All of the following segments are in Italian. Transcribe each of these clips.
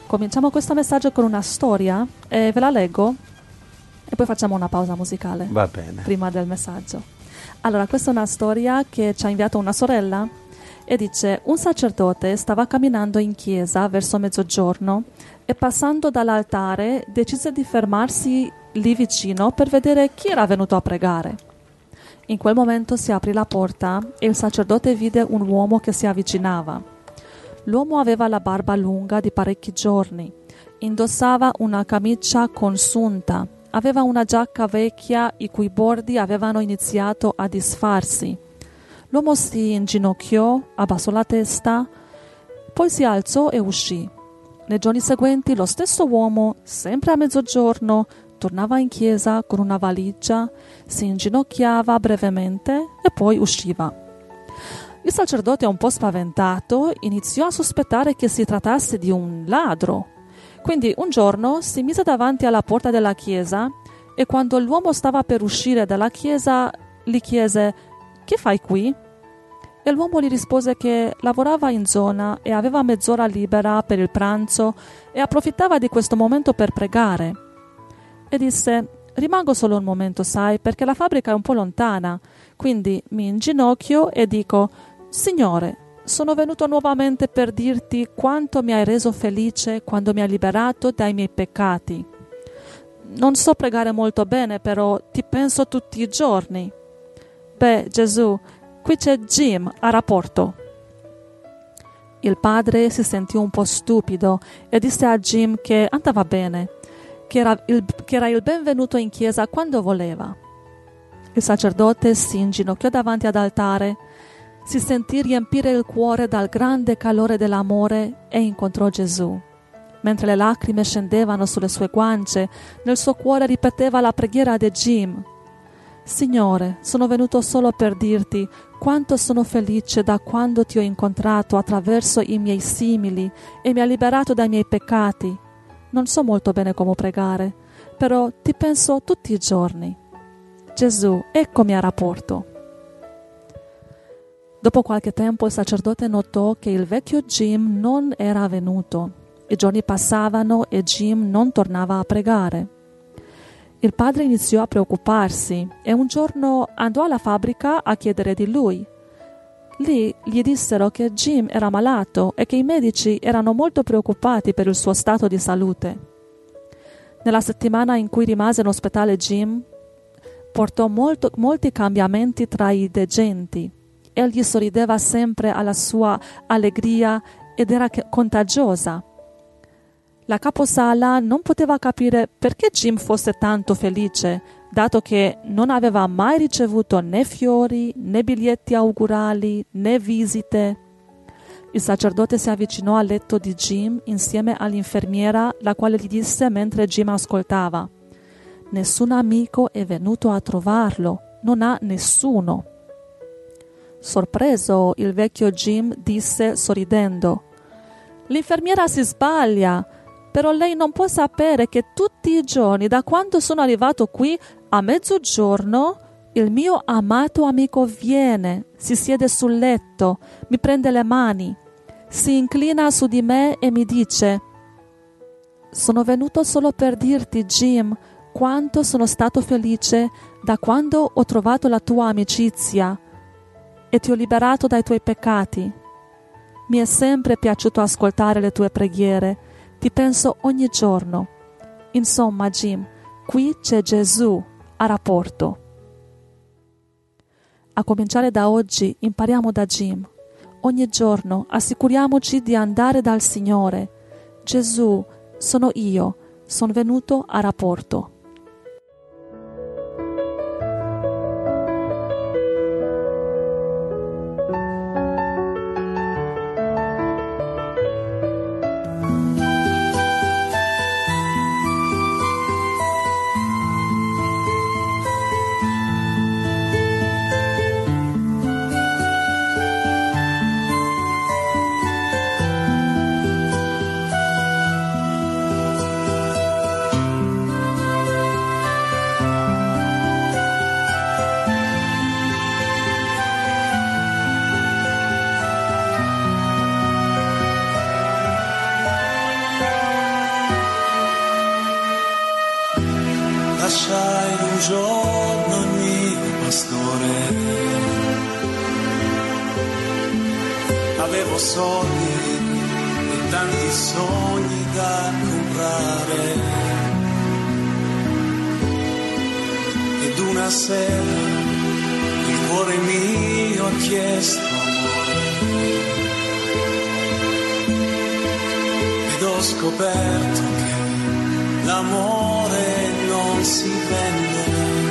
Cominciamo questo messaggio con una storia e ve la leggo e poi facciamo una pausa musicale. Va bene. Prima del messaggio. Allora, questa è una storia che ci ha inviato una sorella e dice: un sacerdote stava camminando in chiesa verso mezzogiorno e passando dall'altare decise di fermarsi lì vicino per vedere chi era venuto a pregare. In quel momento si aprì la porta e il sacerdote vide un uomo che si avvicinava. L'uomo aveva la barba lunga di parecchi giorni, indossava una camicia consunta, aveva una giacca vecchia i cui bordi avevano iniziato a disfarsi. L'uomo si inginocchiò, abbassò la testa, poi si alzò e uscì. Nei giorni seguenti lo stesso uomo, sempre a mezzogiorno, tornava in chiesa con una valigia, si inginocchiava brevemente e poi usciva. Il sacerdote, un po' spaventato, iniziò a sospettare che si trattasse di un ladro. Quindi un giorno si mise davanti alla porta della chiesa e quando l'uomo stava per uscire dalla chiesa gli chiese: «Che fai qui?» E l'uomo gli rispose che lavorava in zona e aveva mezz'ora libera per il pranzo e approfittava di questo momento per pregare. E disse: «Rimango solo un momento, sai, perché la fabbrica è un po' lontana, quindi mi inginocchio e dico: Signore, sono venuto nuovamente per dirti quanto mi hai reso felice quando mi hai liberato dai miei peccati. Non so pregare molto bene, però ti penso tutti i giorni. Beh, Gesù, qui c'è Jim a rapporto». Il padre si sentì un po' stupido e disse a Jim che andava bene, che era il benvenuto in chiesa quando voleva. Il sacerdote si inginocchiò davanti ad altare, si sentì riempire il cuore dal grande calore dell'amore e incontrò Gesù. Mentre le lacrime scendevano sulle sue guance, nel suo cuore ripeteva la preghiera di Jim: «Signore, sono venuto solo per dirti quanto sono felice da quando ti ho incontrato attraverso i miei simili e mi hai liberato dai miei peccati. Non so molto bene come pregare, però ti penso tutti i giorni. Gesù, eccomi a rapporto». Dopo qualche tempo il sacerdote notò che il vecchio Jim non era venuto. I giorni passavano e Jim non tornava a pregare. Il padre iniziò a preoccuparsi e un giorno andò alla fabbrica a chiedere di lui. Lì gli dissero che Jim era malato e che i medici erano molto preoccupati per il suo stato di salute. Nella settimana in cui rimase in ospedale Jim portò molti cambiamenti tra i degenti. Egli sorrideva sempre alla sua allegria ed era contagiosa. La caposala non poteva capire perché Jim fosse tanto felice, dato che non aveva mai ricevuto né fiori, né biglietti augurali, né visite. Il sacerdote si avvicinò al letto di Jim insieme all'infermiera, la quale gli disse mentre Jim ascoltava: «Nessun amico è venuto a trovarlo, non ha nessuno». Sorpreso, il vecchio Jim disse sorridendo: «L'infermiera si sbaglia, però lei non può sapere che tutti i giorni, da quando sono arrivato qui, a mezzogiorno, il mio amato amico viene, si siede sul letto, mi prende le mani, si inclina su di me e mi dice: «Sono venuto solo per dirti, Jim, quanto sono stato felice da quando ho trovato la tua amicizia e ti ho liberato dai tuoi peccati. Mi è sempre piaciuto ascoltare le tue preghiere, ti penso ogni giorno. Insomma, Jim, qui c'è Gesù a rapporto». A cominciare da oggi impariamo da Jim. Ogni giorno assicuriamoci di andare dal Signore. Gesù, sono io, sono venuto a rapporto. lasciai un giorno il mio pastore. Avevo soldi e tanti sogni da comprare, ed una sera il cuore mio ha chiesto amore, ed ho scoperto che l'amore non si vende.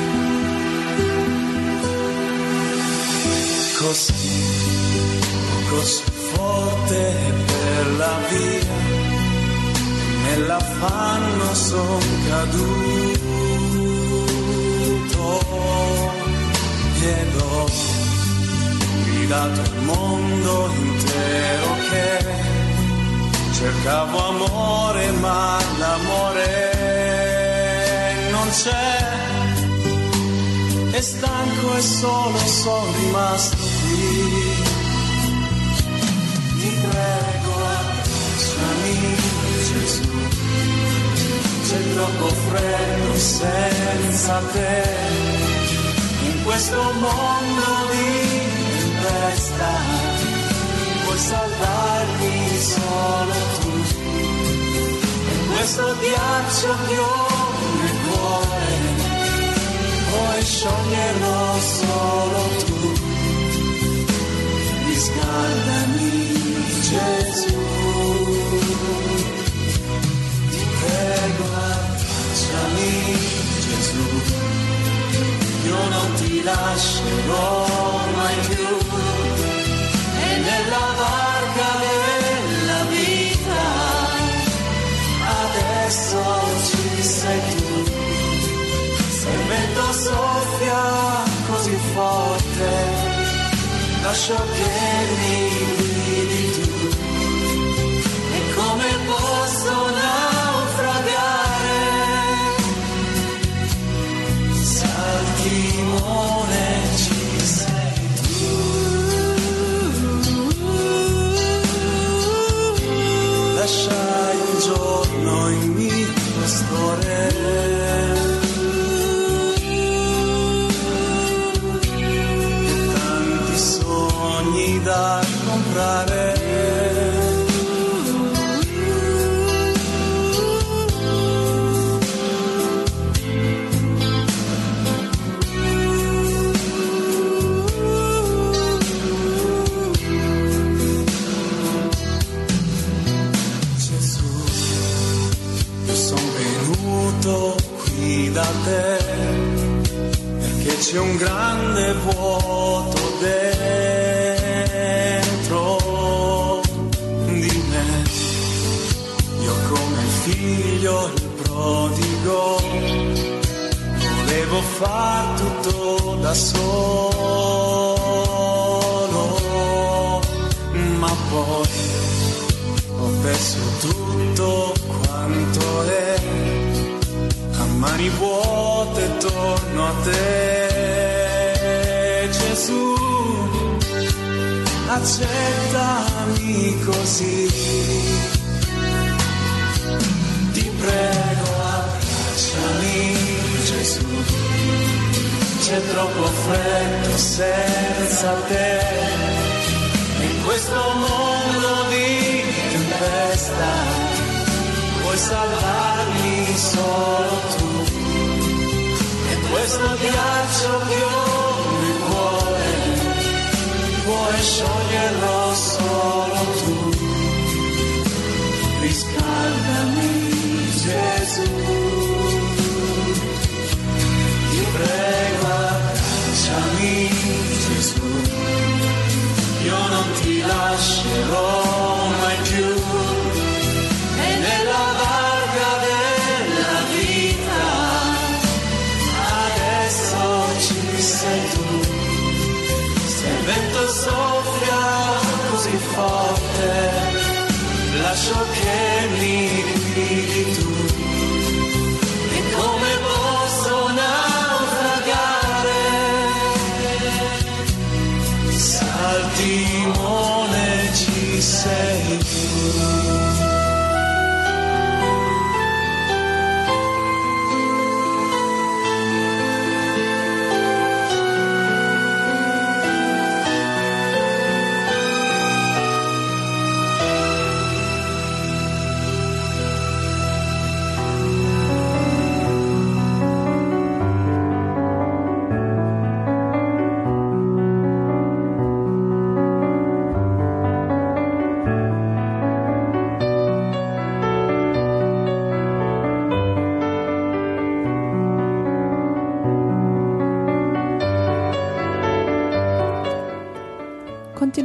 Così ho corso forte per la via, nell'affanno son caduto ed ho gridato al mondo intero che cercavo amore, ma l'amore non c'è, e stanco e solo sono rimasto qui. Ti prego, abbracciami Gesù, c'è troppo freddo senza te, in questo mondo di tempesta, puoi salvarmi solo tu, in questo ghiaccio che ho nel cuore, puoi scioglierlo solo tu, riscaldami Gesù, ti prego abbracciami Gesù, io non ti lascerò mai più, e nella barca della vita adesso ci sei tu, se il vento soffia così forte lascio che mi guidi tu, e come posso naufragare se al timone ci sei tu. Lasciai un giorno il mio pastore, da comprare, Gesù, io son venuto qui da te perché c'è un grande vuoto dentro di me, io come figlio il prodigo volevo far tutto da solo, ma poi ho perso tutto quanto è, a mani vuote torno a te, Gesù, accettami così, ti prego abbracciami Gesù, c'è troppo freddo senza te, in questo mondo di tempesta puoi salvarmi solo tu, e questo ghiaccio che ho nel cuore puoi scioglierlo solo tu, riscaldami Gesù, ti prego abbracciami Gesù, io non ti lascerò mai più, e nella barca della vita adesso ci sei tu, se il vento soffia così forte lascio che mi guidi tu, e come posso naufragare se al timone ci sei tu.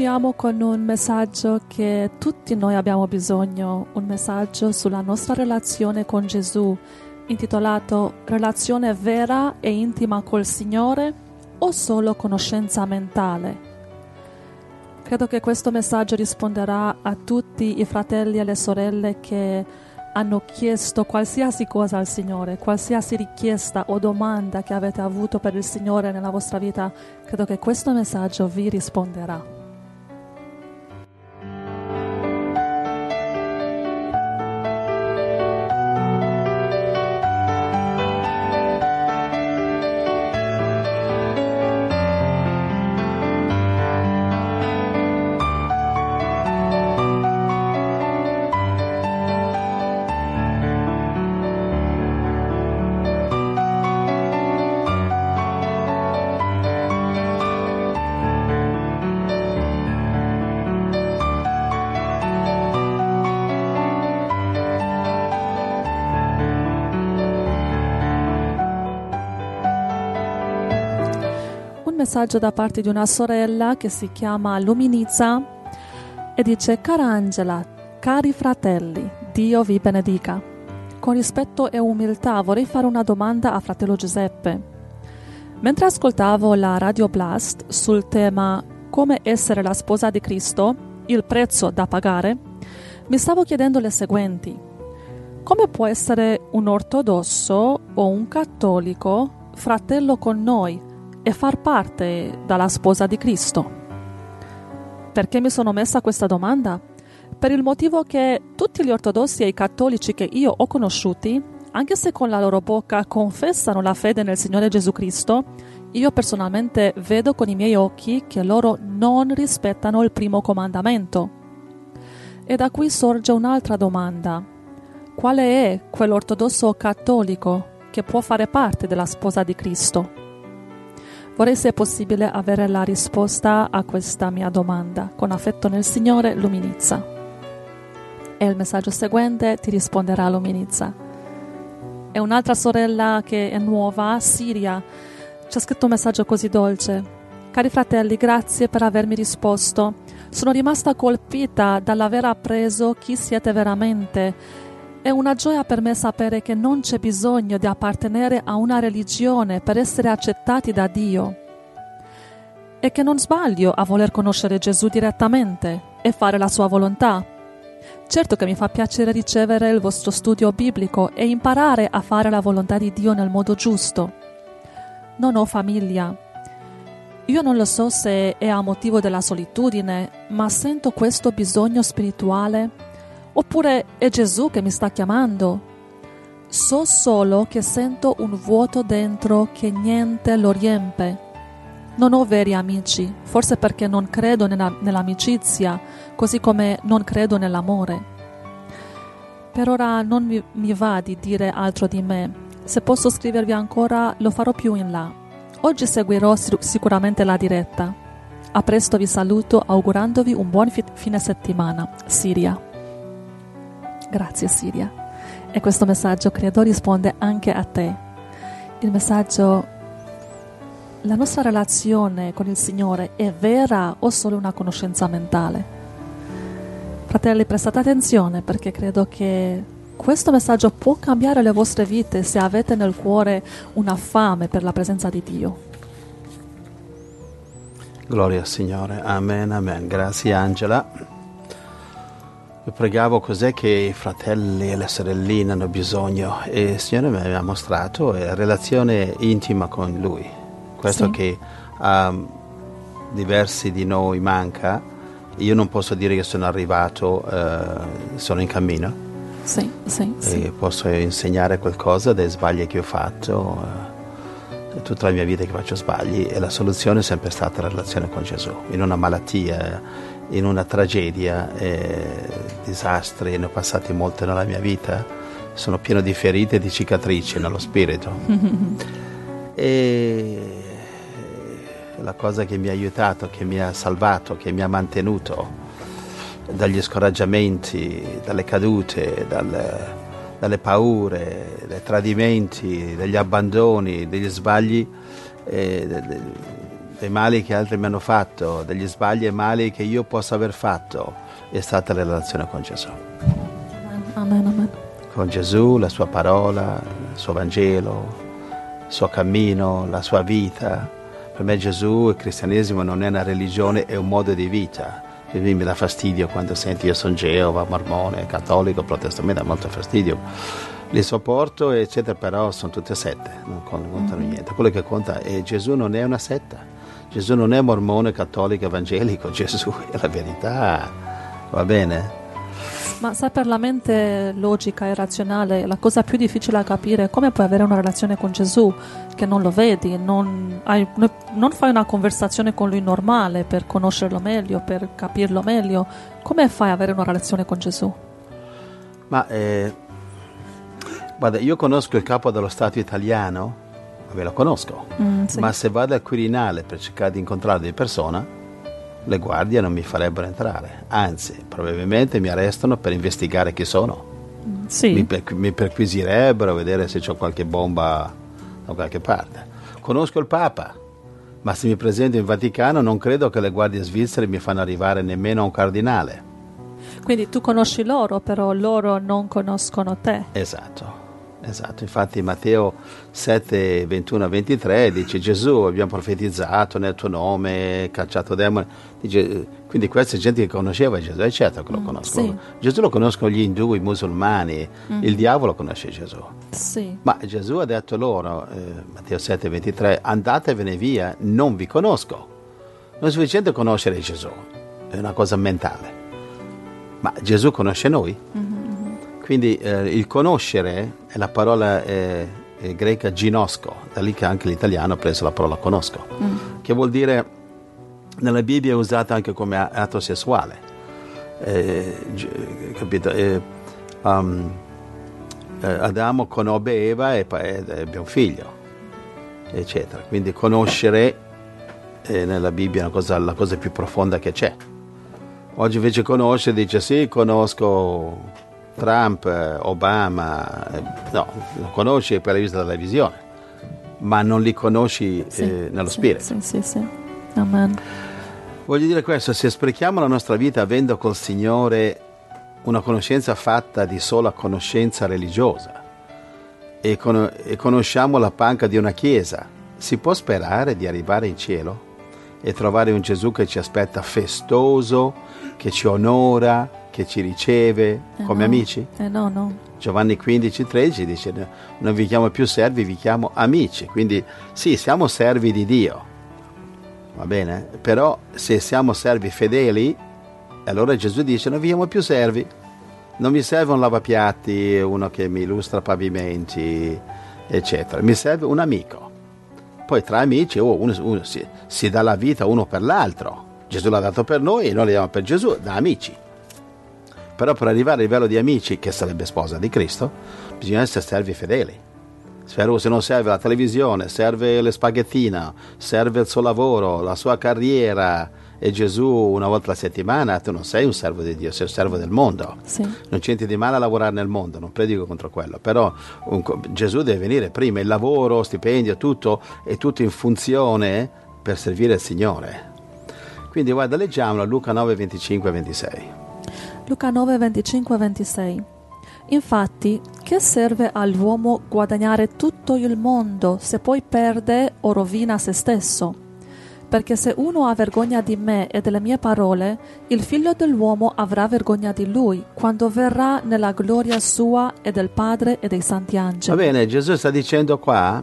Continuiamo con un messaggio che tutti noi abbiamo bisogno, un messaggio sulla nostra relazione con Gesù, intitolato Relazione vera e intima col Signore o solo conoscenza mentale? Credo che questo messaggio risponderà a tutti i fratelli e le sorelle che hanno chiesto qualsiasi cosa al Signore, qualsiasi richiesta o domanda che avete avuto per il Signore nella vostra vita. Credo che questo messaggio vi risponderà. Messaggio da parte di una sorella che si chiama Luminizza e dice: cara Angela, cari fratelli, Dio vi benedica. Con rispetto e umiltà vorrei fare una domanda a fratello Giuseppe. Mentre ascoltavo la Radio Blast sul tema come essere la sposa di Cristo, il prezzo da pagare, mi stavo chiedendo le seguenti: come può essere un ortodosso o un cattolico fratello con noi e far parte dalla sposa di Cristo? Perché mi sono messa questa domanda? Per il motivo che tutti gli ortodossi e i cattolici che io ho conosciuti, anche se con la loro bocca confessano la fede nel Signore Gesù Cristo, io personalmente vedo con i miei occhi che loro non rispettano il primo comandamento. E da qui sorge un'altra domanda: quale è quell'ortodosso cattolico che può fare parte della sposa di Cristo? Vorrei, se è possibile, avere la risposta a questa mia domanda. Con affetto nel Signore, Luminizza. E il messaggio seguente ti risponderà Luminizza. E un'altra sorella che è nuova, Siria, ci ha scritto un messaggio così dolce: cari fratelli, grazie per avermi risposto. Sono rimasta colpita dall'aver appreso chi siete veramente. È una gioia per me sapere che non c'è bisogno di appartenere a una religione per essere accettati da Dio e che non sbaglio a voler conoscere Gesù direttamente e fare la sua volontà. Certo che mi fa piacere ricevere il vostro studio biblico e imparare a fare la volontà di Dio nel modo giusto. Non ho famiglia. Io non lo so se è a motivo della solitudine, ma sento questo bisogno spirituale. Oppure è Gesù che mi sta chiamando? So solo che sento un vuoto dentro che niente lo riempie. Non ho veri amici, forse perché non credo nell'amicizia, così come non credo nell'amore. Per ora non mi va di dire altro di me. Se posso scrivervi ancora, lo farò più in là. Oggi seguirò sicuramente la diretta. A presto, vi saluto augurandovi un buon fine settimana. Siria. Grazie Siria. E questo messaggio credo risponde anche a te. Il messaggio: la nostra relazione con il Signore è vera o solo una conoscenza mentale? Fratelli, prestate attenzione, perché credo che questo messaggio può cambiare le vostre vite se avete nel cuore una fame per la presenza di Dio. Gloria al Signore. Amen, amen. Grazie Angela. Io pregavo cos'è che i fratelli e le sorelline hanno bisogno, e il Signore mi aveva mostrato relazione intima con Lui. Questo sì, che a diversi di noi manca. Io non posso dire che sono arrivato, sono in cammino. Sì. E posso insegnare qualcosa dei sbagli che ho fatto. Tutta la mia vita che faccio sbagli, e la soluzione è sempre stata la relazione con Gesù. In una malattia, in una tragedia, disastri, ne ho passati molte nella mia vita, sono pieno di ferite e di cicatrici nello spirito. E la cosa che mi ha aiutato, che mi ha salvato, che mi ha mantenuto dagli scoraggiamenti, dalle cadute, dalle paure, dai tradimenti, dagli abbandoni, degli sbagli, dei mali che altri mi hanno fatto, degli sbagli e mali che io posso aver fatto, è stata la relazione con Gesù. Amen, amen. Con Gesù, la sua parola, il suo Vangelo, il suo cammino, la sua vita. Per me Gesù, il cristianesimo non è una religione, è un modo di vita. Quindi mi dà fastidio quando senti io sono Geova, mormone, cattolico, protestante, mi dà molto fastidio. Li sopporto, eccetera, però sono tutte sette, non contano niente. Quello che conta è Gesù non è una setta. Gesù non è mormone, cattolico, evangelico. Gesù è la verità. Va bene? Ma sai, per la mente logica e razionale, la cosa più difficile da capire è come puoi avere una relazione con Gesù che non lo vedi, non fai una conversazione con lui normale per conoscerlo meglio, per capirlo meglio. Come fai ad avere una relazione con Gesù? Ma guarda, io conosco il capo dello Stato italiano, ve lo conosco, Sì. ma se vado al Quirinale per cercare di incontrarlo di persona, le guardie non mi farebbero entrare, anzi, probabilmente mi arrestano per investigare chi sono. Sì. Mi perquisirebbero, vedere se c'ho qualche bomba da qualche parte. Conosco il Papa, ma se mi presento in Vaticano non credo che le guardie svizzere mi fanno arrivare nemmeno a un cardinale. Quindi tu conosci loro, però loro non conoscono te. Esatto. Infatti Matteo 7, 21 a 23 dice: Gesù, abbiamo profetizzato nel tuo nome, cacciato demoni. Dice, quindi questa è gente che conosceva Gesù, è certo che lo conoscono. Sì. Gesù lo conoscono gli indù, i musulmani, il diavolo conosce Gesù. Sì. Ma Gesù ha detto loro, Matteo 7, 23, andatevene via, non vi conosco. Non è sufficiente conoscere Gesù, è una cosa mentale. Ma Gesù conosce noi? Quindi il conoscere è la parola greca ginosco, da lì che anche l'italiano ha preso la parola conosco, che vuol dire, nella Bibbia è usata anche come atto sessuale, capito? Adamo conobbe Eva e ebbe un figlio, eccetera. Quindi conoscere nella Bibbia è la cosa più profonda che c'è. Oggi invece conoscere, dice sì, conosco Trump, Obama, no, lo conosci per la vista della televisione, ma non li conosci nello spirito. Sì. Amen. Voglio dire questo: se sprechiamo la nostra vita avendo col Signore una conoscenza fatta di sola conoscenza religiosa e conosciamo la panca di una chiesa, si può sperare di arrivare in cielo e trovare un Gesù che ci aspetta festoso, che ci onora, che ci riceve come amici? No. Giovanni 15:13 dice: non vi chiamo più servi, vi chiamo amici. Quindi sì, siamo servi di Dio, va bene? Però se siamo servi fedeli, allora Gesù dice: non vi chiamo più servi, non mi serve un lavapiatti, uno che mi illustra pavimenti, eccetera, mi serve un amico. Poi tra amici uno si dà la vita uno per l'altro. Gesù l'ha dato per noi e noi la diamo per Gesù, da amici. Però per arrivare al livello di amici, che sarebbe sposa di Cristo, bisogna essere servi fedeli. Se non serve la televisione, serve le spaghettine, serve il suo lavoro, la sua carriera e Gesù una volta alla settimana, tu non sei un servo di Dio, sei un servo del mondo. Sì. Non c'entri di male a lavorare nel mondo, non predico contro quello, però Gesù deve venire prima, il lavoro, stipendio, tutto è tutto in funzione per servire il Signore. Quindi guarda, leggiamolo, Luca 9, 25 e 26. Luca 9, 25 e 26. Infatti, che serve all'uomo guadagnare tutto il mondo se poi perde o rovina se stesso? Perché se uno ha vergogna di me e delle mie parole, il figlio dell'uomo avrà vergogna di lui quando verrà nella gloria sua e del Padre e dei santi angeli. Va bene, Gesù sta dicendo qua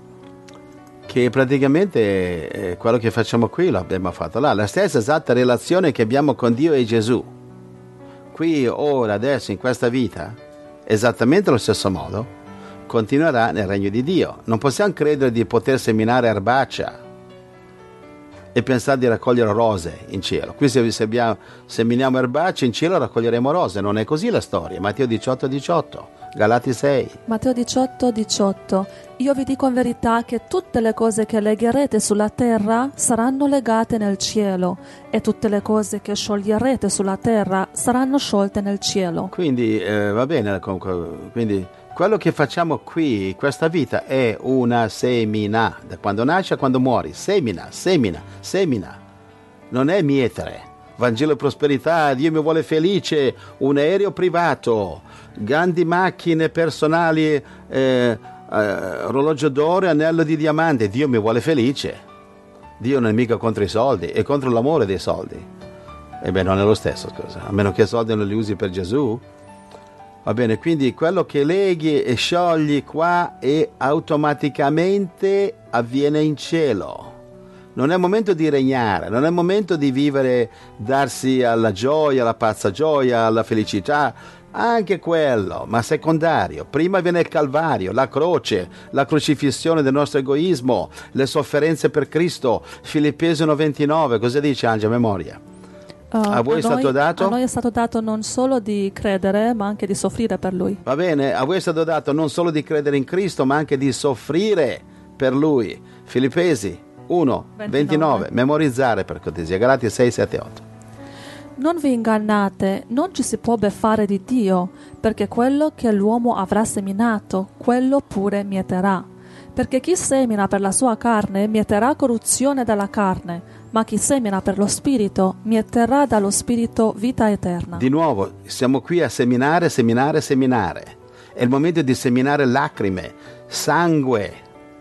che praticamente quello che facciamo qui lo abbiamo fatto là, la stessa esatta relazione che abbiamo con Dio e Gesù. Qui, ora, adesso, in questa vita, esattamente allo stesso modo, continuerà nel regno di Dio. Non possiamo credere di poter seminare erbaccia e pensare di raccogliere rose in cielo. Qui se seminiamo erbacce, in cielo raccoglieremo rose. Non è così la storia. Matteo 18, 18, Galati 6. Matteo 18, 18. Io vi dico in verità che tutte le cose che legherete sulla terra saranno legate nel cielo, e tutte le cose che scioglierete sulla terra saranno sciolte nel cielo. Quindi va bene, quindi Quello che facciamo qui, questa vita, è una semina. Da quando nasci a quando muori. Semina. Non è mietere. Vangelo prosperità, Dio mi vuole felice, un aereo privato, grandi macchine personali, orologio d'oro e anello di diamante. Dio mi vuole felice. Dio non è mica contro i soldi, è contro l'amore dei soldi. Ebbene, non è lo stesso, scusa. A meno che i soldi non li usi per Gesù. Va bene, quindi quello che leghi e sciogli qua e automaticamente avviene in cielo. Non è momento di regnare, non è momento di vivere, darsi alla gioia, alla pazza gioia, alla felicità, anche quello, ma secondario. Prima viene il Calvario, la croce, la crocifissione del nostro egoismo, le sofferenze per Cristo. Filippesi 1,29, cosa dice Angela, memoria? A voi è stato dato? A noi è stato dato non solo di credere, ma anche di soffrire per Lui. Va bene, a voi è stato dato non solo di credere in Cristo, ma anche di soffrire per Lui. Filippesi 1,29, memorizzare per cortesia. Galati 6, 7, 8. Non vi ingannate, non ci si può beffare di Dio, perché quello che l'uomo avrà seminato, quello pure mieterà. Perché chi semina per la sua carne, mieterà corruzione dalla carne, ma chi semina per lo Spirito, mieterà dallo Spirito vita eterna. Di nuovo, siamo qui a seminare. È il momento di seminare lacrime, sangue.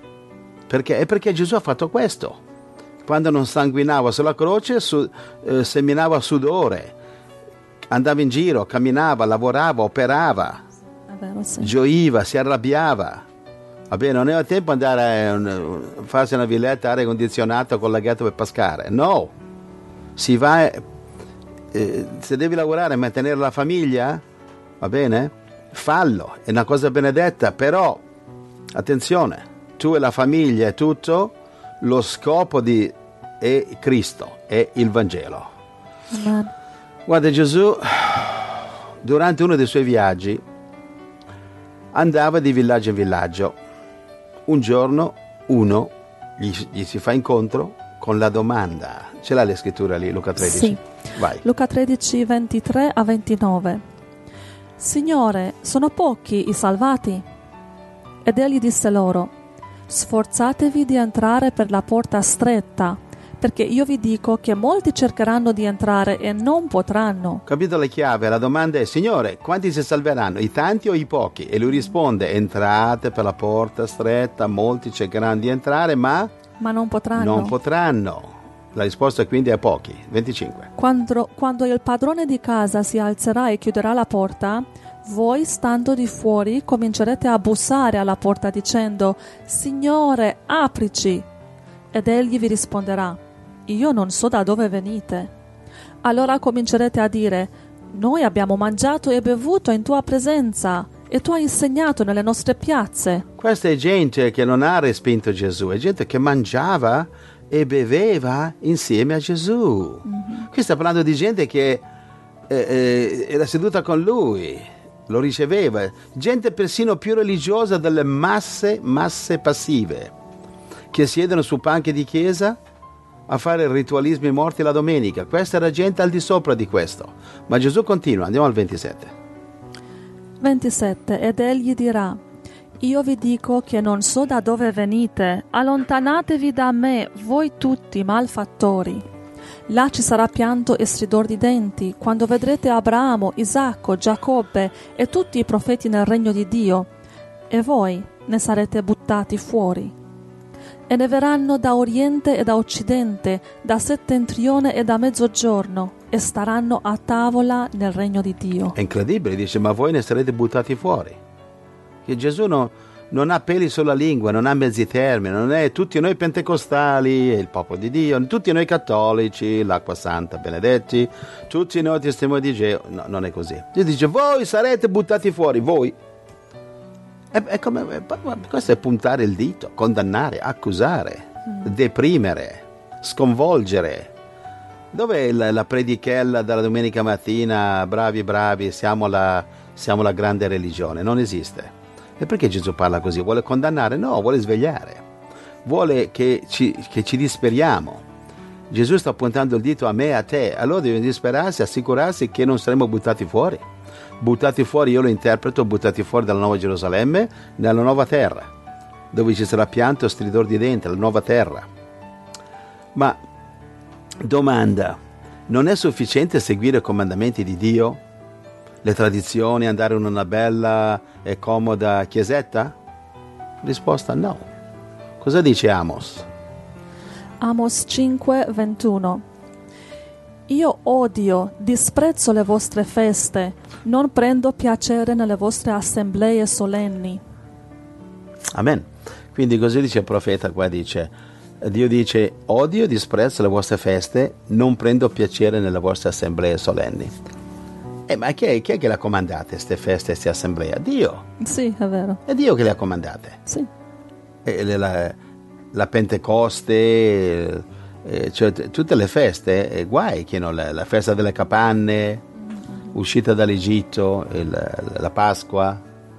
Perché Gesù ha fatto questo. Quando non sanguinava sulla croce, seminava sudore. Andava in giro, camminava, lavorava, operava. È vero, sì. Gioiva, si arrabbiava. Va bene, non aveva tempo di andare a farsi una villetta aria condizionata con laghetto per pescare. No, si va, se devi lavorare e mantenere la famiglia, va bene? Fallo, è una cosa benedetta, però, attenzione, tu e la famiglia e tutto, lo scopo è Cristo, è il Vangelo. Amen. Guarda, Gesù, durante uno dei suoi viaggi, andava di villaggio in villaggio. Un giorno uno gli si fa incontro con la domanda. Ce l'ha le scritture lì, Luca 13? Sì. Vai. Luca 13, 23 a 29. Signore, sono pochi i salvati? Ed egli disse loro: sforzatevi di entrare per la porta stretta, perché io vi dico che molti cercheranno di entrare e non potranno. Capito la chiave? La domanda è: Signore, quanti si salveranno? I tanti o i pochi? E lui risponde: entrate per la porta stretta, molti cercheranno di entrare, ma non potranno. Non potranno. La risposta quindi è pochi. 25. Quando il padrone di casa si alzerà e chiuderà la porta, voi, stando di fuori, comincerete a bussare alla porta dicendo: Signore, aprici! Ed egli vi risponderà: io non so da dove venite. Allora comincerete a dire: noi abbiamo mangiato e bevuto in tua presenza e tu hai insegnato nelle nostre piazze. Questa è gente che non ha respinto Gesù, è gente che mangiava e beveva insieme a Gesù. Qui sta parlando di gente che era seduta con lui, lo riceveva, gente persino più religiosa delle masse passive, che siedono su panche di chiesa a fare ritualismi morti la domenica. Questa era gente al di sopra di questo. Ma Gesù continua, andiamo al 27. 27. Ed egli dirà: io vi dico che non so da dove venite, allontanatevi da me, voi tutti malfattori. Là ci sarà pianto e stridor di denti, quando vedrete Abramo, Isacco, Giacobbe e tutti i profeti nel regno di Dio, e voi ne sarete buttati fuori. E ne verranno da oriente e da occidente, da settentrione e da mezzogiorno, e staranno a tavola nel regno di Dio. È incredibile, dice: ma voi ne sarete buttati fuori. Che Gesù non ha peli sulla lingua, non ha mezzi termini, non è tutti noi pentecostali, il popolo di Dio, tutti noi cattolici, l'acqua santa, benedetti, tutti noi testimoni di Geo. No, non è così. Gesù dice: voi sarete buttati fuori, voi. Questo è puntare il dito, condannare, accusare, deprimere, sconvolgere. Dov'è la predichella della domenica mattina? Bravi, siamo la grande religione. Non esiste. E perché Gesù parla così? Vuole condannare? No, vuole svegliare. Vuole che ci disperiamo. Gesù sta puntando il dito a me e a te. Allora dobbiamo disperarsi, assicurarsi che non saremo buttati fuori. buttati fuori, io lo interpreto, buttati fuori dalla nuova Gerusalemme nella nuova terra, dove ci sarà pianto e stridor di denti, la nuova terra. Ma domanda, non è sufficiente seguire i comandamenti di Dio, le tradizioni, andare in una bella e comoda chiesetta? Risposta no. Cosa dice Amos? Amos 5:21. Io odio, disprezzo le vostre feste, non prendo piacere nelle vostre assemblee solenni. Amen. Quindi così dice il profeta qua, Dio dice, odio, disprezzo le vostre feste, non prendo piacere nelle vostre assemblee solenni. Ma chi è che le ha comandate, queste feste, queste assemblee? Dio. Sì, è vero. È Dio che le ha comandate. Sì. La Pentecoste, cioè tutte le feste, guai che non la festa delle capanne, uscita dall'Egitto, la Pasqua.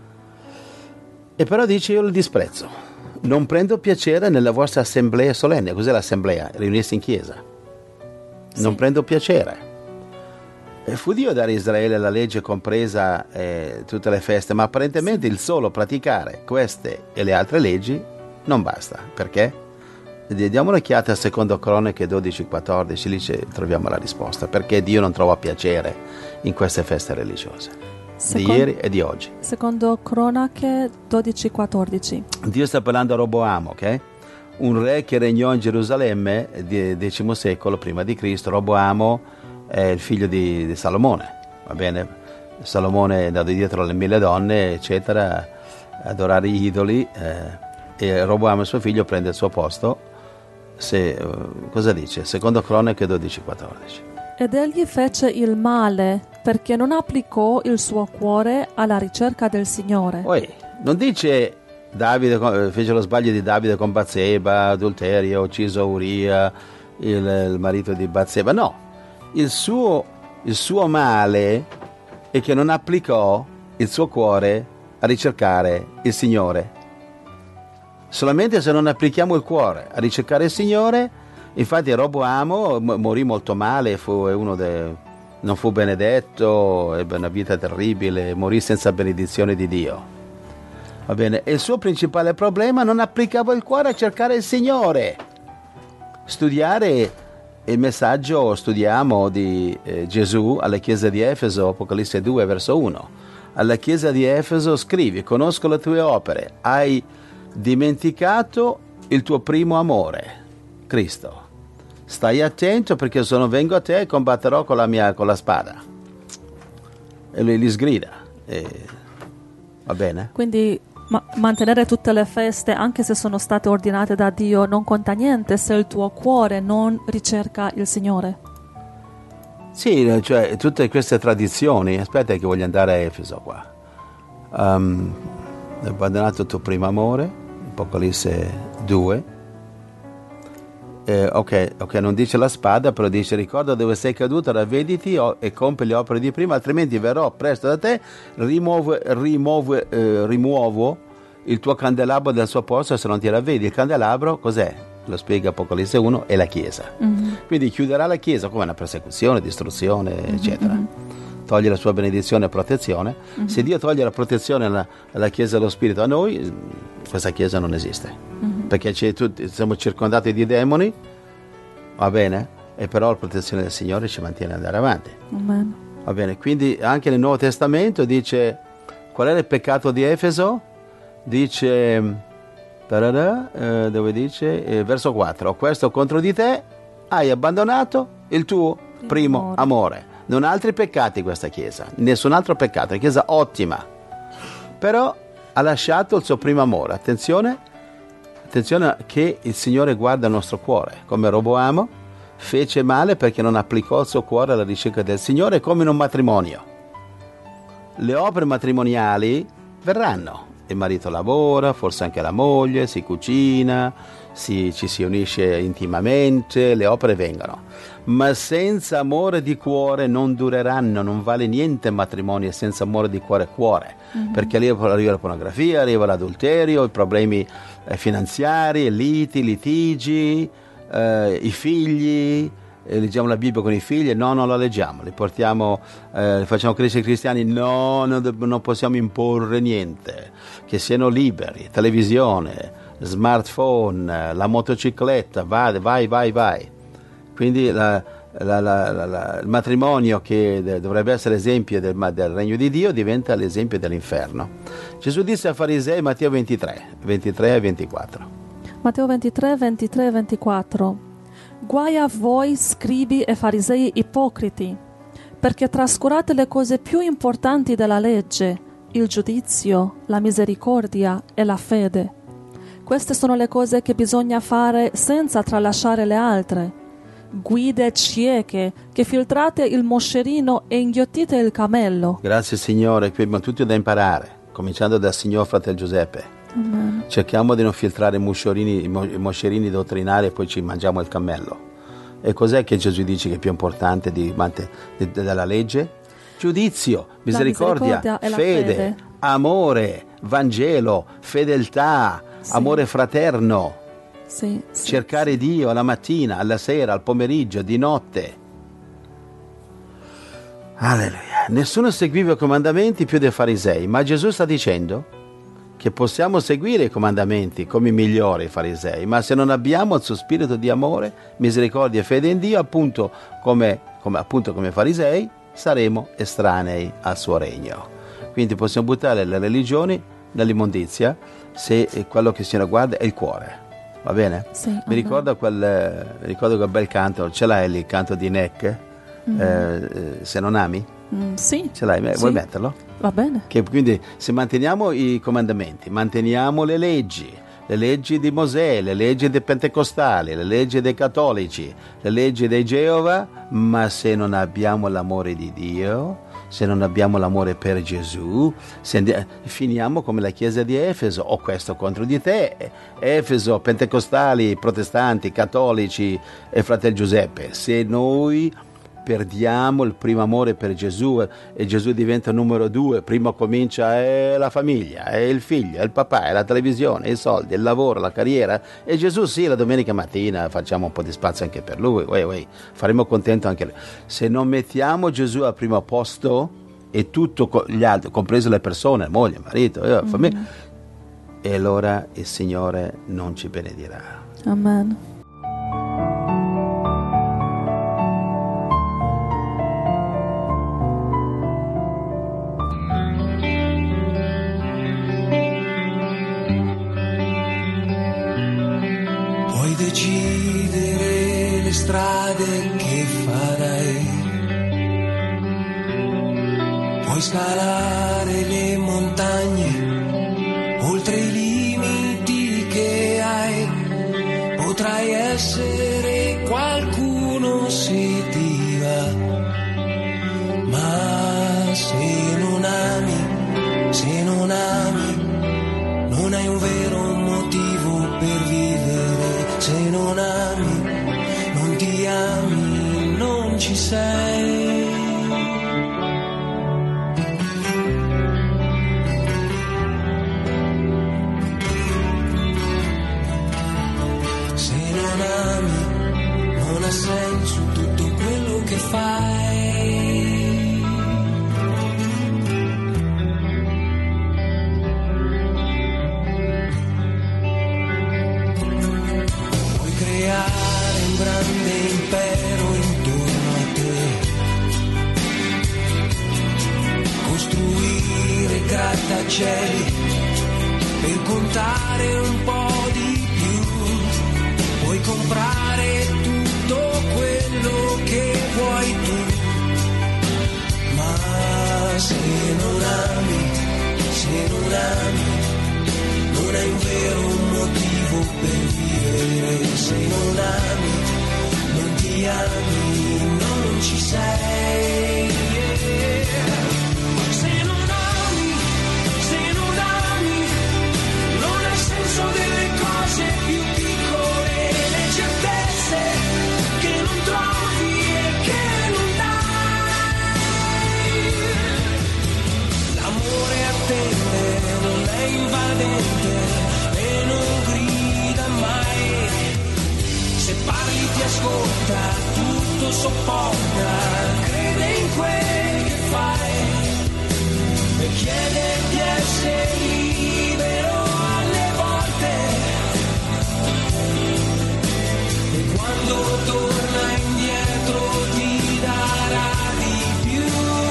E però dice, io lo disprezzo. Non prendo piacere nelle vostre assemblee solenni. Cos'è l'assemblea? Riunirsi in chiesa. Sì. Non prendo piacere. E fu Dio dare a Israele la legge compresa tutte le feste, ma apparentemente il solo praticare queste e le altre leggi non basta. Perché? Diamo un'occhiata a secondo Croniche 12-14, lì troviamo la risposta. Perché Dio non trova piacere in queste feste religiose di ieri e di oggi. Secondo Cronache 12-14. Dio sta parlando a Roboamo, ok? Un re che regnò in Gerusalemme X secolo prima di Cristo. Roboamo è il figlio di Salomone, va bene? Salomone è andato dietro alle 1000 donne, eccetera, adorare gli idoli, e Roboamo, suo figlio, prende il suo posto. Cosa dice? Secondo Cronache 12-14. Ed egli fece il male perché non applicò il suo cuore alla ricerca del Signore. Non dice Davide fece lo sbaglio di Davide con Batseba, adulterio, ucciso Uria, il marito di Batseba. No, il suo male è che non applicò il suo cuore a ricercare il Signore. Solamente se non applichiamo il cuore a ricercare il Signore, infatti Roboamo morì molto male, non fu benedetto, ebbe una vita terribile, morì senza benedizione di Dio. Va bene? E il suo principale problema, non applicava il cuore a cercare il Signore. Studiare il messaggio, studiamo di Gesù alla chiesa di Efeso, Apocalisse 2, verso 1. Alla chiesa di Efeso scrivi, conosco le tue opere, hai dimenticato il tuo primo amore, Cristo. Stai attento perché se non vengo a te combatterò con la spada. E lui gli sgrida. Va bene? Quindi mantenere tutte le feste, anche se sono state ordinate da Dio, non conta niente se il tuo cuore non ricerca il Signore. Sì, cioè tutte queste tradizioni. Aspetta che voglio andare a Efeso qua. Abbandonato il tuo primo amore, Apocalisse 2. Ok, non dice la spada, però dice ricorda dove sei caduto, ravvediti e compi le opere di prima, altrimenti verrò presto da te, rimuovo il tuo candelabro dal suo posto se non ti ravvedi. Il candelabro cos'è? Lo spiega Apocalisse 1, è la Chiesa. Quindi chiuderà la Chiesa come una persecuzione, distruzione, eccetera. Toglie la sua benedizione e protezione. Se Dio toglie la protezione alla Chiesa dello Spirito, a noi questa Chiesa non esiste. Perché siamo circondati di demoni, va bene? E però la protezione del Signore ci mantiene ad andare avanti. Amen. Va bene, quindi anche nel Nuovo Testamento dice, qual era il peccato di Efeso? Dice, dove dice? Verso 4, questo contro di te, hai abbandonato il tuo primo amore. Non altri peccati questa Chiesa, nessun altro peccato, è una Chiesa ottima, però ha lasciato il suo primo amore. Attenzione che il Signore guarda il nostro cuore, come Roboamo fece male perché non applicò il suo cuore alla ricerca del Signore, come in un matrimonio. Le opere matrimoniali verranno, il marito lavora, forse anche la moglie, si cucina, ci si unisce intimamente, le opere vengono, ma senza amore di cuore non dureranno. Non vale niente matrimonio senza amore di cuore, perché arriva la pornografia, arriva l'adulterio, i problemi finanziari, litigi, i figli, leggiamo la Bibbia con i figli? No, non la leggiamo. Li portiamo, li facciamo crescere cristiani? No, non possiamo imporre niente. Che siano liberi, televisione, smartphone, la motocicletta, vai. Quindi il matrimonio, che dovrebbe essere esempio del regno di Dio, diventa l'esempio dell'inferno. Gesù disse ai farisei, Matteo 23 e 24. Matteo 23 e 24. Guai a voi, scribi e farisei ipocriti, perché trascurate le cose più importanti della legge, il giudizio, la misericordia e la fede. Queste sono le cose che bisogna fare senza tralasciare le altre. Guide cieche che filtrate il moscerino e inghiottite il cammello. Grazie Signore, qui abbiamo tutto da imparare, cominciando dal signor fratello Giuseppe. Amen. Cerchiamo di non filtrare i moscerini dottrinari e poi ci mangiamo il cammello. E cos'è che Gesù dice che è più importante della legge? Giudizio, misericordia, fede, amore, Vangelo, fedeltà, amore fraterno. Sì. Cercare Dio alla mattina, alla sera, al pomeriggio, di notte. Alleluia. Nessuno seguiva i comandamenti più dei farisei, ma Gesù sta dicendo che possiamo seguire i comandamenti come i migliori farisei, ma se non abbiamo il suo spirito di amore, misericordia e fede in Dio, appunto come farisei, saremo estranei al suo regno. Quindi possiamo buttare le religioni nell'immondizia se quello che si guarda è il cuore. Va bene? Sì, Mi ricordo quel bel canto, ce l'hai lì, il canto di Neck, Se non ami? Sì. Ce l'hai? Sì. Vuoi metterlo? Va bene. Quindi se manteniamo i comandamenti, manteniamo le leggi di Mosè, le leggi dei pentecostali, le leggi dei cattolici, le leggi dei Geova, ma se non abbiamo l'amore di Dio, se non abbiamo l'amore per Gesù, finiamo come la chiesa di Efeso. Ho questo contro di te, Efeso, pentecostali, protestanti, cattolici e fratello Giuseppe. Se noi perdiamo il primo amore per Gesù e Gesù diventa numero 2, prima comincia la famiglia, è il figlio, è il papà, è la televisione, i soldi, il lavoro, la carriera, e Gesù sì, la domenica mattina facciamo un po' di spazio anche per lui, faremo contento anche lui. Se non mettiamo Gesù al primo posto e tutto gli altri, compreso le persone, moglie, marito, famiglia, e allora il Signore non ci benedirà. Amen. Decidere le strade che farai, puoi scalare le montagne oltre i limiti che hai, potrai essere qualcuno se ti va, ma se non ami, non hai un vero motivo per vivere. Se non ami, non ti ami, non ci sei. Se non ami, non ha senso tutto quello che fai. Creare un grande impero intorno a te, costruire grattacieli per contare un po' di più, puoi comprare tutto quello che vuoi tu, ma se non ami, non hai un vero motivo per vivere. Se non ami, non ti ami, non ci sei. Se non ami, non ha senso delle cose più piccole, le certezze che non trovi e che non dai. L'amore attende, non è invadente e non grida mai. Se parli, ti ascolta, tutto sopporta, crede in quel che fai e chiede di essere libero alle volte, e quando torna indietro ti darà di più.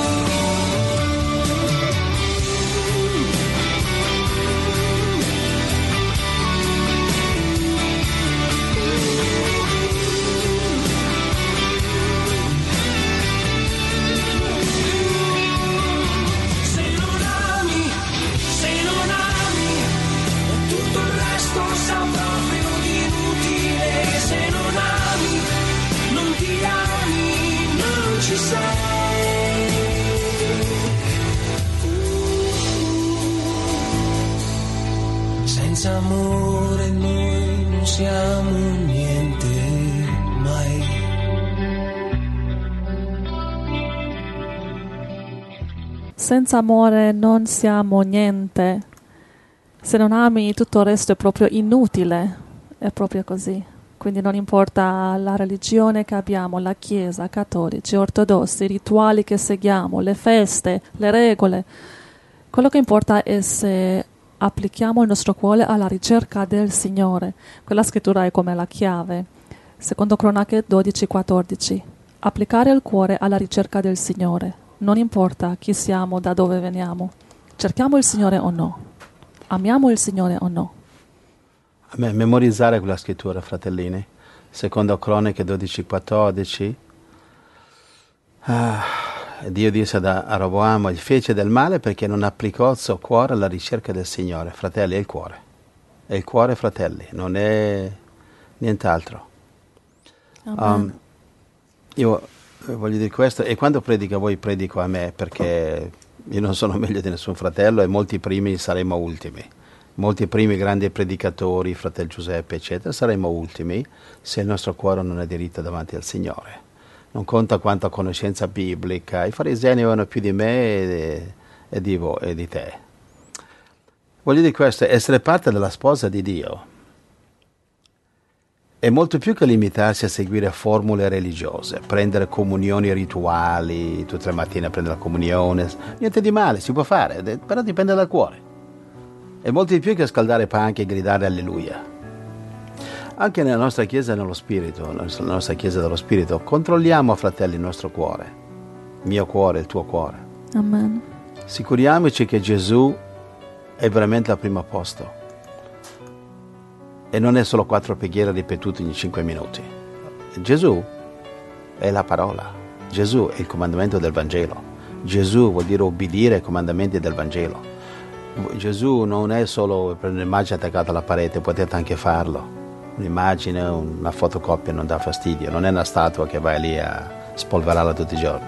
Senza amore noi non siamo niente mai. Senza amore non siamo niente. Se non ami, tutto il resto è proprio inutile. È proprio così. Quindi non importa la religione che abbiamo, la Chiesa, cattolici, ortodossi, i rituali che seguiamo, le feste, le regole. Quello che importa è se applichiamo il nostro cuore alla ricerca del Signore. Quella scrittura è come la chiave. Secondo Cronache 12:14. Applicare il cuore alla ricerca del Signore. Non importa chi siamo, da dove veniamo. Cerchiamo il Signore o no. Amiamo il Signore o no. A me memorizzare quella scrittura, fratellini. Secondo Cronache 12:14. Dio disse a Roboamo: gli fece del male perché non applicò il suo cuore alla ricerca del Signore. Fratelli, è il cuore. È il cuore, fratelli, non è nient'altro. Io voglio dire questo, e quando predico a voi predico a me, perché io non sono meglio di nessun fratello e molti primi saremo ultimi. Molti primi grandi predicatori, fratello Giuseppe, eccetera, saremo ultimi se il nostro cuore non è diritto davanti al Signore. Non conta quanta conoscenza biblica, i farisei ne avevano più di me e di te. Voglio dire questo, essere parte della sposa di Dio è molto più che limitarsi a seguire formule religiose, prendere comunioni rituali, tutte le mattine prendere la comunione, niente di male, si può fare, però dipende dal cuore. È molto di più che scaldare panchi e gridare alleluia. Anche nella nostra Chiesa nello Spirito, nella nostra Chiesa dello Spirito, controlliamo, fratelli, il nostro cuore, il mio cuore, il tuo cuore. Amen. Sicuriamoci che Gesù è veramente al primo posto e non è solo 4 preghiere ripetute ogni 5 minuti. Gesù è la parola, Gesù è il comandamento del Vangelo, Gesù vuol dire obbedire ai comandamenti del Vangelo. Gesù non è solo per un'immagine attaccata alla parete, potete anche farlo. Un'immagine, una fotocopia non dà fastidio, non è una statua che vai lì a spolverarla tutti i giorni.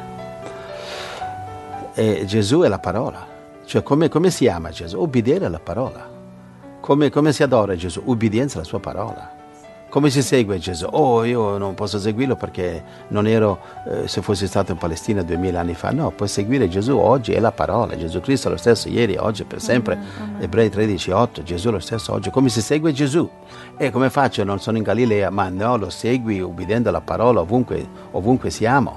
E Gesù è la parola, cioè come si ama Gesù? Obbedire alla parola. Come si adora Gesù? Ubbidienza alla sua parola. Come si segue Gesù? Io non posso seguirlo perché non ero, se fossi stato in Palestina 2000 anni fa. No, puoi seguire Gesù oggi, è la parola. Gesù Cristo è lo stesso ieri, oggi, per sempre. Amen. Ebrei 13:8, Gesù è lo stesso oggi. Come si segue Gesù? E come faccio? Non sono in Galilea, ma no, lo segui ubbidendo alla parola ovunque siamo.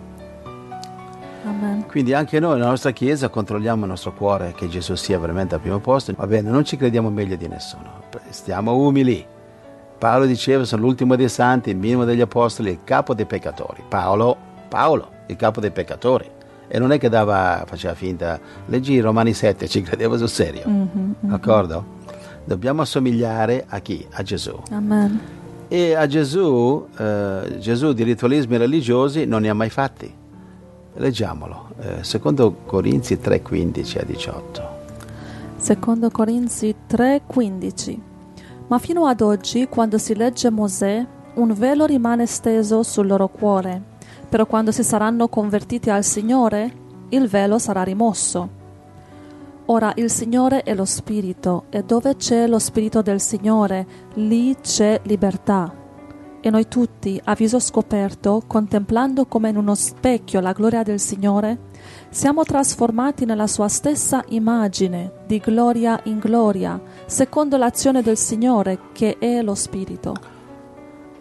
Amen. Quindi anche noi, nella nostra Chiesa, controlliamo il nostro cuore, che Gesù sia veramente al primo posto. Va bene, non ci crediamo meglio di nessuno, stiamo umili. Paolo diceva: sono l'ultimo dei santi, il minimo degli apostoli, il capo dei peccatori. Paolo, il capo dei peccatori. E non è che faceva finta. Leggi Romani 7, ci credeva sul serio. D'accordo? Dobbiamo assomigliare a chi? A Gesù. Amen. E a Gesù di ritualismi religiosi non ne ha mai fatti. Leggiamolo. Secondo Corinzi 3:15 a 18. Secondo Corinzi 3:15. Ma fino ad oggi, quando si legge Mosè, un velo rimane steso sul loro cuore, però quando si saranno convertiti al Signore, il velo sarà rimosso. Ora il Signore è lo Spirito, e dove c'è lo Spirito del Signore, lì c'è libertà. E noi tutti, a viso scoperto, contemplando come in uno specchio la gloria del Signore, siamo trasformati nella sua stessa immagine, di gloria in gloria, secondo l'azione del Signore, che è lo Spirito.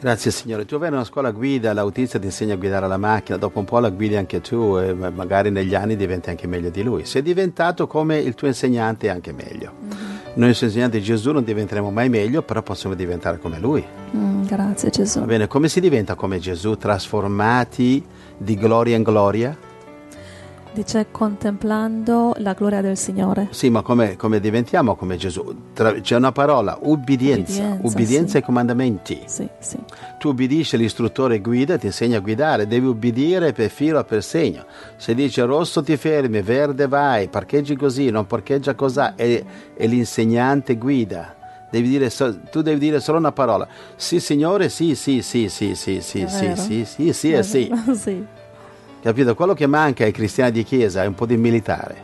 Grazie Signore. Tu vai in una scuola guida, l'autista ti insegna a guidare la macchina, dopo un po' la guidi anche tu e magari negli anni diventi anche meglio di lui. Sei diventato come il tuo insegnante, anche meglio. Noi insegnanti di Gesù non diventeremo mai meglio, però possiamo diventare come lui. Grazie Gesù. Va bene, come si diventa come Gesù? Trasformati di gloria in gloria? Dice contemplando la gloria del Signore. Sì, ma come diventiamo come Gesù? C'è una parola, ubbidienza sì. ai comandamenti. Sì, sì. Tu ubbidisci l'istruttore guida, ti insegna a guidare, devi ubbidiere per filo a per segno. Se dice rosso ti fermi, verde vai, parcheggi così, non parcheggia così, e l'insegnante guida. Tu devi dire solo una parola. Sì Signore, sì, sì, sì, sì, sì, sì, sì, sì, sì, sì e sì. Sì. Capito? Quello che manca ai cristiani di chiesa è un po' di militare.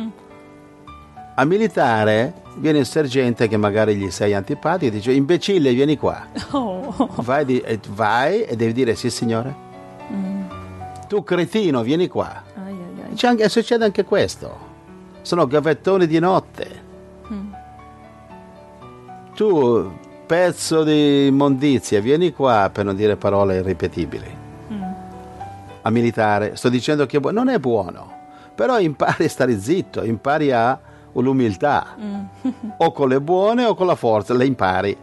A militare viene il sergente che magari gli sei antipatico e dice imbecille vieni qua. Vai e devi dire sì signore. Tu cretino vieni qua. Succede anche questo. Sono gavettoni di notte. Tu pezzo di immondizia vieni qua, per non dire parole irripetibili. A militare, sto dicendo che non è buono, però impari a stare zitto, impari a l'umiltà, o con le buone o con la forza, le impari.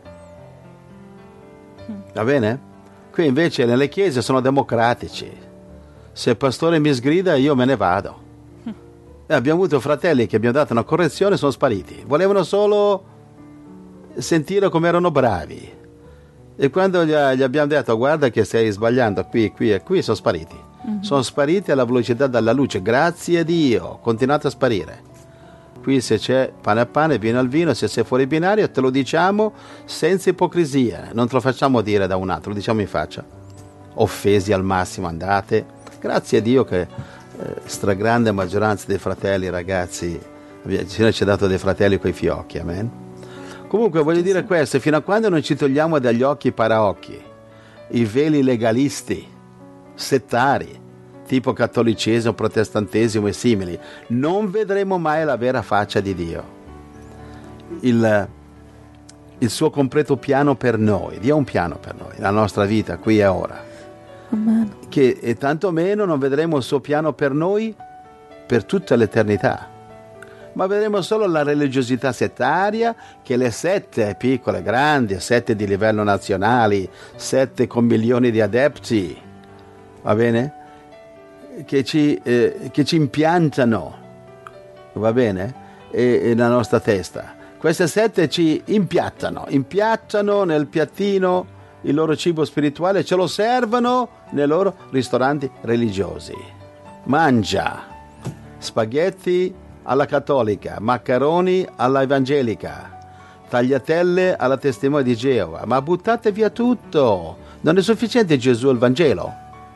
Va bene? Qui invece nelle chiese sono democratici. Se il pastore mi sgrida io me ne vado. E abbiamo avuto fratelli che abbiamo dato una correzione e sono spariti. Volevano solo sentire come erano bravi. E quando gli abbiamo detto guarda che stai sbagliando qui e qui, sono spariti. Sono spariti alla velocità della luce, grazie a Dio, continuate a sparire. Qui se c'è pane, vino al vino, se sei fuori binario te lo diciamo senza ipocrisia, non te lo facciamo dire da un altro, lo diciamo in faccia. Offesi al massimo, andate. Grazie a Dio che stragrande maggioranza dei fratelli, ragazzi, il Signore ci ha dato dei fratelli coi fiocchi, amen. Comunque voglio dire questo, fino a quando non ci togliamo dagli occhi i paraocchi, i veli legalisti, settari, tipo cattolicesimo, protestantesimo e simili, non vedremo mai la vera faccia di Dio. Il suo completo piano per noi, Dio ha un piano per noi, la nostra vita qui e ora. Amen. E tanto meno non vedremo il suo piano per noi per tutta l'eternità. Ma vedremo solo la religiosità settaria, che le sette piccole, grandi, sette di livello nazionale, sette con milioni di adepti, va bene? Che ci impiantano, va bene? Nella nostra testa. Queste sette ci impiattano nel piattino il loro cibo spirituale, ce lo servono nei loro ristoranti religiosi. Mangia spaghetti alla cattolica, maccheroni alla evangelica, tagliatelle alla testimone di Geova, ma buttate via tutto. Non è sufficiente Gesù e il Vangelo?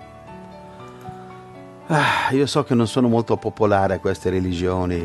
Io so che non sono molto popolare a queste religioni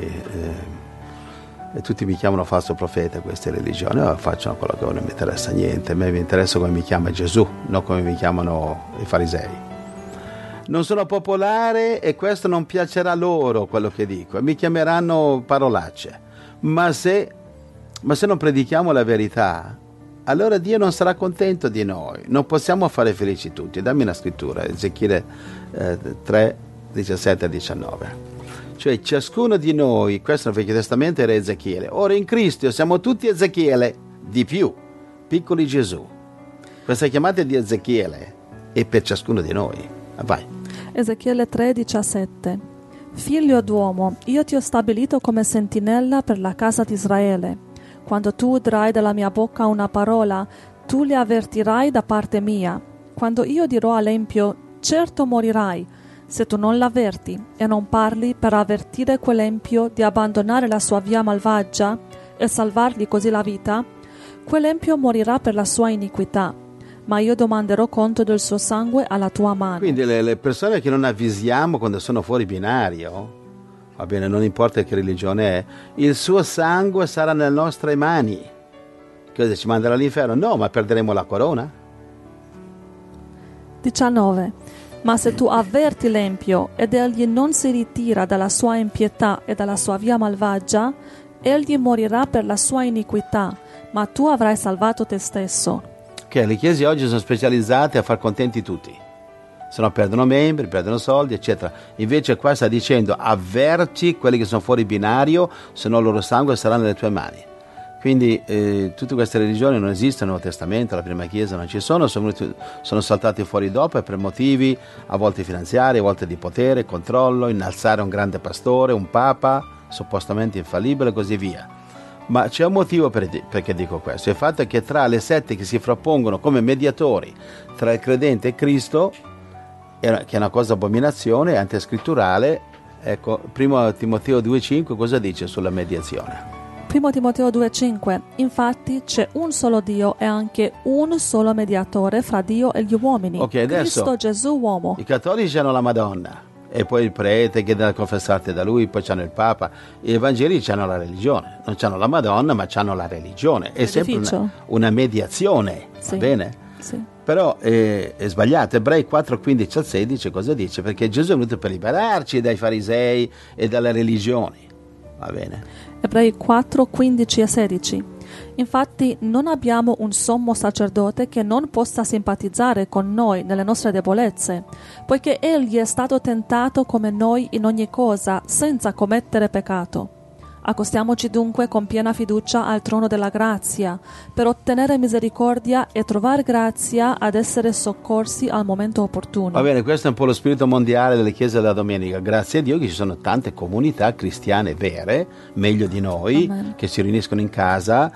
e tutti mi chiamano falso profeta a queste religioni. Io faccio quello che non mi interessa niente, a me mi interessa come mi chiama Gesù, non come mi chiamano i farisei. Non sono popolare e questo non piacerà loro quello che dico e mi chiameranno parolacce, ma se non predichiamo la verità, allora Dio non sarà contento di noi. Non possiamo fare felici tutti. Dammi una scrittura, Ezechiele 3, 17 e 19. Cioè ciascuno di noi, questo nel Vecchio Testamento era Ezechiele, ora in Cristo siamo tutti Ezechiele, di più, piccoli Gesù. Questa chiamata di Ezechiele è per ciascuno di noi. Vai. Ezechiele 3,17. Figlio d'uomo, io ti ho stabilito come sentinella per la casa di Israele. Quando tu udrai dalla mia bocca una parola, tu le avvertirai da parte mia. Quando io dirò all'empio, certo morirai, se tu non l'avverti e non parli per avvertire quell'empio di abbandonare la sua via malvagia e salvargli così la vita, quell'empio morirà per la sua iniquità. Ma io domanderò conto del suo sangue alla tua mano. Quindi le persone che non avvisiamo quando sono fuori binario, va bene, non importa che religione è, il suo sangue sarà nelle nostre mani. Cosa ci manderà all'inferno? No, ma perderemo la corona. 19. Ma se tu avverti l'empio ed egli non si ritira dalla sua impietà e dalla sua via malvagia, egli morirà per la sua iniquità, ma tu avrai salvato te stesso. Che le chiese oggi sono specializzate a far contenti tutti, se no perdono membri, perdono soldi, eccetera. Invece qua sta dicendo: avverti quelli che sono fuori binario, se no il loro sangue sarà nelle tue mani. Quindi tutte queste religioni non esistono nel Nuovo Testamento, la prima chiesa non ci sono saltati fuori dopo, e per motivi a volte finanziari, a volte di potere, controllo, innalzare un grande pastore, un papa suppostamente infallibile e così via. Ma c'è un motivo perché dico questo: il fatto è che tra le sette che si frappongono come mediatori tra il credente e Cristo, che è una cosa abominazione, antiscritturale, ecco, 1 Timoteo 2,5 cosa dice sulla mediazione? 1 Timoteo 2,5: infatti c'è un solo Dio e anche un solo mediatore fra Dio e gli uomini, adesso, Cristo Gesù uomo. I cattolici hanno la Madonna, e poi il prete che deve confessarti da lui, poi c'hanno il Papa. Gli evangelici hanno la religione, non c'hanno la Madonna, ma c'hanno la religione. È sempre una mediazione, sì. Va bene? Sì. Però è sbagliato. Ebrei 4:15 al 16 cosa dice? Perché Gesù è venuto per liberarci dai farisei e dalle religioni, va bene? Ebrei 4, 15 e 16. Infatti non abbiamo un sommo sacerdote che non possa simpatizzare con noi nelle nostre debolezze, poiché egli è stato tentato come noi in ogni cosa, senza commettere peccato. Accostiamoci dunque con piena fiducia al trono della grazia, per ottenere misericordia e trovare grazia ad essere soccorsi al momento opportuno. Va bene, questo è un po' lo spirito mondiale delle chiese della domenica. Grazie a Dio che ci sono tante comunità cristiane vere, meglio di noi, Amen. Che si riuniscono in casa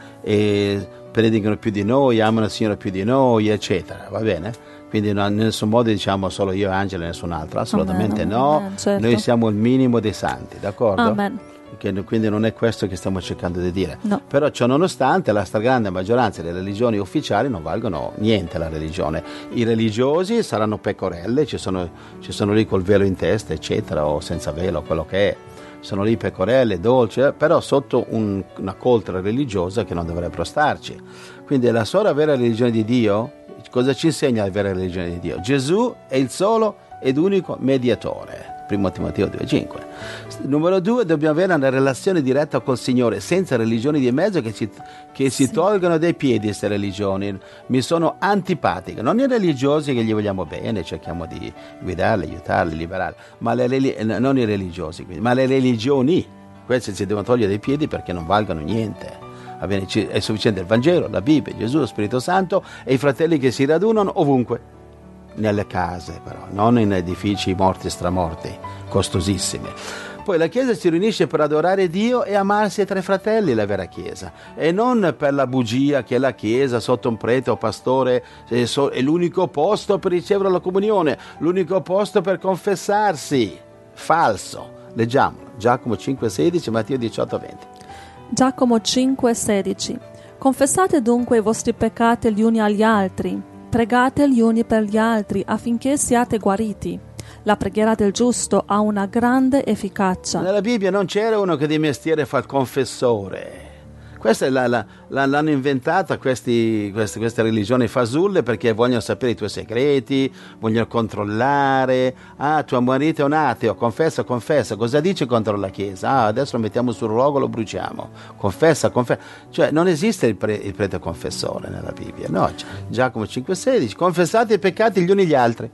e predicano più di noi, amano il Signore più di noi, eccetera, va bene? Quindi in nessun modo diciamo solo io e Angela e nessun altro, assolutamente Amen. no. Amen, certo. Noi siamo il minimo dei santi, d'accordo? Amen. Quindi non è questo che stiamo cercando di dire. No. Però ciò nonostante la stragrande maggioranza delle religioni ufficiali non valgono niente la religione. I religiosi saranno pecorelle, ci sono lì col velo in testa, eccetera, o senza velo, quello che è. Sono lì pecorelle, dolci, però sotto una coltre religiosa che non dovrebbero starci. Quindi la sola vera religione di Dio, cosa ci insegna la vera religione di Dio? Gesù è il solo ed unico mediatore. 1 Timoteo 2,5. Numero 2, dobbiamo avere una relazione diretta col Signore, senza religioni di mezzo che si tolgono dai piedi queste religioni. Mi sono antipatiche, non i religiosi che gli vogliamo bene, cerchiamo di guidarli, aiutarli, liberarli, ma non i religiosi, ma le religioni, queste si devono togliere dai piedi perché non valgono niente. Va bene, è sufficiente il Vangelo, la Bibbia, Gesù, lo Spirito Santo e i fratelli che si radunano ovunque. Nelle case però, non in edifici morti e stramorti, costosissimi. Poi la Chiesa si riunisce per adorare Dio e amarsi tra i fratelli, la vera Chiesa, e non per la bugia che la Chiesa sotto un prete o pastore è l'unico posto per ricevere la comunione, l'unico posto per confessarsi. Falso. Leggiamolo, Giacomo 5,16, Matteo 18,20. Giacomo 5,16. Confessate dunque i vostri peccati gli uni agli altri, pregate gli uni per gli altri affinché siate guariti. La preghiera del giusto ha una grande efficacia. Nella Bibbia non c'era uno che di mestiere fa il confessore. Questa l'hanno inventata queste religioni fasulle perché vogliono sapere i tuoi segreti, vogliono controllare. Ah, tuo marito è un ateo, confessa. Cosa dice contro la Chiesa? Ah, adesso lo mettiamo sul rogo, lo bruciamo. Confessa. Cioè non esiste il prete confessore nella Bibbia. No, Giacomo 5,16. Confessate i peccati gli uni agli altri.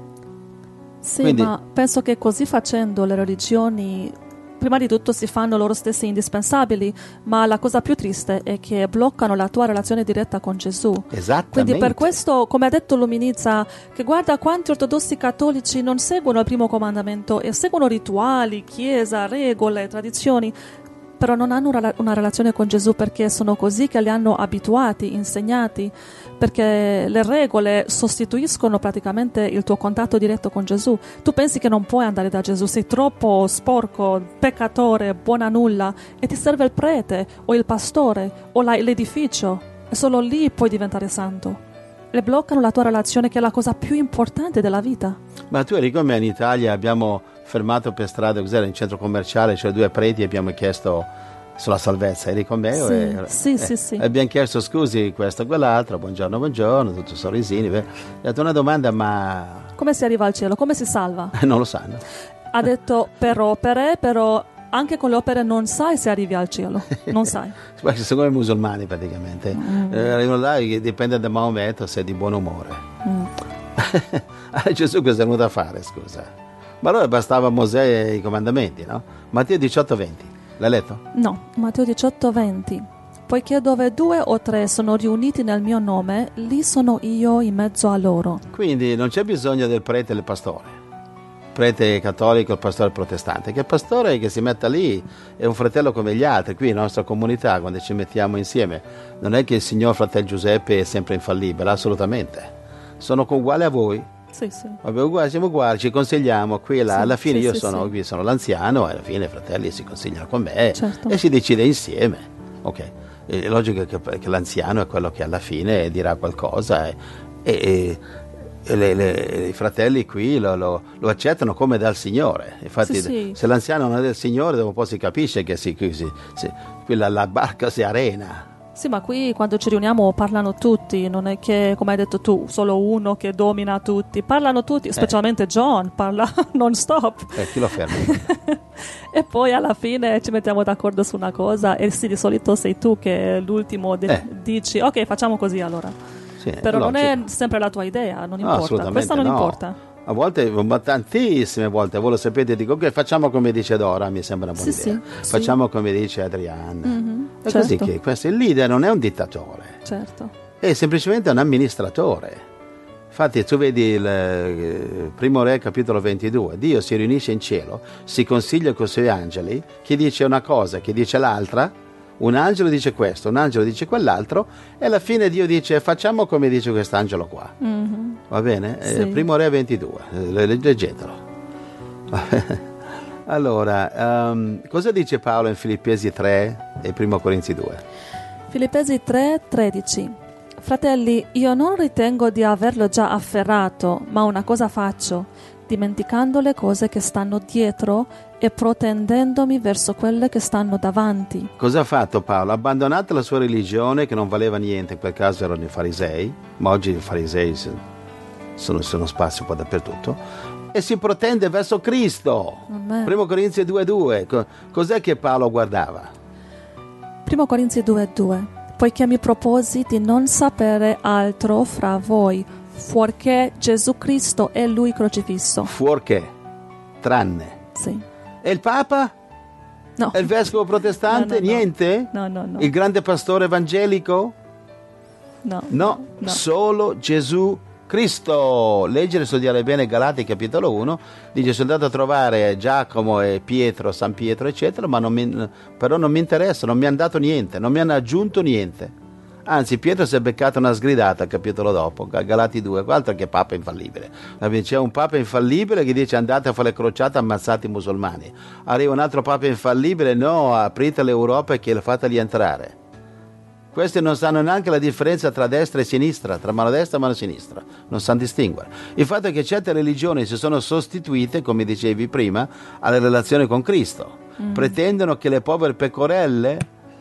Sì, Quindi, ma penso che così facendo le religioni prima di tutto si fanno loro stessi indispensabili, ma la cosa più triste è che bloccano la tua relazione diretta con Gesù. Esattamente. Quindi per questo, come ha detto Luminizza, che guarda quanti ortodossi cattolici non seguono il primo comandamento e seguono rituali, chiesa, regole, tradizioni, però non hanno una relazione con Gesù perché sono così che li hanno abituati, insegnati, perché le regole sostituiscono praticamente il tuo contatto diretto con Gesù. Tu pensi che non puoi andare da Gesù, sei troppo sporco, peccatore, buona nulla, e ti serve il prete o il pastore o l'edificio, e solo lì puoi diventare santo. Le bloccano la tua relazione, che è la cosa più importante della vita. Ma tu eri con me in Italia, abbiamo fermato per strada, cos'era, in centro commerciale, c'erano due preti e abbiamo chiesto sulla salvezza, eri con me? Sì. Abbiamo chiesto scusi questo, quell'altro, buongiorno, tutto sorrisini. Ho detto una domanda, ma come si arriva al cielo? Come si salva? non lo sanno. Ha detto per opere, però anche con le opere non sai se arrivi al cielo, non sai. Sono come i musulmani praticamente. Arrivano là che dipende da Maometto se è di buon umore. Gesù cosa è venuto a fare, scusa? Ma allora bastava Mosè e i comandamenti, no? Matteo 18:20, l'hai letto? No, Matteo 18:20. Poiché dove 2 o 3 sono riuniti nel mio nome, lì sono io in mezzo a loro. Quindi non c'è bisogno del prete e del pastore. Prete cattolico, il pastore protestante, che il pastore che si metta lì è un fratello come gli altri. Qui in nostra comunità, quando ci mettiamo insieme, non è che il signor fratello Giuseppe è sempre infallibile, assolutamente. Sono uguali a voi. Sì, sì. Vabbè, siamo uguali, ci consigliamo qui e là. Sì, alla fine sì, io sì, sono, sì. Qui sono l'anziano e alla fine i fratelli si consigliano con me, Certo. e si decide insieme. Ok, è logico che l'anziano è quello che alla fine dirà qualcosa e i fratelli qui lo accettano come dal Signore. Infatti Sì. se l'anziano non è del Signore, dopo un po' si capisce che qui la barca si arena. Sì, ma qui quando ci riuniamo parlano tutti, non è che, come hai detto tu, solo uno che domina tutti. Parlano tutti, specialmente John, parla non stop. Chi lo ferma? E poi alla fine ci mettiamo d'accordo su una cosa e sì, di solito sei tu che l'ultimo dici, ok, facciamo così allora. Sì, Però non è logico. sempre la tua idea, non No, importa. assolutamente Questa non no. importa. A volte, ma tantissime volte, voi lo sapete, dico ok, facciamo come dice Dora, mi sembra una buona Sì, idea. sì, Facciamo come dice Adriana. È certo. così che questo, il leader non è un dittatore, Certo. è semplicemente un amministratore. Infatti tu vedi il Primo Re capitolo 22, Dio si riunisce in cielo, si consiglia con i suoi angeli, chi dice una cosa, chi dice l'altra, un angelo dice questo, un angelo dice quell'altro, e alla fine Dio dice facciamo come dice quest'angelo qua. Va bene? Sì. Primo Re 22, leggetelo. Allora, cosa dice Paolo in Filippesi 3 e 1 Corinzi 2? Filippesi 3:13. Fratelli, io non ritengo di averlo già afferrato, ma una cosa faccio, dimenticando le cose che stanno dietro e protendendomi verso quelle che stanno davanti. Cosa ha fatto Paolo? Ha abbandonato la sua religione che non valeva niente, in quel caso erano i farisei, ma oggi i farisei sono sparsi un po' dappertutto, e si protende verso Cristo. Amen. 1 Corinzi 2:2. Cos'è che Paolo guardava? 1 Corinzi 2:2. Poiché mi proposi di non sapere altro fra voi, fuorché Gesù Cristo e Lui crocifisso. Fuorché, tranne. Sì. E il Papa? No. E il vescovo protestante? No, no, no. Niente? No. Il grande pastore evangelico? No. No, solo Gesù Cristo. Leggere e studiare bene Galati capitolo 1, dice sono andato a trovare Giacomo e Pietro, San Pietro eccetera, ma però non mi interessa, non mi hanno dato niente, non mi hanno aggiunto niente. Anzi, Pietro si è beccato una sgridata il capitolo dopo, Galati 2, altro che Papa infallibile. C'è un Papa infallibile che dice andate a fare le crociate, ammazzate i musulmani. Arriva un altro Papa infallibile, no, aprite l'Europa e fateli entrare. Questi non sanno neanche la differenza tra destra e sinistra, tra mano destra e mano sinistra, non sanno distinguere. Il fatto è che certe religioni si sono sostituite, come dicevi prima, alle relazioni con Cristo. Pretendono che le povere pecorelle,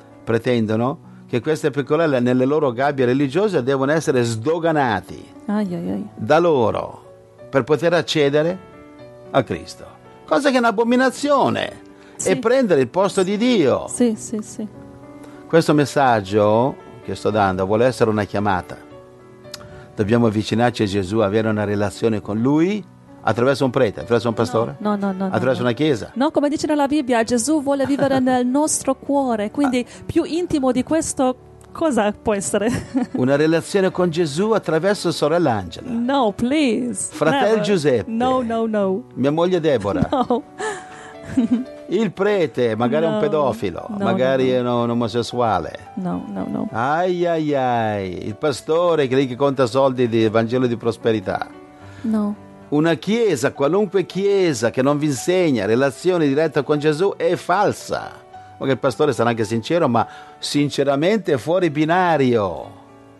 che queste pecorelle nelle loro gabbie religiose devono essere sdoganati Ai. da loro per poter accedere a Cristo. Cosa che è un'abominazione, Sì. e prendere il posto di Dio. Sì. Questo messaggio che sto dando vuole essere una chiamata. Dobbiamo avvicinarci a Gesù, avere una relazione con Lui attraverso un prete, attraverso un pastore, No. attraverso una chiesa. No, come dice nella Bibbia, Gesù vuole vivere nel nostro cuore, quindi più intimo di questo cosa può essere? Una relazione con Gesù attraverso sorella Angela, No, please. fratello Never. Giuseppe, No. mia moglie Deborah, No. il prete, magari No. un pedofilo, No, magari no. è un omosessuale. No. Ai, il pastore che conta soldi di Vangelo di prosperità. No. Una chiesa, qualunque chiesa che non vi insegna relazione diretta con Gesù è falsa. Perché il pastore sarà anche sincero, ma sinceramente è fuori binario.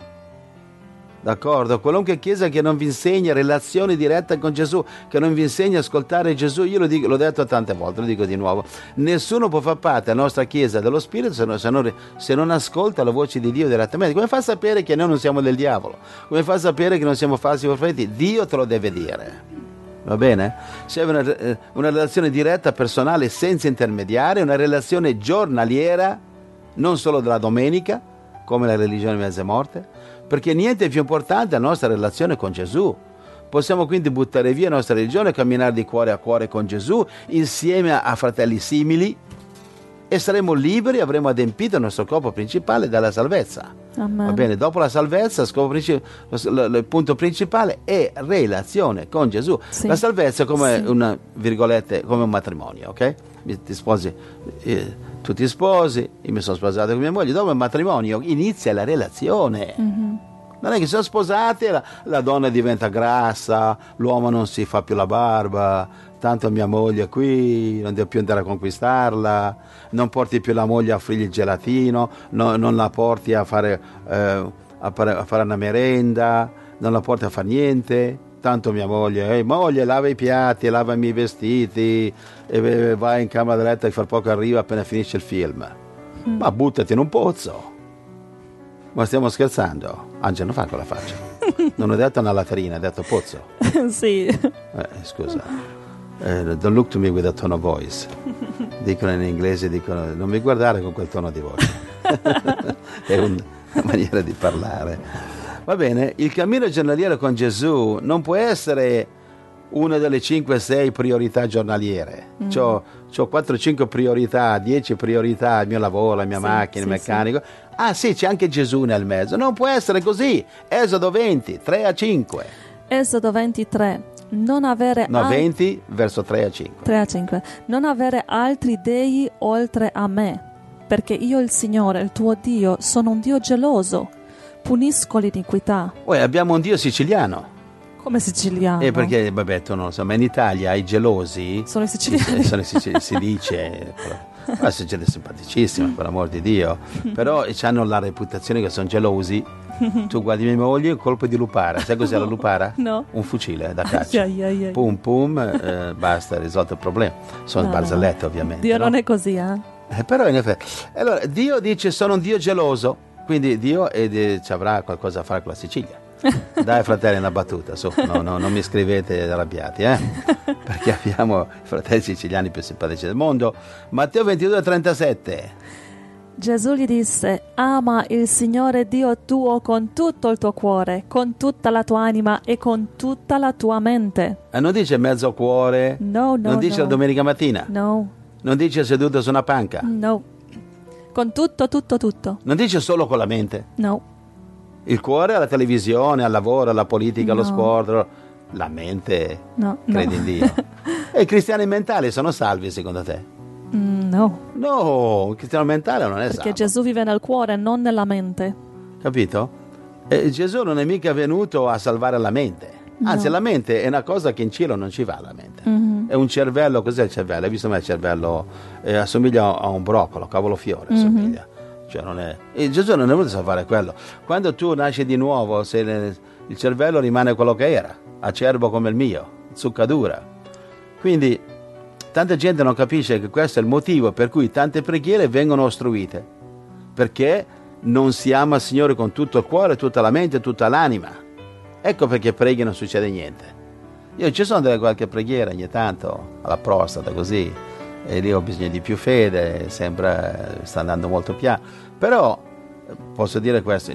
D'accordo? Qualunque chiesa che non vi insegna relazione diretta con Gesù, che non vi insegna a ascoltare Gesù, io l'ho detto tante volte, lo dico di nuovo, nessuno può far parte della nostra chiesa dello Spirito se non ascolta la voce di Dio direttamente. Come fa a sapere che noi non siamo del diavolo? Come fa a sapere che non siamo falsi profeti? Dio te lo deve dire. Va bene? Serve una relazione diretta, personale, senza intermediari, una relazione giornaliera, non solo della domenica, come la religione mezza morte, perché niente è più importante della nostra relazione con Gesù. Possiamo quindi buttare via la nostra religione e camminare di cuore a cuore con Gesù, insieme a fratelli simili, e saremo liberi, avremo adempito il nostro scopo principale della salvezza. Amen. Va bene, dopo la salvezza, il punto principale è relazione con Gesù. Sì. La salvezza è come Sì. una virgolette, come un matrimonio, ok? Ti sposi, tu ti sposi, io mi sono sposato con mia moglie, dopo il matrimonio inizia la relazione. Mhm. Non è che sono sposati e la donna diventa grassa, l'uomo non si fa più la barba, tanto mia moglie qui, non devo più andare a conquistarla, non porti più la moglie a offrirgli il gelatino, non la porti a fare una merenda, non la porti a fare niente, tanto mia moglie, moglie lava i piatti, lava i miei vestiti, e vai in camera da letto e fra poco arriva appena finisce il film. Ma buttati in un pozzo. Ma stiamo scherzando? Angelo, non fa quella faccia. Non ho detto una latrina, ho detto pozzo. Sì. Scusa. Don't look to me with a tone of voice. Dicono in inglese, non mi guardare con quel tono di voce. È una maniera di parlare. Va bene, il cammino giornaliero con Gesù non può essere una delle 5-6 priorità giornaliere. C'ho 4-5 priorità, 10 priorità, il mio lavoro, la mia macchina, il meccanico. Sì. Ah sì, c'è anche Gesù nel mezzo. Non può essere così. Esodo 20, 3-5. Esodo 23. Non avere 20, verso 3-5. 3-5. Non avere altri dei oltre a me, perché io il Signore, il tuo Dio, sono un Dio geloso. Punisco l'iniquità. Poi abbiamo un Dio siciliano. Come siciliano? Perché, vabbè, tu non lo so, ma in Italia i gelosi sono i siciliani. Si dice, la Sicilia è simpaticissima, per l'amor di Dio, però hanno la reputazione che sono gelosi. Tu guardi mia moglie, un colpo di lupara. Sai cos'è la lupara? No. Un fucile da caccia. Pum pum, basta, risolto il problema. Sono barzellette, ovviamente. Dio non è così, però in effetti. Allora, Dio dice sono un Dio geloso, quindi Dio ci avrà qualcosa a fare con la Sicilia. Dai fratelli, una battuta, su, non mi scrivete arrabbiati, perché abbiamo i fratelli siciliani più simpatici del mondo. Matteo 22:37. Gesù gli disse: ama il Signore Dio tuo con tutto il tuo cuore, con tutta la tua anima e con tutta la tua mente. Non dice mezzo cuore? No. Non dice la domenica mattina? No. Non dice seduto su una panca? No. Con tutto. Non dice solo con la mente? No. Il cuore alla televisione, al lavoro, alla politica, allo sport, la mente crede in Dio. E i cristiani mentali sono salvi secondo te? No. No, il cristiano mentale non è salvo. Perché Gesù vive nel cuore, non nella mente. Capito? Gesù non è mica venuto a salvare la mente. Anzi, la mente è una cosa che in cielo non ci va, la mente. È un cervello, cos'è il cervello? Hai visto mai il cervello? Assomiglia a un broccolo, cavolfiore, assomiglia. Cioè Gesù non è venuto a salvare quello. Quando tu nasci di nuovo, il cervello rimane quello che era, acerbo come il mio, zuccatura. Quindi tanta gente non capisce che questo è il motivo per cui tante preghiere vengono ostruite, perché non si ama il Signore con tutto il cuore, tutta la mente, tutta l'anima. Ecco perché preghi e non succede niente. Ci sono delle qualche preghiera ogni tanto alla prostata così, e lì ho bisogno di più fede, sembra sta andando molto piano, però posso dire questo: il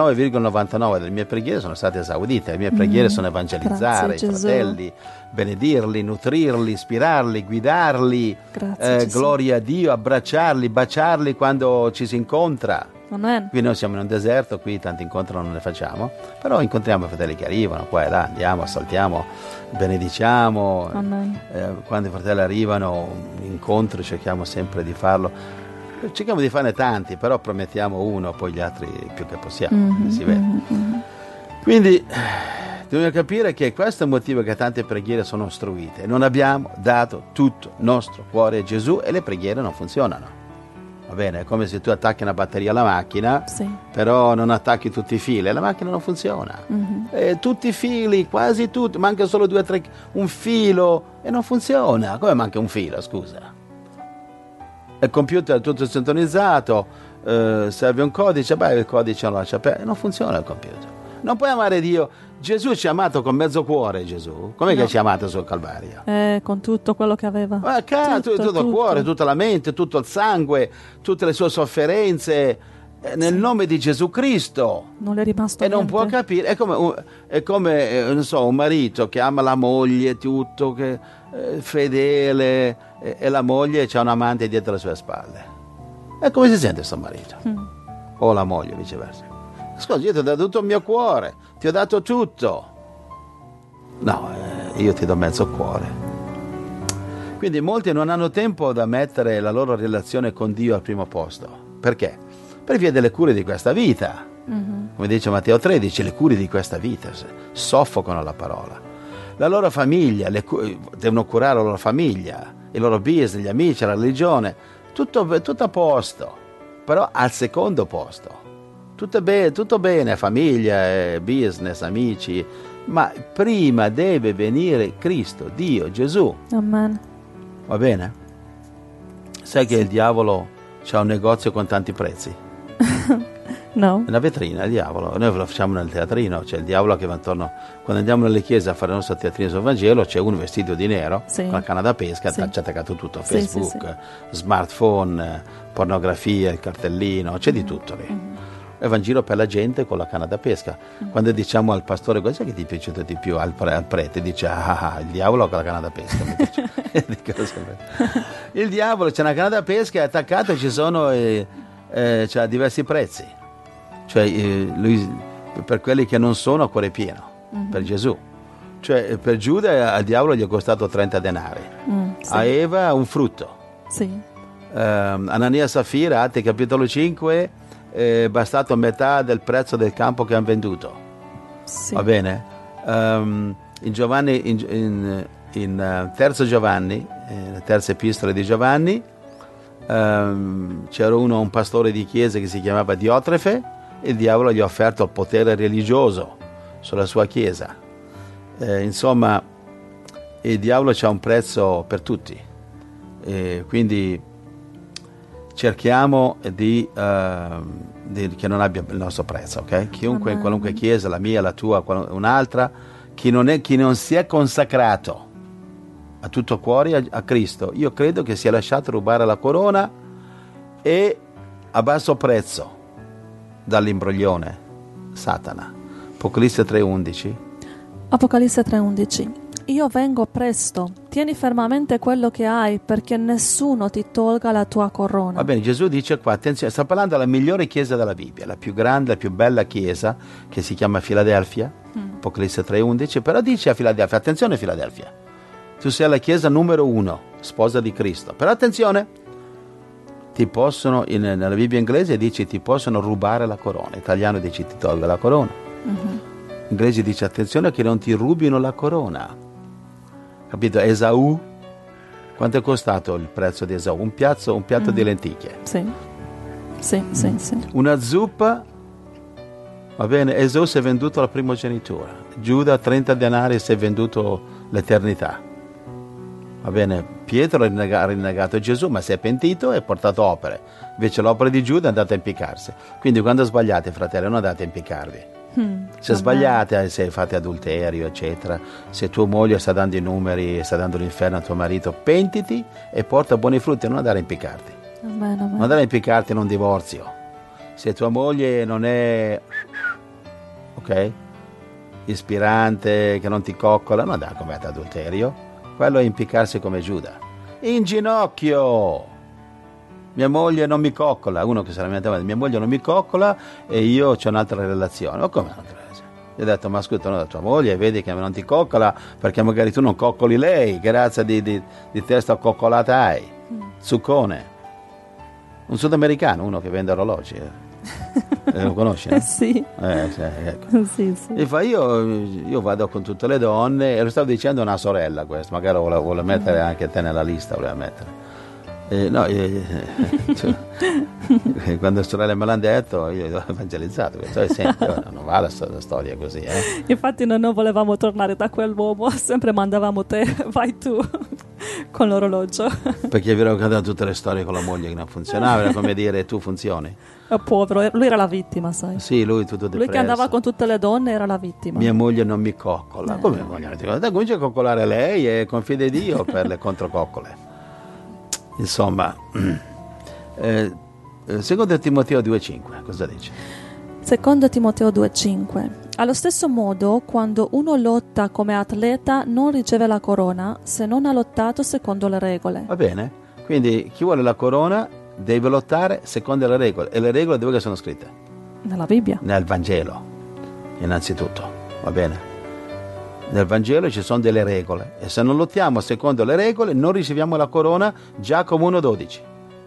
99,99 delle mie preghiere sono state esaudite. Le mie preghiere sono evangelizzare i fratelli, benedirli, nutrirli, ispirarli, guidarli, gloria a Dio, abbracciarli, baciarli quando ci si incontra. Amen. Qui noi siamo in un deserto, qui tanti incontri non ne facciamo, però incontriamo i fratelli che arrivano qua e là, andiamo, assaltiamo, benediciamo. Quando i fratelli arrivano, incontri, cerchiamo sempre di farlo. Cerchiamo di farne tanti, però promettiamo uno, poi gli altri più che possiamo, si vede. Quindi dobbiamo capire che questo è il motivo che tante preghiere sono ostruite. Non abbiamo dato tutto il nostro cuore a Gesù e le preghiere non funzionano. Va bene, è come se tu attacchi una batteria alla macchina, però non attacchi tutti i fili, la macchina non funziona. Tutti i fili, quasi tutti, manca solo 2 o 3, un filo e non funziona. Come manca un filo, scusa? Il computer è tutto sintonizzato, serve un codice, il codice non lascia perdere, non funziona il computer. Non puoi amare Dio. Gesù ci ha amato con mezzo cuore, Gesù. Com'è che ci ha amato sul Calvario? Con tutto quello che aveva. Tutto il cuore, tutta la mente, tutto il sangue, tutte le sue sofferenze, nel nome di Gesù Cristo. Non le è rimasto E niente. non può capire. È come non so, un marito che ama la moglie, tutto, che fedele, e la moglie c'ha un amante dietro le sue spalle. E come si sente questo marito? O la moglie, viceversa. Scusa, io ti ho dato tutto il mio cuore, ti ho dato tutto. No, io ti do mezzo cuore. Quindi molti non hanno tempo da mettere la loro relazione con Dio al primo posto. Perché? Per via delle cure di questa vita. Come dice Matteo 13, le cure di questa vita soffocano la parola. La loro famiglia, devono curare la loro famiglia, il loro business, gli amici, la religione, tutto a posto, però al secondo posto. Tutto bene, famiglia, business, amici, ma prima deve venire Cristo, Dio, Gesù. Amen. Va bene? Sai che il diavolo c'ha un negozio con tanti prezzi? No. Una vetrina, il diavolo. Noi lo facciamo nel teatrino, c'è il diavolo che va intorno. Quando andiamo nelle chiese a fare il nostro teatrino sul Vangelo, c'è uno vestito di nero, con la canna da pesca, ci ha attaccato tutto, Facebook, smartphone, pornografia, il cartellino, c'è di tutto lì. E va in giro per la gente con la canna da pesca. Quando diciamo al pastore cosa che ti è piaciuto di più, al prete, dice il diavolo con la canna da pesca. Il diavolo c'è una canna da pesca, è attaccato, ci sono c'ha diversi prezzi. Cioè lui, per quelli che non sono, a cuore pieno, per Gesù. Cioè per Giuda al diavolo gli è costato 30 denari, a Eva un frutto. Anania e Safira, Atti capitolo 5, è bastato metà del prezzo del campo che hanno venduto. Va bene? In Giovanni, in terzo Giovanni, la terza epistola di Giovanni, c'era un pastore di chiesa che si chiamava Diotrefe. Il diavolo gli ha offerto il potere religioso sulla sua chiesa. Insomma, il diavolo c'ha un prezzo per tutti. Quindi cerchiamo di che non abbia il nostro prezzo, ok? Chiunque in qualunque chiesa, la mia, la tua, un'altra, chi non si è consacrato a tutto cuore a Cristo, io credo che sia lasciato rubare la corona e a basso prezzo dall'imbroglione Satana. Apocalisse 3:11. Apocalisse 3:11. Io vengo presto, tieni fermamente quello che hai, perché nessuno ti tolga la tua corona. Va bene, Gesù dice qua, attenzione, sta parlando della migliore chiesa della Bibbia, la più grande, la più bella chiesa, che si chiama Filadelfia, Apocalisse 3:11, però dice a Filadelfia, attenzione Filadelfia, tu sei la chiesa numero 1, sposa di Cristo, però attenzione, ti possono, nella Bibbia inglese dice ti possono rubare la corona, in italiano dice ti tolga la corona, in inglese dice attenzione che non ti rubino la corona, capito? Esaù, quanto è costato il prezzo di Esaù? Un piatto di lenticchie, sì. Una zuppa, va bene, Esaù si è venduto la primogenitura, Giuda 30 denari si è venduto l'eternità. Va bene, Pietro ha rinnegato Gesù, ma si è pentito e ha portato opere. Invece l'opera di Giuda è andata a impiccarsi. Quindi quando sbagliate, fratelli, non andate a impiccarvi. Se sbagliate, se fate adulterio, eccetera, se tua moglie sta dando i numeri, sta dando l'inferno a tuo marito, pentiti e porta buoni frutti, non andare a impiccarti. Amen. Non andare a impiccarti in un divorzio. Se tua moglie non è, ok, ispirante, che non ti coccola, non andare a commettere adulterio. Quello è impiccarsi come Giuda. In ginocchio! Mia moglie non mi coccola. Uno che si lamentava, mia moglie non mi coccola e io ho un'altra relazione. Ma come un'altra relazione? Gli ho detto, ma ascolta, no, da tua moglie vedi che non ti coccola perché magari tu non coccoli lei. Che razza di testa coccolata hai? Zuccone. Un sudamericano, uno che vende orologi. Lo conosci, no? Sì. Ecco. Sì. E fa, io vado con tutte le donne, e lo stavo dicendo a una sorella questo, magari vuole mettere anche te nella lista, voleva mettere. Quando le sorelle me l'hanno detto, io ho evangelizzato, senti, non va la storia così. Infatti noi non volevamo tornare da quell'uomo, sempre mandavamo te, vai tu. con l'orologio. Perché vi raccontato tutte le storie con la moglie che non funzionava, era come dire tu funzioni. Povero, lui era la vittima, sai. Sì, lui tutto depresso. Lui che andava con tutte le donne era la vittima. Mia moglie non mi coccola. Come moglie? Comincia a coccolare lei e confida in Dio per le contrococcole. Insomma, secondo Timoteo 2,5, cosa dice? Secondo Timoteo 2,5. Allo stesso modo, quando uno lotta come atleta non riceve la corona se non ha lottato secondo le regole. Va bene? Quindi chi vuole la corona deve lottare secondo le regole. E le regole dove sono scritte? Nella Bibbia. Nel Vangelo, innanzitutto. Va bene? Nel Vangelo ci sono delle regole. E se non lottiamo secondo le regole non riceviamo la corona. Giacomo 1,12.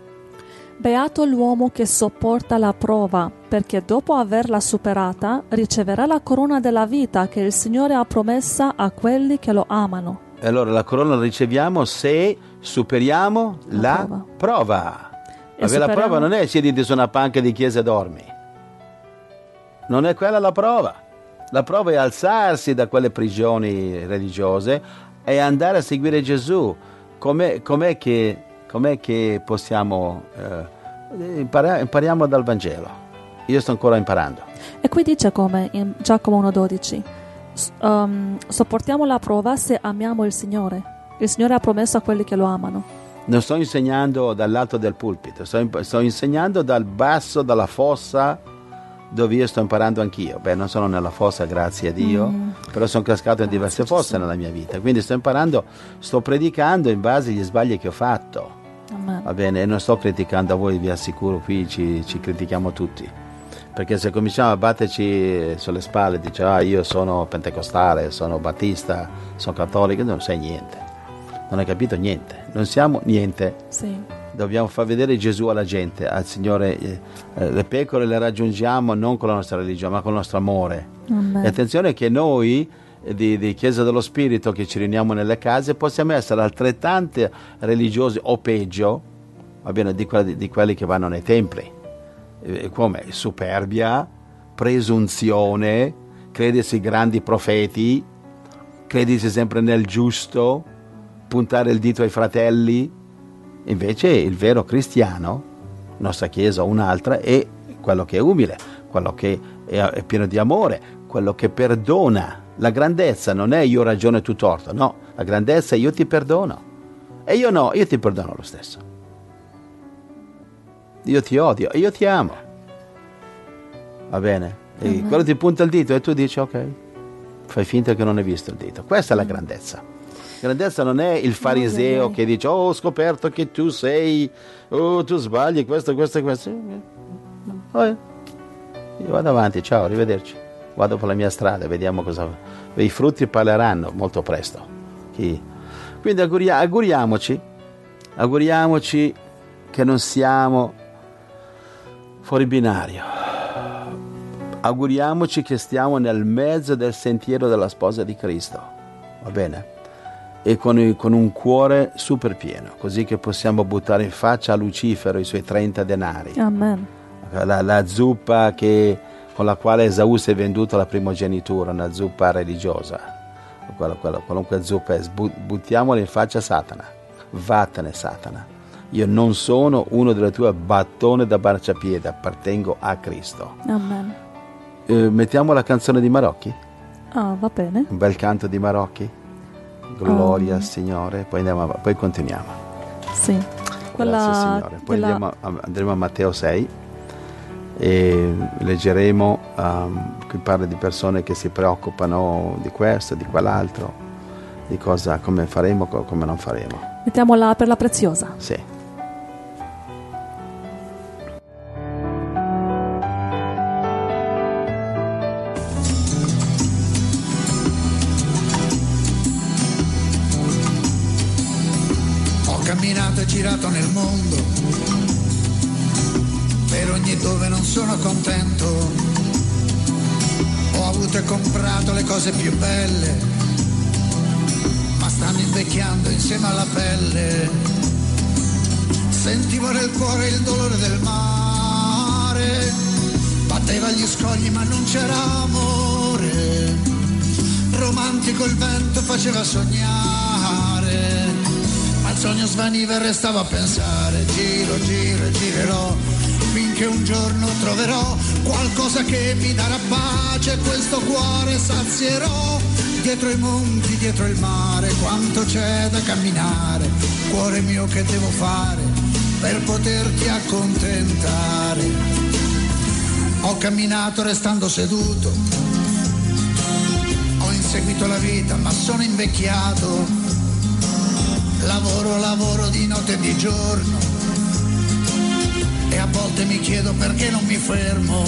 Beato l'uomo che sopporta la prova, perché dopo averla superata riceverà la corona della vita che il Signore ha promessa a quelli che lo amano. E allora la corona la riceviamo se superiamo la prova. Perché la prova non è siediti su una panca di chiesa e dormi. Non è quella la prova. La prova è alzarsi da quelle prigioni religiose e andare a seguire Gesù. Com'è che possiamo impariamo dal Vangelo? Io sto ancora imparando. E qui dice come in Giacomo 1,12 sopportiamo la prova se amiamo il Signore. Il Signore ha promesso a quelli che lo amano. Non sto insegnando dall'alto del pulpito, sto insegnando dal basso, dalla fossa dove io sto imparando anch'io. Beh, non sono nella fossa, grazie a Dio, però sono cascato in diverse fosse nella mia vita, quindi sto imparando, sto predicando in base agli sbagli che ho fatto. Amen. Va bene, e non sto criticando a voi, vi assicuro, qui ci critichiamo tutti, perché se cominciamo a batterci sulle spalle, dice io sono pentecostale, sono battista, sono cattolico, non sai niente, non hai capito niente, non siamo niente. Sì. Dobbiamo far vedere Gesù alla gente, al Signore. Le pecore le raggiungiamo non con la nostra religione, ma con il nostro amore. Amen. E attenzione che noi di Chiesa dello Spirito che ci riuniamo nelle case possiamo essere altrettanti religiosi o peggio, va bene, di quelli che vanno nei templi. Come? Superbia, presunzione, credersi grandi profeti, credersi sempre nel giusto, puntare il dito ai fratelli. Invece il vero cristiano, nostra Chiesa o un'altra, è quello che è umile, quello che è pieno di amore, quello che perdona. La grandezza non è io ragiono e tu torto, no, la grandezza è io ti perdono. E io no, io ti perdono lo stesso. Io ti odio e io ti amo. Va bene? E quello ti punta il dito e tu dici ok, fai finta che non hai visto il dito. Questa è la grandezza. Grandezza non è il fariseo che dice ho scoperto che tu sei, tu sbagli questo. Io vado avanti, ciao, arrivederci, vado per la mia strada, vediamo cosa. I frutti parleranno molto presto. Quindi auguriamoci che non siamo fuori binario, auguriamoci che stiamo nel mezzo del sentiero della sposa di Cristo, va bene? E con un cuore super pieno, così che possiamo buttare in faccia a Lucifero i suoi 30 denari. Amen. La zuppa con la quale Esaù si è venduto la primogenitura, una zuppa religiosa, qualunque zuppa è, buttiamola in faccia a Satana. Vattene Satana, io non sono uno delle tue battone da marciapiede, appartengo a Cristo. Amen. Mettiamo la canzone di Marocchi? Va bene. Un bel canto di Marocchi. Gloria al Signore, poi continuiamo. Sì. Grazie Signore. Poi andremo a Matteo 6 e leggeremo qui parla di persone che si preoccupano di questo, di quell'altro, di cosa, come faremo, come non faremo. Mettiamola per la preziosa. Sì. Girato nel mondo, per ogni dove non sono contento, ho avuto e comprato le cose più belle, ma stanno invecchiando insieme alla pelle. Sentivo nel cuore il dolore del mare, batteva gli scogli ma non c'era amore, romantico il vento faceva sognare. sogno svaniva e restavo a pensare, giro, giro e girerò, finché un giorno troverò qualcosa che mi darà pace, questo cuore sazierò, dietro i monti, dietro il mare, quanto c'è da camminare, cuore mio che devo fare per poterti accontentare. Ho camminato restando seduto, ho inseguito la vita ma sono invecchiato, lavoro, lavoro di notte e di giorno e a volte mi chiedo perché non mi fermo.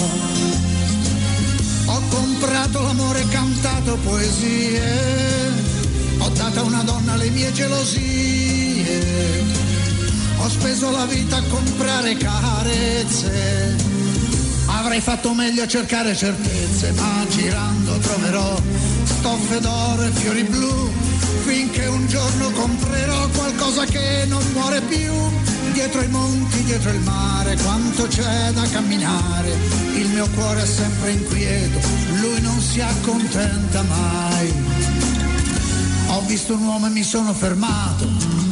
Ho comprato l'amore e cantato poesie, ho dato a una donna le mie gelosie, ho speso la vita a comprare carezze, avrei fatto meglio a cercare certezze, ma girando troverò stoffe d'oro e fiori blu, finché un giorno comprerò qualcosa che non muore più, dietro i monti, dietro il mare, quanto c'è da camminare, il mio cuore è sempre inquieto, lui non si accontenta mai. Ho visto un uomo e mi sono fermato,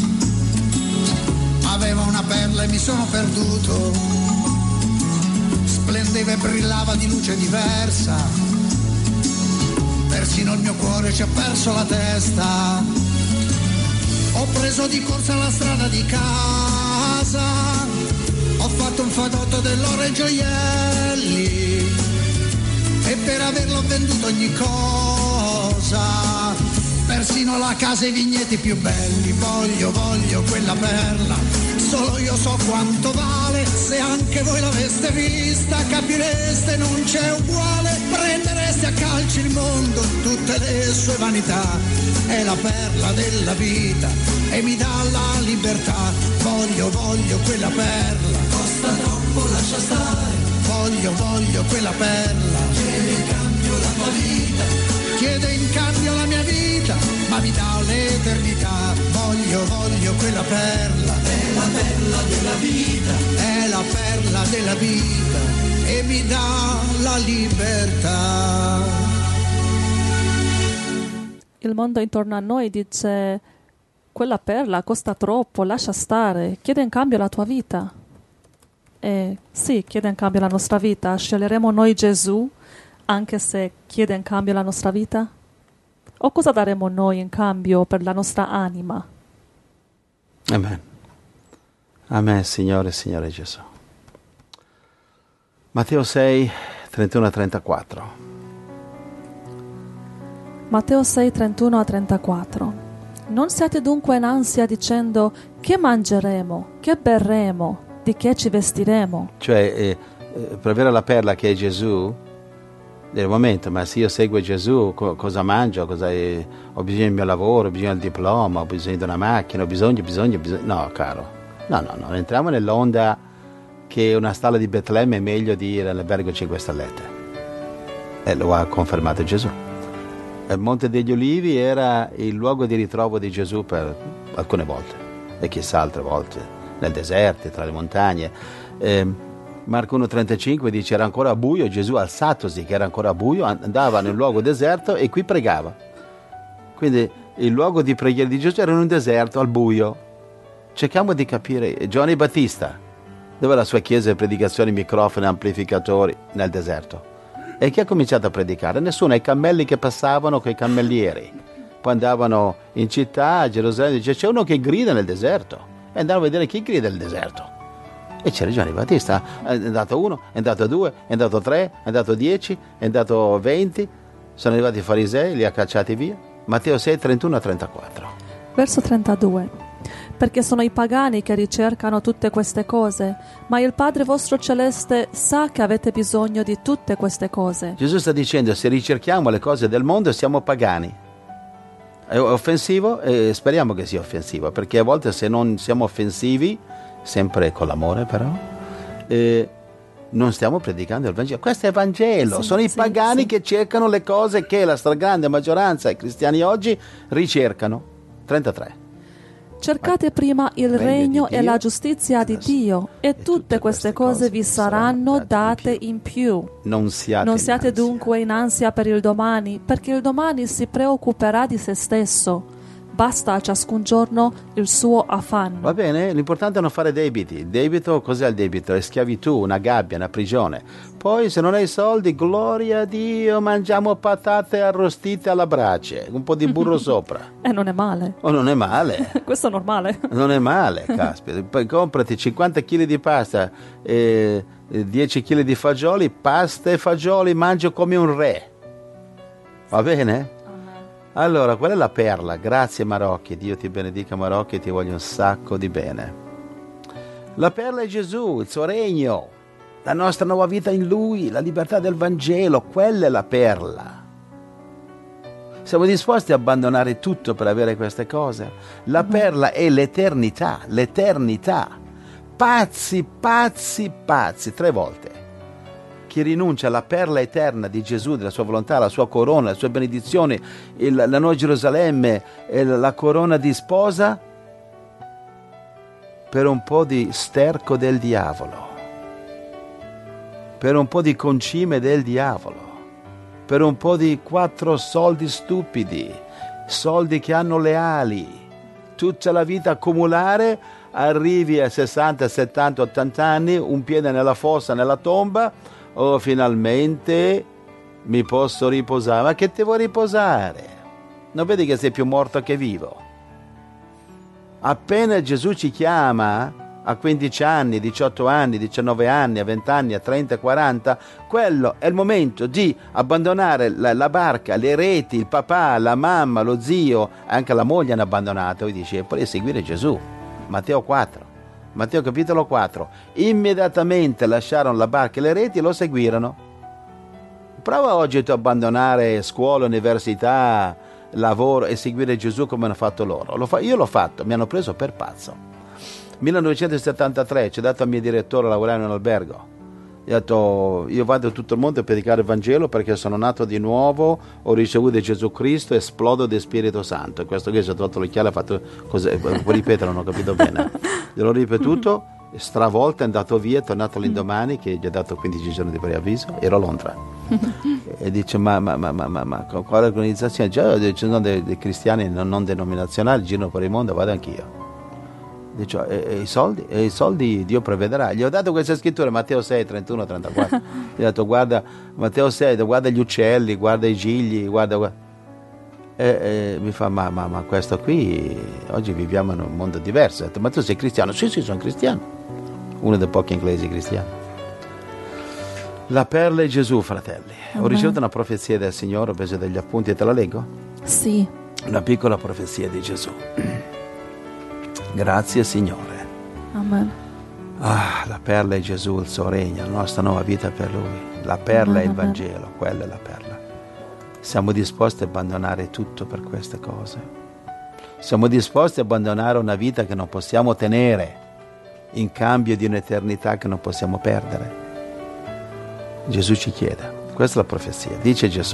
aveva una perla e mi sono perduto, splendeva e brillava di luce diversa, persino il mio cuore ci ha perso la testa. Ho preso di corsa la strada di casa, ho fatto un fagotto dell'oro e gioielli e per averlo ho venduto ogni cosa, persino la casa e i vigneti più belli. Voglio, voglio quella perla, solo io so quanto vale, se anche voi l'aveste vista capireste non c'è uguale, prendereste a calci il mondo, tutte le sue vanità, è la perla della vita e mi dà la libertà. Voglio, voglio quella perla, costa troppo, lascia stare, voglio, voglio quella perla, chiede in cambio la tua vita, chiede in cambio la mia vita, ma mi dà l'eternità. Voglio, voglio quella perla, è la perla della vita, è la perla della vita e mi dà la libertà. Il mondo intorno a noi dice: quella perla costa troppo, lascia stare, chiede in cambio la tua vita. E sì, chiede in cambio la nostra vita. Sceglieremo noi Gesù anche se chiede in cambio la nostra vita? O cosa daremo noi in cambio per la nostra anima? Amen. Amen, Signore, Signore Gesù. Matteo 6, 31-34. Matteo 6, 31-34. Non siate dunque in ansia dicendo: che mangeremo, che berremo, di che ci vestiremo? Cioè, per avere la perla che è Gesù, nel momento, ma se io seguo Gesù, cosa mangio? Ho bisogno del mio lavoro, ho bisogno del diploma, ho bisogno di una macchina, ho bisogno. No, caro. No, entriamo nell'onda che una stalla di Betlemme è meglio di l'albergo 5 stellette. E lo ha confermato Gesù. Il Monte degli Ulivi era il luogo di ritrovo di Gesù per alcune volte, e chissà altre volte, nel deserto, tra le montagne. Marco 1,35 dice: era ancora buio, Gesù alzatosi che era ancora buio, andava nel luogo deserto e qui pregava. Quindi il luogo di preghiera di Gesù era in un deserto, al buio. Cerchiamo di capire. Giovanni Battista, dove la sua chiesa, predicazioni, microfoni, amplificatori? Nel deserto. E chi ha cominciato a predicare? Nessuno, i cammelli che passavano con i cammellieri. Poi andavano in città, a Gerusalemme, dice: c'è uno che grida nel deserto. E andavano a vedere chi grida nel deserto. E c'era Giovanni Battista. È andato 1, è andato 2, è andato 3, è andato 10, è andato 20. Sono arrivati i farisei, li ha cacciati via. Matteo 6, 31-34. Verso 32. Perché sono i pagani che ricercano tutte queste cose, ma il Padre vostro celeste sa che avete bisogno di tutte queste cose. Gesù sta dicendo: se ricerchiamo le cose del mondo siamo pagani. È offensivo? Speriamo che sia offensivo, perché a volte se non siamo offensivi, sempre con l'amore però, non stiamo predicando il Vangelo. Questo è Vangelo, sono i pagani che cercano le cose che la stragrande maggioranza dei cristiani oggi ricercano. 33. Cercate prima il regno e la giustizia di Dio, e tutte queste cose vi saranno date in più. Non siate dunque in ansia per il domani, perché il domani si preoccuperà di se stesso. Basta a ciascun giorno il suo affanno. Va bene? L'importante è non fare debiti. Il debito, cos'è il debito? È schiavitù, una gabbia, una prigione. Poi se non hai soldi, gloria a Dio, mangiamo patate arrostite alla brace, un po' di burro sopra. Non è male. Oh, non è male. Questo è normale. Non è male, caspita. Poi comprati 50 kg di pasta e 10 kg di fagioli, pasta e fagioli, mangio come un re. Va bene? Allora, qual è la perla? Grazie Marocchi, Dio ti benedica Marocchi, ti voglio un sacco di bene. La perla è Gesù, il suo regno, la nostra nuova vita in Lui, la libertà del Vangelo, quella è la perla. Siamo disposti a abbandonare tutto per avere queste cose? La perla è l'eternità, l'eternità. Pazzi, pazzi, pazzi, 3 volte. Chi rinuncia alla perla eterna di Gesù, della sua volontà, la sua corona, le sue benedizioni, la nuova Gerusalemme, la corona di sposa, per un po' di sterco del diavolo, per un po' di concime del diavolo, per un po' di 4 soldi stupidi, soldi che hanno le ali, tutta la vita accumulare, arrivi a 60, 70, 80 anni, un piede nella fossa, nella tomba. Oh, finalmente mi posso riposare. Ma che ti vuoi riposare? Non vedi che sei più morto che vivo? Appena Gesù ci chiama a 15 anni, 18 anni, 19 anni, a 20 anni, a 30, 40, quello è il momento di abbandonare la barca, le reti, il papà, la mamma, lo zio, anche la moglie hanno abbandonato. E dice, e poi seguire Gesù. Matteo 4. Matteo capitolo 4, immediatamente lasciarono la barca e le reti e lo seguirono. Prova oggi tu a abbandonare scuola, università, lavoro e seguire Gesù come hanno fatto loro. Io l'ho fatto, mi hanno preso per pazzo. 1973 ci ho dato al mio direttore a lavorare in un albergo. Gli ho detto, io vado in tutto il mondo a predicare il Vangelo perché sono nato di nuovo, ho ricevuto Gesù Cristo, esplodo di Spirito Santo. E questo che si è tolto l'occhiale ha fatto cos'è? Puoi ripetere, non ho capito bene. Gliel'ho ripetuto, stravolto, è andato via, è tornato l'indomani, che gli ha dato 15 giorni di preavviso, ero a Londra. E dice, ma quale organizzazione? Già ci sono dei cristiani non denominazionali, girano per il mondo, vado anch'io. Dice, e i soldi Dio provvederà. Gli ho dato questa scrittura, Matteo 6, 31, 34. Gli ho detto, guarda, Matteo 6, guarda gli uccelli, guarda i gigli, guarda. E mi fa, ma questo qui, oggi viviamo in un mondo diverso. Ho detto, ma tu sei cristiano? Sì, sono cristiano. Uno dei pochi inglesi cristiani. La perla è Gesù, fratelli. Ho ricevuto una profezia del Signore, ho preso degli appunti, te la leggo? Sì. Una piccola profezia di Gesù. Grazie Signore. Amen. La perla è Gesù, il suo regno, la nostra nuova vita per Lui. La perla è il Vangelo, quella è la perla. Siamo disposti a abbandonare tutto per queste cose. Siamo disposti a abbandonare una vita che non possiamo tenere in cambio di un'eternità che non possiamo perdere. Gesù ci chiede, questa è la profezia, dice Gesù.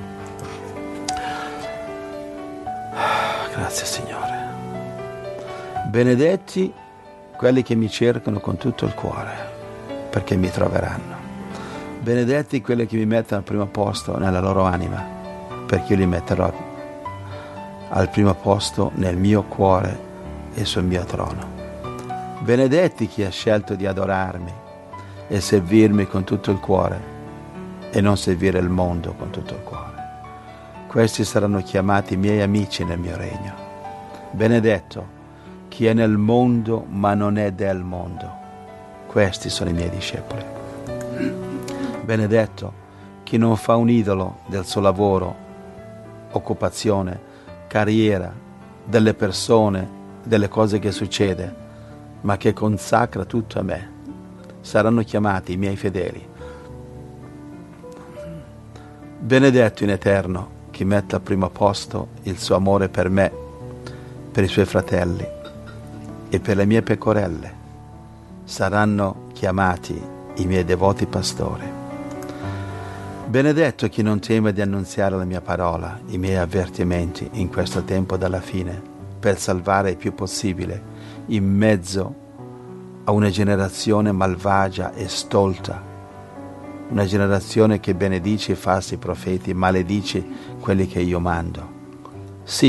Grazie Signore. Benedetti quelli che mi cercano con tutto il cuore, perché mi troveranno. Benedetti quelli che mi mettono al primo posto nella loro anima, perché io li metterò al primo posto nel mio cuore e sul mio trono. Benedetti chi ha scelto di adorarmi e servirmi con tutto il cuore e non servire il mondo con tutto il cuore. Questi saranno chiamati miei amici nel mio regno. Benedetto chi è nel mondo ma non è del mondo. Questi sono i miei discepoli. Benedetto chi non fa un idolo del suo lavoro, occupazione, carriera, delle persone, delle cose che succede, ma che consacra tutto a me. Saranno chiamati i miei fedeli. Benedetto in eterno chi mette al primo posto il suo amore per me, per i suoi fratelli e per le mie pecorelle. Saranno chiamati i miei devoti pastori. Benedetto chi non teme di annunziare la mia parola, i miei avvertimenti in questo tempo della fine, per salvare il più possibile in mezzo a una generazione malvagia e stolta, una generazione che benedice i falsi profeti, maledice quelli che io mando. Sì,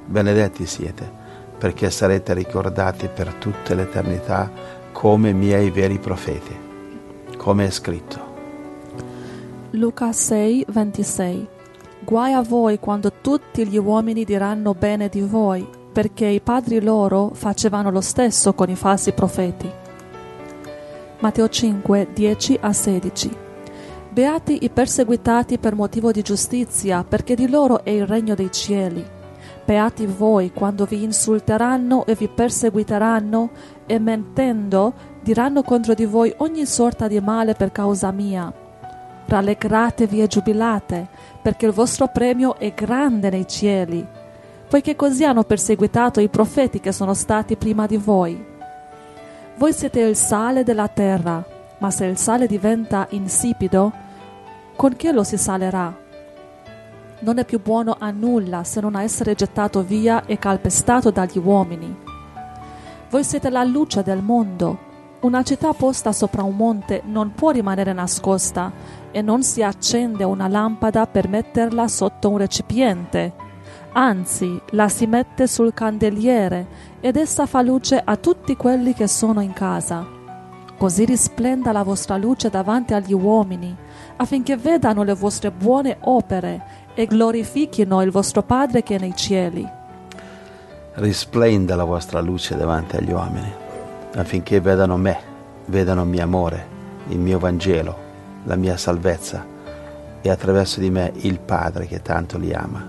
benedetti siete, perché sarete ricordati per tutta l'eternità come miei veri profeti, come è scritto. Luca 6:26. Guai a voi quando tutti gli uomini diranno bene di voi, perché i padri loro facevano lo stesso con i falsi profeti. Matteo 5:10-16. Beati i perseguitati per motivo di giustizia, perché di loro è il regno dei cieli. Beati voi quando vi insulteranno e vi perseguiteranno, e mentendo diranno contro di voi ogni sorta di male per causa mia. Rallegratevi e giubilate, perché il vostro premio è grande nei cieli, poiché così hanno perseguitato i profeti che sono stati prima di voi. Voi siete il sale della terra, ma se il sale diventa insipido, con che lo si salerà? Non è più buono a nulla se non a essere gettato via e calpestato dagli uomini. Voi siete la luce del mondo. Una città posta sopra un monte non può rimanere nascosta, e non si accende una lampada per metterla sotto un recipiente. Anzi, la si mette sul candeliere, ed essa fa luce a tutti quelli che sono in casa. Così risplenda la vostra luce davanti agli uomini, affinché vedano le vostre buone opere e glorifichino il vostro Padre che è nei cieli. Risplenda la vostra luce davanti agli uomini, affinché vedano me, vedano il mio amore, il mio Vangelo, la mia salvezza, e attraverso di me il Padre che tanto li ama.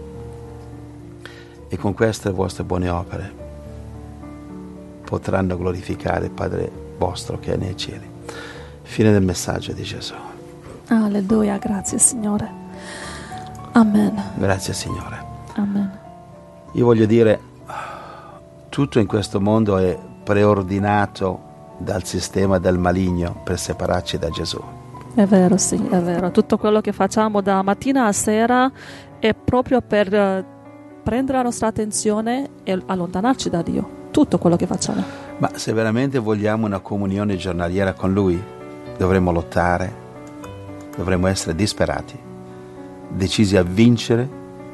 E con queste vostre buone opere potranno glorificare il Padre vostro che è nei cieli. Fine del messaggio di Gesù. Alleluia, grazie Signore. Amen. Grazie Signore. Amen. Io voglio dire, tutto in questo mondo è preordinato dal sistema del maligno per separarci da Gesù. È vero, sì, è vero. Tutto quello che facciamo da mattina a sera è proprio per prendere la nostra attenzione e allontanarci da Dio. Tutto quello che facciamo. Ma se veramente vogliamo una comunione giornaliera con Lui, dovremo lottare, dovremo essere disperati, decisi a vincere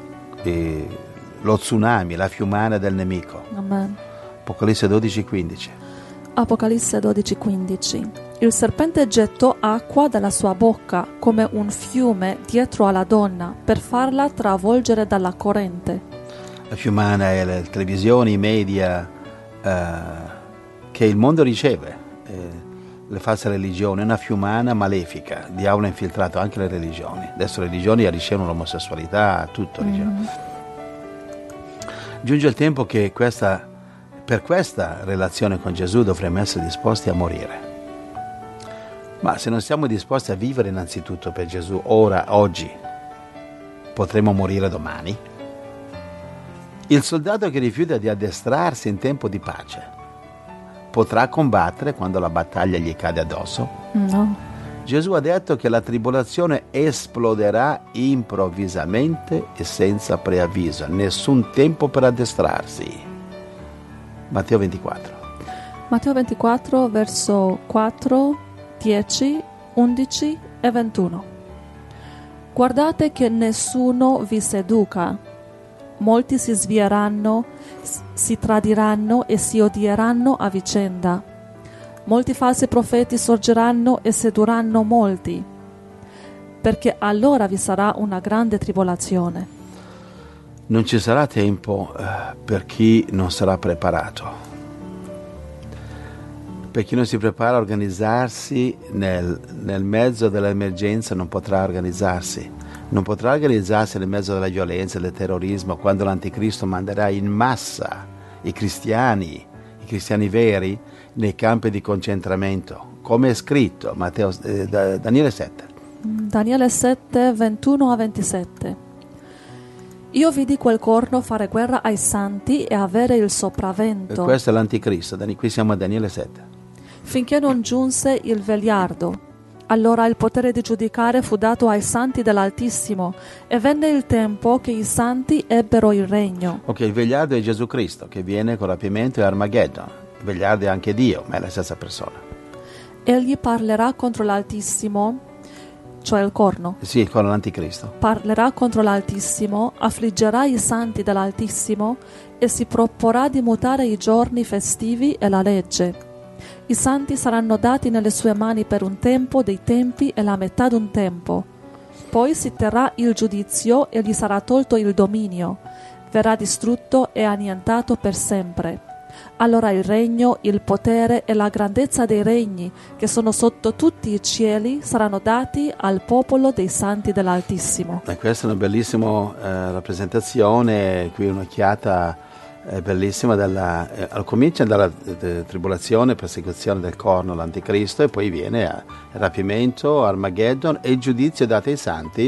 lo tsunami, la fiumana del nemico. Amen. Apocalisse 12:15. Apocalisse 12:15. Il serpente gettò acqua dalla sua bocca come un fiume dietro alla donna per farla travolgere dalla corrente. La fiumana è le televisioni, i media che il mondo riceve, le false religioni, una fiumana malefica. Il diavolo ha infiltrato anche le religioni. Adesso le religioni ricevono l'omosessualità, tutto. Giunge il tempo che per questa relazione con Gesù dovremmo essere disposti a morire. Ma se non siamo disposti a vivere innanzitutto per Gesù oggi, potremo morire domani. Il soldato che rifiuta di addestrarsi in tempo di pace potrà combattere quando la battaglia gli cade addosso? No. Gesù ha detto che la tribolazione esploderà improvvisamente e senza preavviso, nessun tempo per addestrarsi. Matteo 24. Matteo 24, verso 4, 10, 11 e 21. Guardate che nessuno vi seduca. Molti si svieranno, si tradiranno e si odieranno a vicenda. Molti falsi profeti sorgeranno e sedurranno molti, perché allora vi sarà una grande tribolazione. Non ci sarà tempo per chi non sarà preparato. Per chi non si prepara a organizzarsi nel mezzo dell'emergenza non potrà organizzarsi. Non potrà organizzarsi nel mezzo della violenza, del terrorismo, quando l'Anticristo manderà in massa i cristiani veri, nei campi di concentramento, come è scritto Daniele 7. Daniele 7, 21 a 27. Io vidi quel corno fare guerra ai santi e avere il sopravvento. E questo è l'Anticristo, qui siamo a Daniele 7. Finché non giunse il vegliardo. Allora il potere di giudicare fu dato ai santi dell'Altissimo, e venne il tempo che i santi ebbero il regno. Ok, il vegliardo è Gesù Cristo, che viene con rapimento e Armageddon. Il vegliardo è anche Dio, ma è la stessa persona. Egli parlerà contro l'Altissimo cioè il corno. Sì, il corno dell'anticristo. Parlerà contro l'Altissimo, affliggerà i santi dell'Altissimo e si proporrà di mutare i giorni festivi e la legge. I santi saranno dati nelle sue mani per un tempo dei tempi e la metà d'un tempo. Poi si terrà il giudizio e gli sarà tolto il dominio. Verrà distrutto e annientato per sempre. Allora il regno, il potere e la grandezza dei regni, che sono sotto tutti i cieli, saranno dati al popolo dei santi dell'Altissimo. E questa è una bellissima rappresentazione, qui un'occhiata bellissima, comincia dalla tribolazione, persecuzione del corno, l'anticristo, e poi viene il rapimento, Armageddon e il giudizio dato ai santi,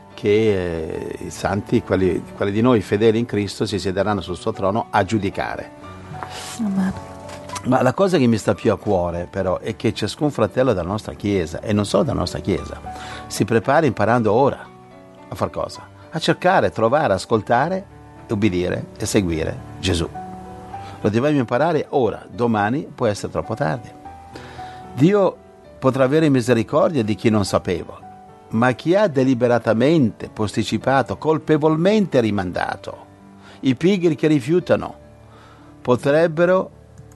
che i santi, quelli di noi fedeli in Cristo, si siederanno sul suo trono a giudicare. Amen. Ma la cosa che mi sta più a cuore però è che ciascun fratello della nostra Chiesa, e non solo della nostra Chiesa, si prepara imparando ora a far cosa? A cercare, trovare, ascoltare, ubbidire e seguire Gesù. Lo dobbiamo imparare ora, domani può essere troppo tardi. Dio potrà avere misericordia di chi non sapeva, ma chi ha deliberatamente posticipato, colpevolmente rimandato, i pigri che rifiutano, potrebbero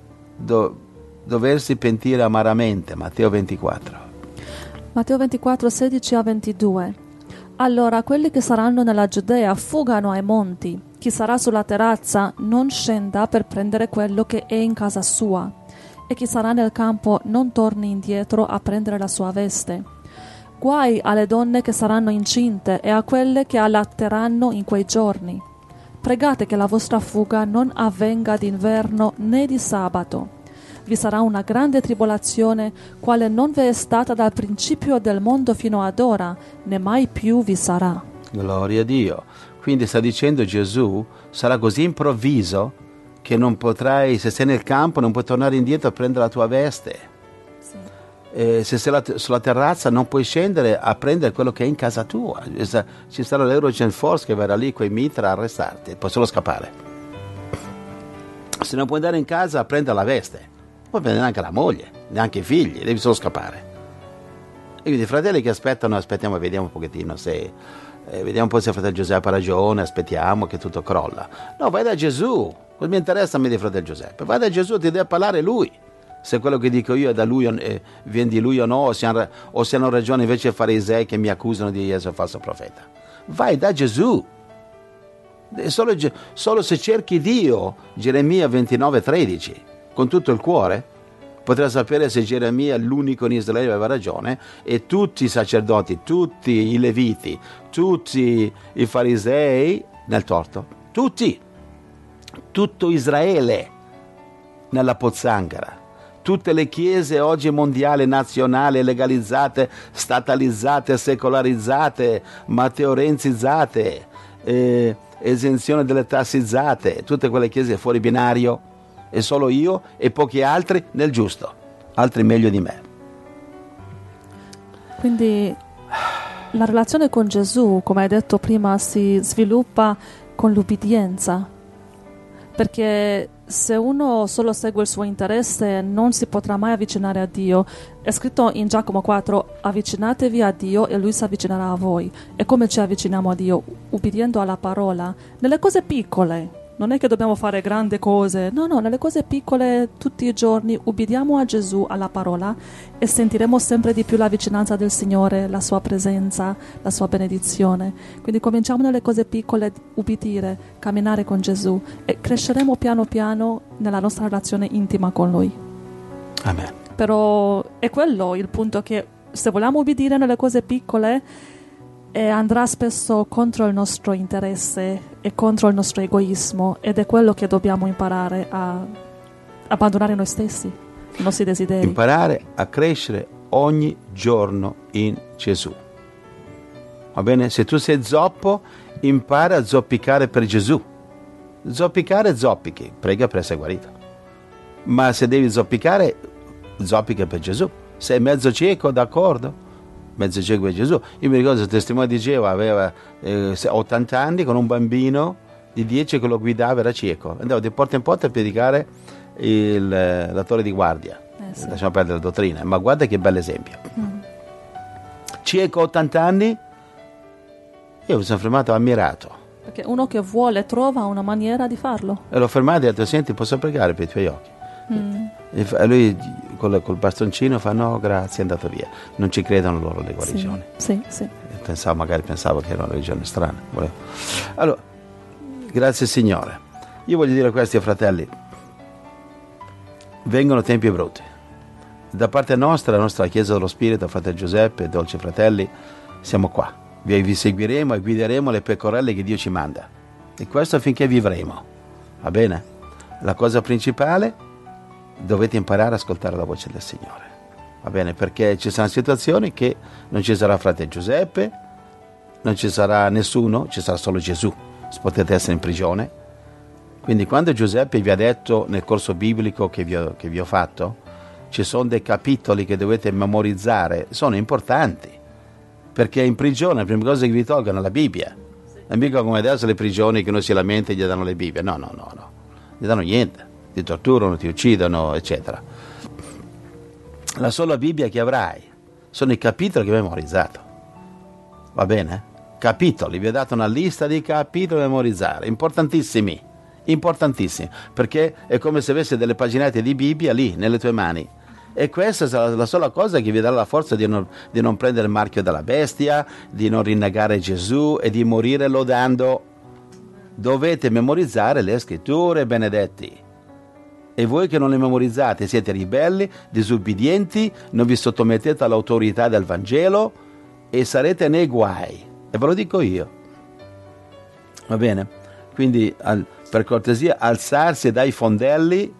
doversi pentire amaramente. Matteo 24. Matteo 24, 16 a 22. Allora quelli che saranno nella Giudea fuggano ai monti. Chi sarà sulla terrazza non scenda per prendere quello che è in casa sua. E chi sarà nel campo non torni indietro a prendere la sua veste. Guai alle donne che saranno incinte e a quelle che allatteranno in quei giorni. Pregate che la vostra fuga non avvenga d'inverno né di sabato. Vi sarà una grande tribolazione, quale non vi è stata dal principio del mondo fino ad ora, né mai più vi sarà. Gloria a Dio. Quindi sta dicendo Gesù, sarà così improvviso che non potrai, se sei nel campo, non puoi tornare indietro a prendere la tua veste. Sì. Se sei sulla terrazza non puoi scendere a prendere quello che è in casa tua. Ci sarà l'Eurogen Force che verrà lì con i mitra a arrestarti, puoi solo scappare. Se non puoi andare in casa a prendere la veste, non puoi prendere neanche la moglie, neanche i figli, devi solo scappare. E quindi i fratelli che aspettiamo, vediamo un pochettino se vediamo un po' se fratello Giuseppe ha ragione, aspettiamo che tutto crolla. No, vai da Gesù. Cosa mi interessa a me di fratello Giuseppe? Vai da Gesù, ti deve parlare lui. Se quello che dico io è da lui, viene di lui o no, o se hanno ragione invece i farisei che mi accusano di essere falso profeta. Vai da Gesù. Solo se cerchi Dio, Geremia 29,13, con tutto il cuore, potrai sapere se Geremia, l'unico in Israele, aveva ragione, e tutti i sacerdoti, tutti i leviti, tutti i farisei nel torto. Tutti. Tutto Israele nella pozzanghera. Tutte le chiese oggi mondiali, nazionali, legalizzate, statalizzate, secolarizzate, matteorenzizzate, esenzione delle tassizzate, tutte quelle chiese fuori binario, e solo io e pochi altri nel giusto, altri meglio di me. Quindi la relazione con Gesù, come hai detto prima, si sviluppa con l'ubbidienza, perché se uno solo segue il suo interesse non si potrà mai avvicinare a Dio. È scritto in Giacomo 4: avvicinatevi a Dio e Lui si avvicinerà a voi. E come ci avviciniamo a Dio? Ubbidiendo alla parola, nelle cose piccole. Non è che dobbiamo fare grandi cose, no, nelle cose piccole tutti i giorni ubbidiamo a Gesù, alla parola, e sentiremo sempre di più la vicinanza del Signore, la sua presenza, la sua benedizione. Quindi cominciamo nelle cose piccole, ubbidire, camminare con Gesù, e cresceremo piano piano nella nostra relazione intima con Lui. Amen. Però è quello il punto, che se vogliamo ubbidire nelle cose piccole, andrà spesso contro il nostro interesse e contro il nostro egoismo, ed è quello che dobbiamo imparare a abbandonare noi stessi, i nostri desideri. Imparare a crescere ogni giorno in Gesù. Va bene? Se tu sei zoppo, impara a zoppicare per Gesù. Zoppicare, zoppichi, prega per essere guarito. Ma se devi zoppicare, zoppica per Gesù. Sei mezzo cieco, d'accordo? Mezzo cieco è Gesù. Io mi ricordo, il testimone di Geova aveva 80 anni, con un bambino di 10 che lo guidava, era cieco. Andava di porta in porta a predicare la torre di guardia. Sì. Lasciamo perdere la dottrina, ma guarda che bel esempio. cieco 80 anni, io mi sono fermato ammirato. Perché uno che vuole trova una maniera di farlo. E l'ho fermato e ho detto, senti, posso pregare per i tuoi occhi? E lui col bastoncino fa, no grazie, è andato via. Non ci credono loro le guarigioni. Sì. Magari pensavo che era una religione strana. Allora, grazie Signore. Io voglio dire a questi fratelli, vengono tempi brutti. Da parte nostra, la nostra Chiesa dello Spirito, fratello Giuseppe, dolci fratelli, siamo qua. Vi seguiremo e guideremo le pecorelle che Dio ci manda. E questo finché vivremo. Va bene? La cosa principale, dovete imparare ad ascoltare la voce del Signore. Va bene? Perché ci saranno situazioni che non ci sarà fratello Giuseppe, non ci sarà nessuno, ci sarà solo Gesù. Potete essere in prigione. Quindi quando Giuseppe vi ha detto nel corso biblico che vi ho fatto, ci sono dei capitoli che dovete memorizzare, sono importanti. Perché in prigione la prima cosa che vi tolgono è la Bibbia. Non mica come adesso le prigioni che uno si lamenta e gli danno le Bibbie. No. Non gli danno niente. Ti torturano, ti uccidono, eccetera. La sola Bibbia che avrai sono i capitoli che hai memorizzato. Va bene? Capitoli. Vi ho dato una lista di capitoli da memorizzare. Importantissimi. Perché è come se avessi delle paginette di Bibbia lì, nelle tue mani. E questa è la sola cosa che vi darà la forza di non prendere il marchio della bestia, di non rinnegare Gesù e di morire lodando. Dovete memorizzare le scritture, benedetti. E voi che non le memorizzate siete ribelli, disubbidienti, non vi sottomettete all'autorità del Vangelo e sarete nei guai. E ve lo dico io. Va bene? Quindi per cortesia alzarsi dai fondelli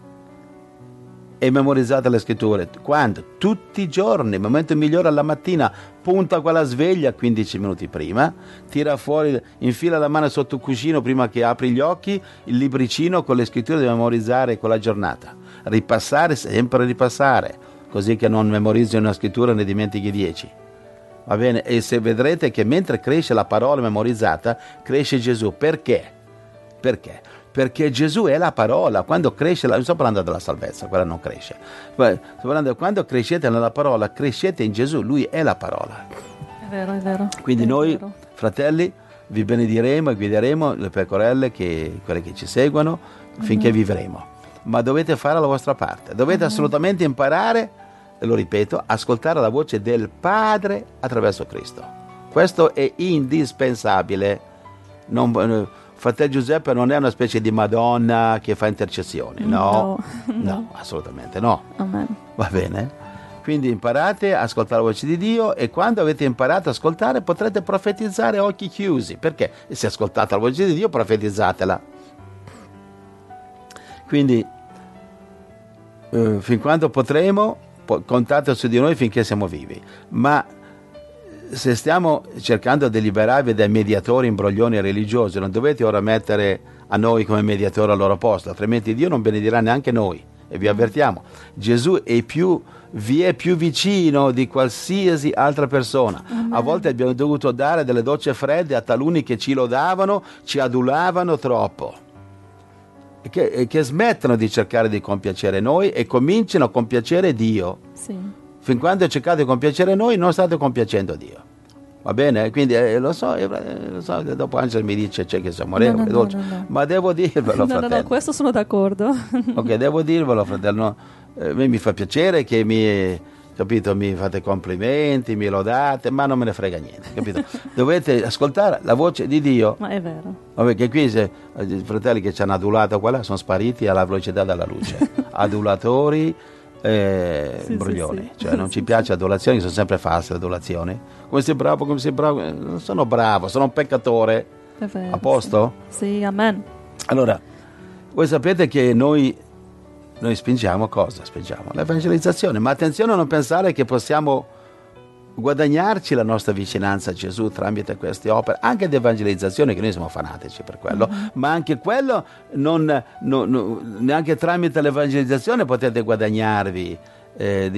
e memorizzate le scritture. Quando? Tutti i giorni. Il momento migliore alla mattina, punta quella sveglia 15 minuti prima, tira fuori, infila la mano sotto il cuscino prima che apri gli occhi, il libricino con le scritture da memorizzare quella giornata. Ripassare, sempre ripassare, così che non memorizzi una scrittura e ne dimentichi 10. Va bene? E se vedrete che mentre cresce la parola memorizzata, cresce Gesù. Perché? Perché Gesù è la parola. Quando cresce, non sto parlando della salvezza, quella non cresce. Sto parlando quando crescete nella parola, crescete in Gesù, Lui è la parola. È vero. Quindi noi, fratelli, vi benediremo e guideremo le pecorelle, quelle che ci seguono, finché vivremo. Ma dovete fare la vostra parte. Dovete assolutamente imparare, e lo ripeto, ascoltare la voce del Padre attraverso Cristo. Questo è indispensabile. Fratello Giuseppe non è una specie di Madonna che fa intercessioni, no, assolutamente no. Amen. Va bene? Quindi imparate a ascoltare la voce di Dio e quando avete imparato ad ascoltare potrete profetizzare a occhi chiusi. Perché? Se ascoltate la voce di Dio, profetizzatela. Quindi, fin quando potremo, contate su di noi finché siamo vivi. Ma se stiamo cercando di liberarvi dai mediatori imbroglioni religiosi, non dovete ora mettere a noi come mediatori al loro posto, altrimenti Dio non benedirà neanche noi. E vi avvertiamo, Gesù vi è più vicino di qualsiasi altra persona. Amen. A volte abbiamo dovuto dare delle docce fredde a taluni che ci lodavano, ci adulavano troppo. E che smettano di cercare di compiacere noi e cominciano a compiacere Dio. Sì. Fin quando cercate di compiacere noi, non state compiacendo Dio. Va bene? Quindi lo so, dopo Angela mi dice che siamo amorevoli, dolci, ma devo dirvelo, fratello. No, questo sono d'accordo. Ok, devo dirvelo, fratello. A me mi fa piacere che mi fate complimenti, mi lodate, ma non me ne frega niente, capito? Dovete ascoltare la voce di Dio. Ma è vero. Vabbè, che qui i fratelli che ci hanno adulato qua sono spariti alla velocità della luce. Adulatori, imbroglioni. Cioè non ci piace adulazioni, sono sempre false le adulazioni. Come sei bravo, non sono bravo, sono un peccatore. È vero, a posto? Sì, amen. Allora, voi sapete che noi spingiamo cosa? Spingiamo l'evangelizzazione, ma attenzione a non pensare che possiamo guadagnarci la nostra vicinanza a Gesù tramite queste opere, anche di evangelizzazione, che noi siamo fanatici per quello, ma anche quello neanche tramite l'evangelizzazione potete guadagnarvi, per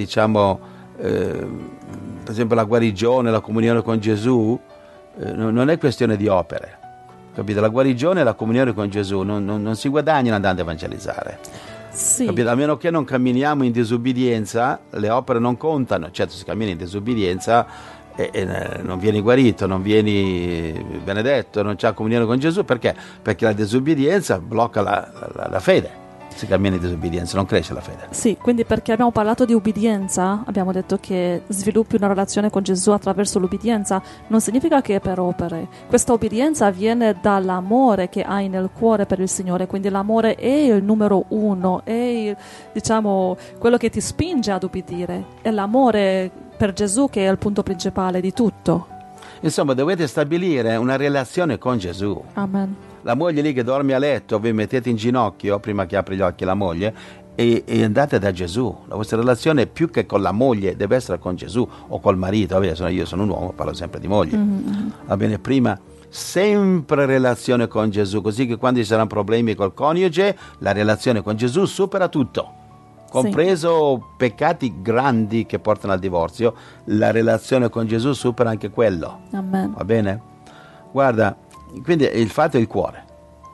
esempio la guarigione, la comunione con Gesù, non è questione di opere, capite? La guarigione e la comunione con Gesù non si guadagnano andando a evangelizzare. Sì. Capito? A meno che non camminiamo in disubbidienza, le opere non contano. Certo, se cammini in disubbidienza e non vieni guarito, non vieni benedetto, non c'è comunione con Gesù. Perché? Perché la disobbedienza blocca la fede. Se cammini in disobbedienza non cresce la fede. Sì, quindi perché abbiamo parlato di ubbidienza, abbiamo detto che sviluppi una relazione con Gesù attraverso l'ubbidienza, non significa che è per opere. Questa ubbidienza viene dall'amore che hai nel cuore per il Signore, quindi l'amore è il numero uno, è diciamo quello che ti spinge ad ubbidire, è l'amore per Gesù che è il punto principale di tutto. Insomma, dovete stabilire una relazione con Gesù. Amen. La moglie lì che dorme a letto, vi mettete in ginocchio prima che apri gli occhi la moglie e andate da Gesù. La vostra relazione più che con la moglie deve essere con Gesù o col marito. Io sono un uomo, parlo sempre di moglie. Va bene, prima sempre relazione con Gesù, così che quando ci saranno problemi col coniuge, la relazione con Gesù supera tutto. Compreso peccati grandi che portano al divorzio, la relazione con Gesù supera anche quello. Amen. Va bene? Guarda, quindi il fatto è il cuore.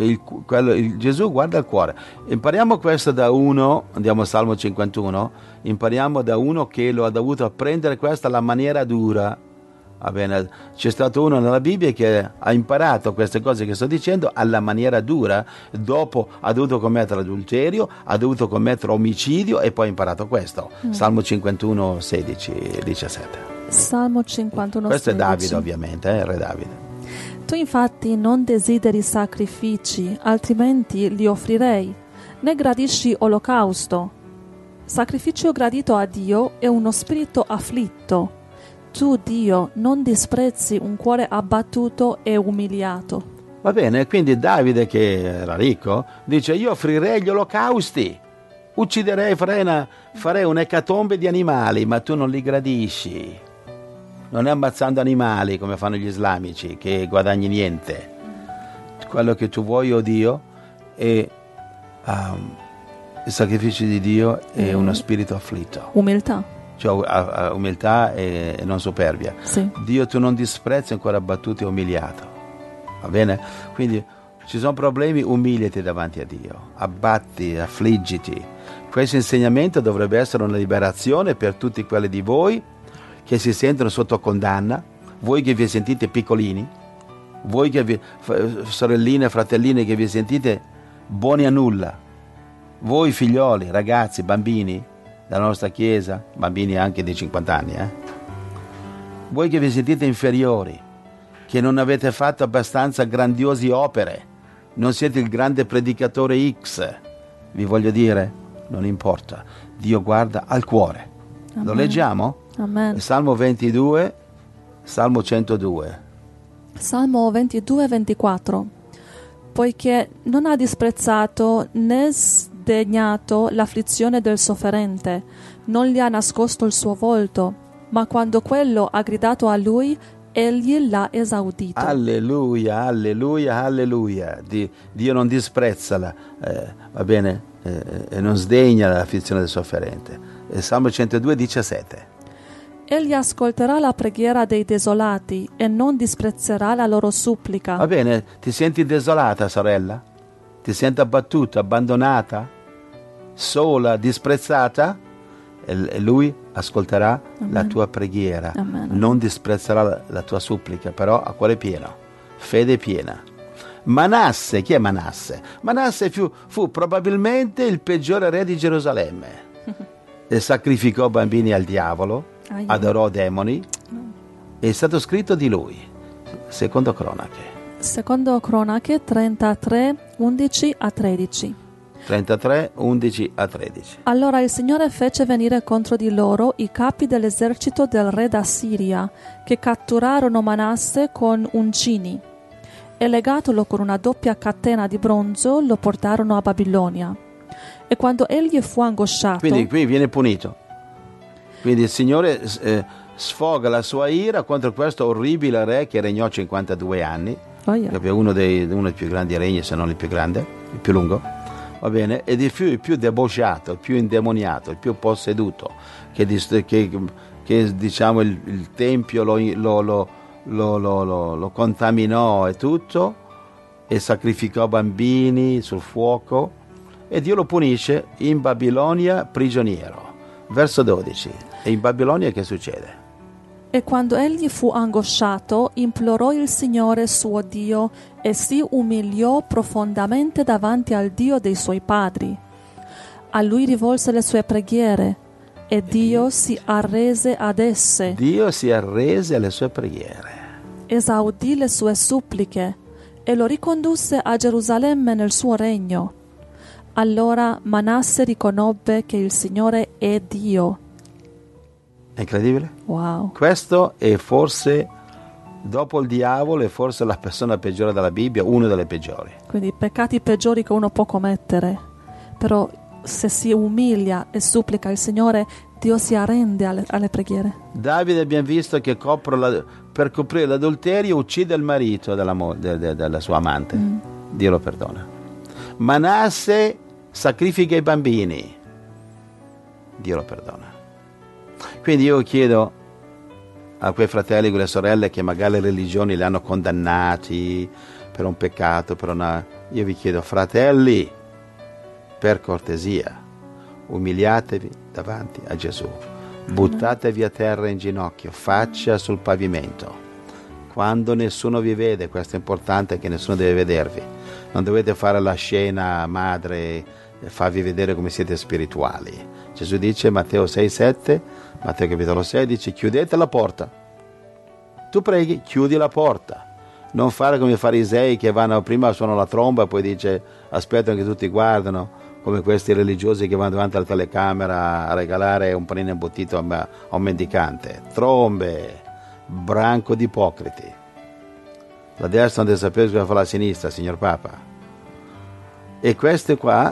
Gesù guarda il cuore. Impariamo questo da uno, andiamo al Salmo 51, impariamo da uno che lo ha dovuto apprendere questa alla maniera dura. Va bene? C'è stato uno nella Bibbia che ha imparato queste cose che sto dicendo alla maniera dura, dopo ha dovuto commettere adulterio, ha dovuto commettere omicidio e poi ha imparato questo. Salmo 51, 16, 17. Salmo 51, questo 16. È Davide, ovviamente, il re Davide. Tu infatti non desideri sacrifici, altrimenti li offrirei, né gradisci olocausto. Sacrificio gradito a Dio è uno spirito afflitto. Tu, Dio, non disprezzi un cuore abbattuto e umiliato. Va bene, quindi Davide, che era ricco, dice: io offrirei gli olocausti, ucciderei, farei un'ecatombe di animali, ma tu non li gradisci. Non è ammazzando animali come fanno gli islamici, che guadagni niente. Quello che tu vuoi, oh Dio, è il sacrificio di Dio è uno spirito afflitto. Umiltà. Cioè umiltà e non superbia. Sì. Dio, tu non disprezzi ancora abbattuto e umiliato. Va bene? Quindi ci sono problemi, umiliati davanti a Dio. Abbatti, affliggiti. Questo insegnamento dovrebbe essere una liberazione per tutti quelli di voi che si sentono sotto condanna, voi che vi sentite piccolini, voi che sorelline e fratellini che vi sentite buoni a nulla, voi figlioli, ragazzi, bambini della nostra chiesa, bambini anche di 50 anni, voi che vi sentite inferiori, che non avete fatto abbastanza grandiose opere, non siete il grande predicatore X, vi voglio dire, non importa, Dio guarda al cuore. Amen. Lo leggiamo? Amen. Salmo 22, Salmo 102. Salmo 22, 24. Poiché non ha disprezzato né sdegnato l'afflizione del sofferente, non gli ha nascosto il suo volto, ma quando quello ha gridato a lui, egli l'ha esaudito. Alleluia, alleluia, alleluia. Dio non disprezza va bene, e non sdegna l'afflizione del sofferente. Salmo 102, 17. Egli ascolterà la preghiera dei desolati e non disprezzerà la loro supplica. Va bene, ti senti desolata, sorella? Ti senti abbattuta, abbandonata, sola, disprezzata? E lui ascolterà Amen. La tua preghiera. Amen. Non disprezzerà la tua supplica, però a cuore pieno, fede piena. Manasse, chi è Manasse? Manasse fu probabilmente il peggiore re di Gerusalemme. E sacrificò bambini al diavolo, adorò demoni. È stato scritto di lui. Secondo Cronache 33, 11 a 13. 33, 11 a 13. Allora il Signore fece venire contro di loro i capi dell'esercito del re d'Assiria, che catturarono Manasse con uncini, e legatolo con una doppia catena di bronzo lo portarono a Babilonia. E quando egli fu angosciato... Quindi qui viene punito. Quindi il Signore sfoga la sua ira contro questo orribile re che regnò 52 anni, che è uno dei più grandi regni, se non il più grande, il più lungo, va bene, ed il più debosciato, il più indemoniato, il più posseduto, che diciamo il tempio lo contaminò e tutto, e sacrificò bambini sul fuoco, e Dio lo punisce in Babilonia prigioniero. Verso 12. E in Babilonia che succede? E quando egli fu angosciato, implorò il Signore suo Dio e si umiliò profondamente davanti al Dio dei suoi padri. A lui rivolse le sue preghiere e Dio si arrese ad esse. Dio si arrese alle sue preghiere. Esaudì le sue suppliche e lo ricondusse a Gerusalemme nel suo regno. Allora Manasse riconobbe che il Signore è Dio. È incredibile? Wow. Questo è forse, dopo il diavolo, è forse la persona peggiore della Bibbia, una delle peggiori. Quindi i peccati peggiori che uno può commettere. Però se si umilia e supplica il Signore, Dio si arrende alle preghiere. Davide abbiamo visto che per coprire l'adulterio uccide il marito della sua amante. Dio lo perdona. Manasse sacrifica i bambini. Dio lo perdona. Quindi io chiedo a quei fratelli e quelle sorelle che magari le religioni li hanno condannati per un peccato, io vi chiedo, fratelli, per cortesia, umiliatevi davanti a Gesù, buttatevi a terra in ginocchio, faccia sul pavimento. Quando nessuno vi vede, questo è importante, che nessuno deve vedervi, non dovete fare la scena madre e farvi vedere come siete spirituali. Gesù dice, Matteo 6,7, Matteo capitolo 16, chiudete la porta. Tu preghi, chiudi la porta. Non fare come i farisei che vanno, prima suonano la tromba e poi dice, aspettano che tutti guardano, come questi religiosi che vanno davanti alla telecamera a regalare un panino imbottito a un mendicante. Trombe, branco di ipocriti. La destra non deve sapere cosa fa la sinistra, signor Papa. E questo qua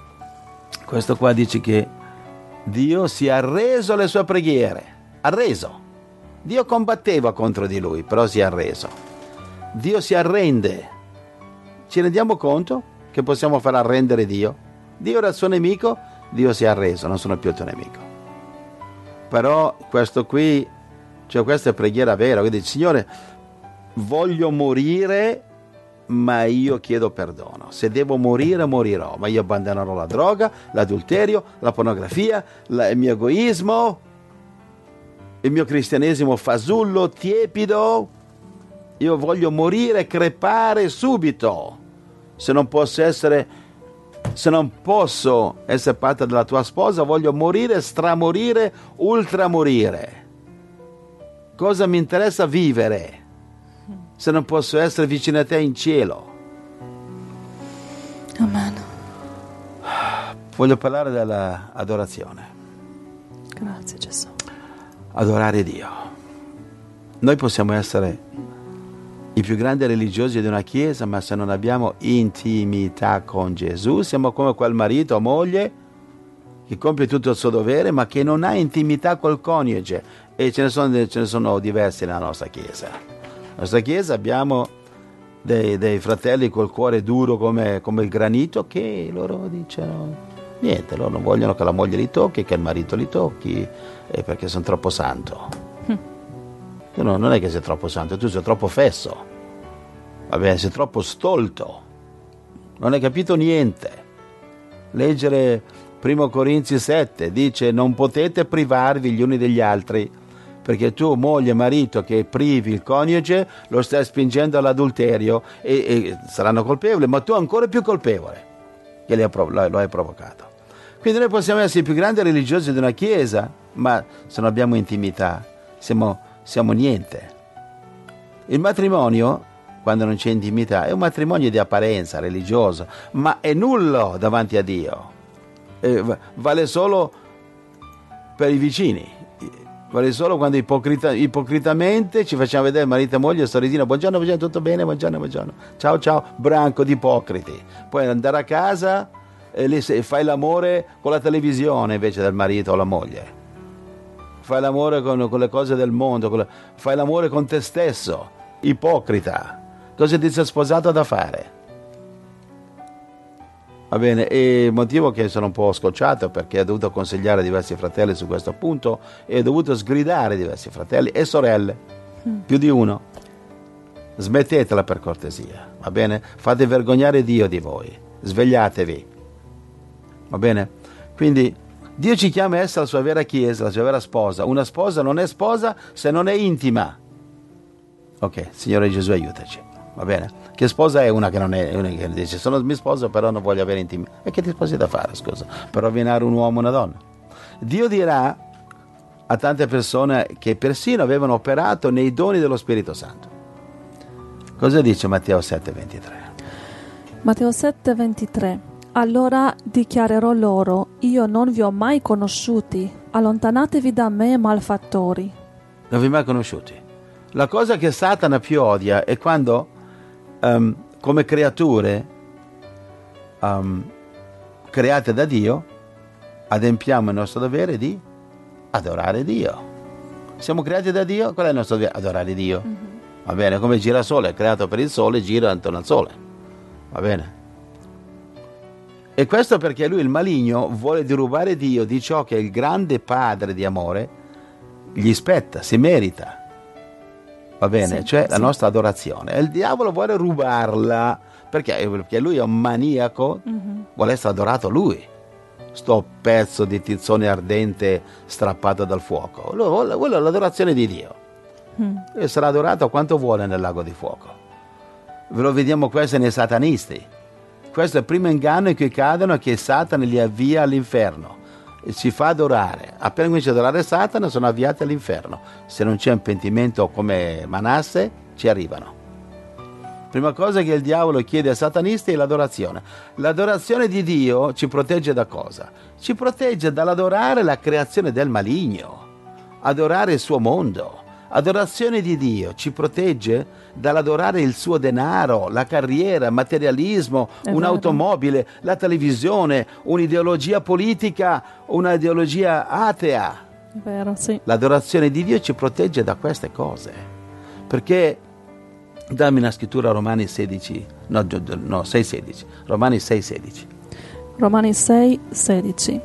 dice che Dio si è arreso alle sue preghiere. Arreso. Dio combatteva contro di lui, però si è arreso. Dio si arrende. Ci rendiamo conto che possiamo far arrendere Dio? Dio era il suo nemico, Dio si è arreso, non sono più il tuo nemico. Però questo qui, cioè questa è preghiera vera, quindi Signore, voglio morire, ma io chiedo perdono. Se devo morire, morirò, ma io abbandonerò la droga, l'adulterio, la pornografia, il mio egoismo, il mio cristianesimo fasullo, tiepido. Io voglio morire, crepare subito. Se non posso essere parte della tua sposa, voglio morire, stramorire, ultramorire. Cosa mi interessa vivere se non posso essere vicino a te in cielo? Amen. Voglio parlare dell'adorazione. Grazie Gesù. Adorare Dio. Noi possiamo essere i più grandi religiosi di una chiesa, ma se non abbiamo intimità con Gesù, siamo come quel marito o moglie che compie tutto il suo dovere, ma che non ha intimità col coniuge. E ce ne sono diversi nella nostra chiesa. Nella nostra chiesa abbiamo dei fratelli col cuore duro come il granito, che loro dicono niente, loro non vogliono che la moglie li tocchi, che il marito li tocchi, perché sono troppo santo. Tu non è che sei troppo santo, tu sei troppo fesso. Va bene, sei troppo stolto. Non hai capito niente. Leggere 1 Corinzi 7 dice: non potete privarvi gli uni degli altri, perché tu, moglie e marito, che privi il coniuge, lo stai spingendo all'adulterio e saranno colpevoli, ma tu ancora più colpevole, che lo hai provocato. Quindi noi possiamo essere i più grandi religiosi di una chiesa, ma se non abbiamo intimità, siamo niente. Il matrimonio, quando non c'è intimità, è un matrimonio di apparenza religioso, ma è nullo davanti a Dio. Vale solo per i vicini, vale solo quando ipocritamente ci facciamo vedere marito e moglie, sorrisino, buongiorno, tutto bene, buongiorno, ciao, branco di ipocriti. Poi andare a casa e lì fai l'amore con la televisione invece del marito o la moglie. Fai l'amore con le cose del mondo, fai l'amore con te stesso, ipocrita. Cosa ti sei sposato da fare? Va bene, e il motivo che sono un po' scocciato, perché ho dovuto consigliare diversi fratelli su questo punto e ho dovuto sgridare diversi fratelli e sorelle, più di uno. Smettetela per cortesia, va bene? Fate vergognare Dio di voi, svegliatevi, va bene? Quindi Dio ci chiama a essere la sua vera chiesa, la sua vera sposa. Una sposa non è sposa se non è intima. Ok, Signore Gesù, aiutaci. Va bene? Che sposa è una che non è, una che dice sono mi sposo però non voglio avere intimità? E che ti sposi da fare, scusa? Per rovinare un uomo e una donna? Dio dirà a tante persone che persino avevano operato nei doni dello Spirito Santo. Cosa dice Matteo 7,23? Matteo 7,23. Allora dichiarerò loro, io non vi ho mai conosciuti, allontanatevi da me, malfattori. Non vi ho mai conosciuti. La cosa che Satana più odia è quando come creature create da Dio adempiamo il nostro dovere di adorare Dio. Siamo creati da Dio, qual è il nostro dovere? Adorare Dio. Va bene, come il girasole è creato per il sole, gira intorno al sole. Va bene? E questo perché lui, il maligno, vuole derubare Dio di ciò che il grande padre di amore gli spetta, si merita. Va bene? Sì, cioè la sì. nostra adorazione. E il diavolo vuole rubarla perché lui è un maniaco, vuole essere adorato lui. Sto pezzo di tizzone ardente strappato dal fuoco. Quello è l'adorazione di Dio. E sarà adorato quanto vuole nel lago di fuoco. Ve lo vediamo questo nei satanisti. Questo è il primo inganno in cui cadono, è che Satana li avvia all'inferno e si fa adorare. Appena comincia ad adorare Satana sono avviati all'inferno. Se non c'è un pentimento come Manasse, ci arrivano. Prima cosa che il diavolo chiede ai satanisti è l'adorazione. L'adorazione di Dio ci protegge da cosa? Ci protegge dall'adorare la creazione del maligno, adorare il suo mondo. Adorazione di Dio ci protegge dall'adorare il suo denaro, la carriera, il materialismo, un'automobile, la televisione, un'ideologia politica, un'ideologia atea. È vero, sì. L'adorazione di Dio ci protegge da queste cose. Perché, dammi una scrittura, Romani 16, no 6,16. Romani 6,16. Romani 6,16.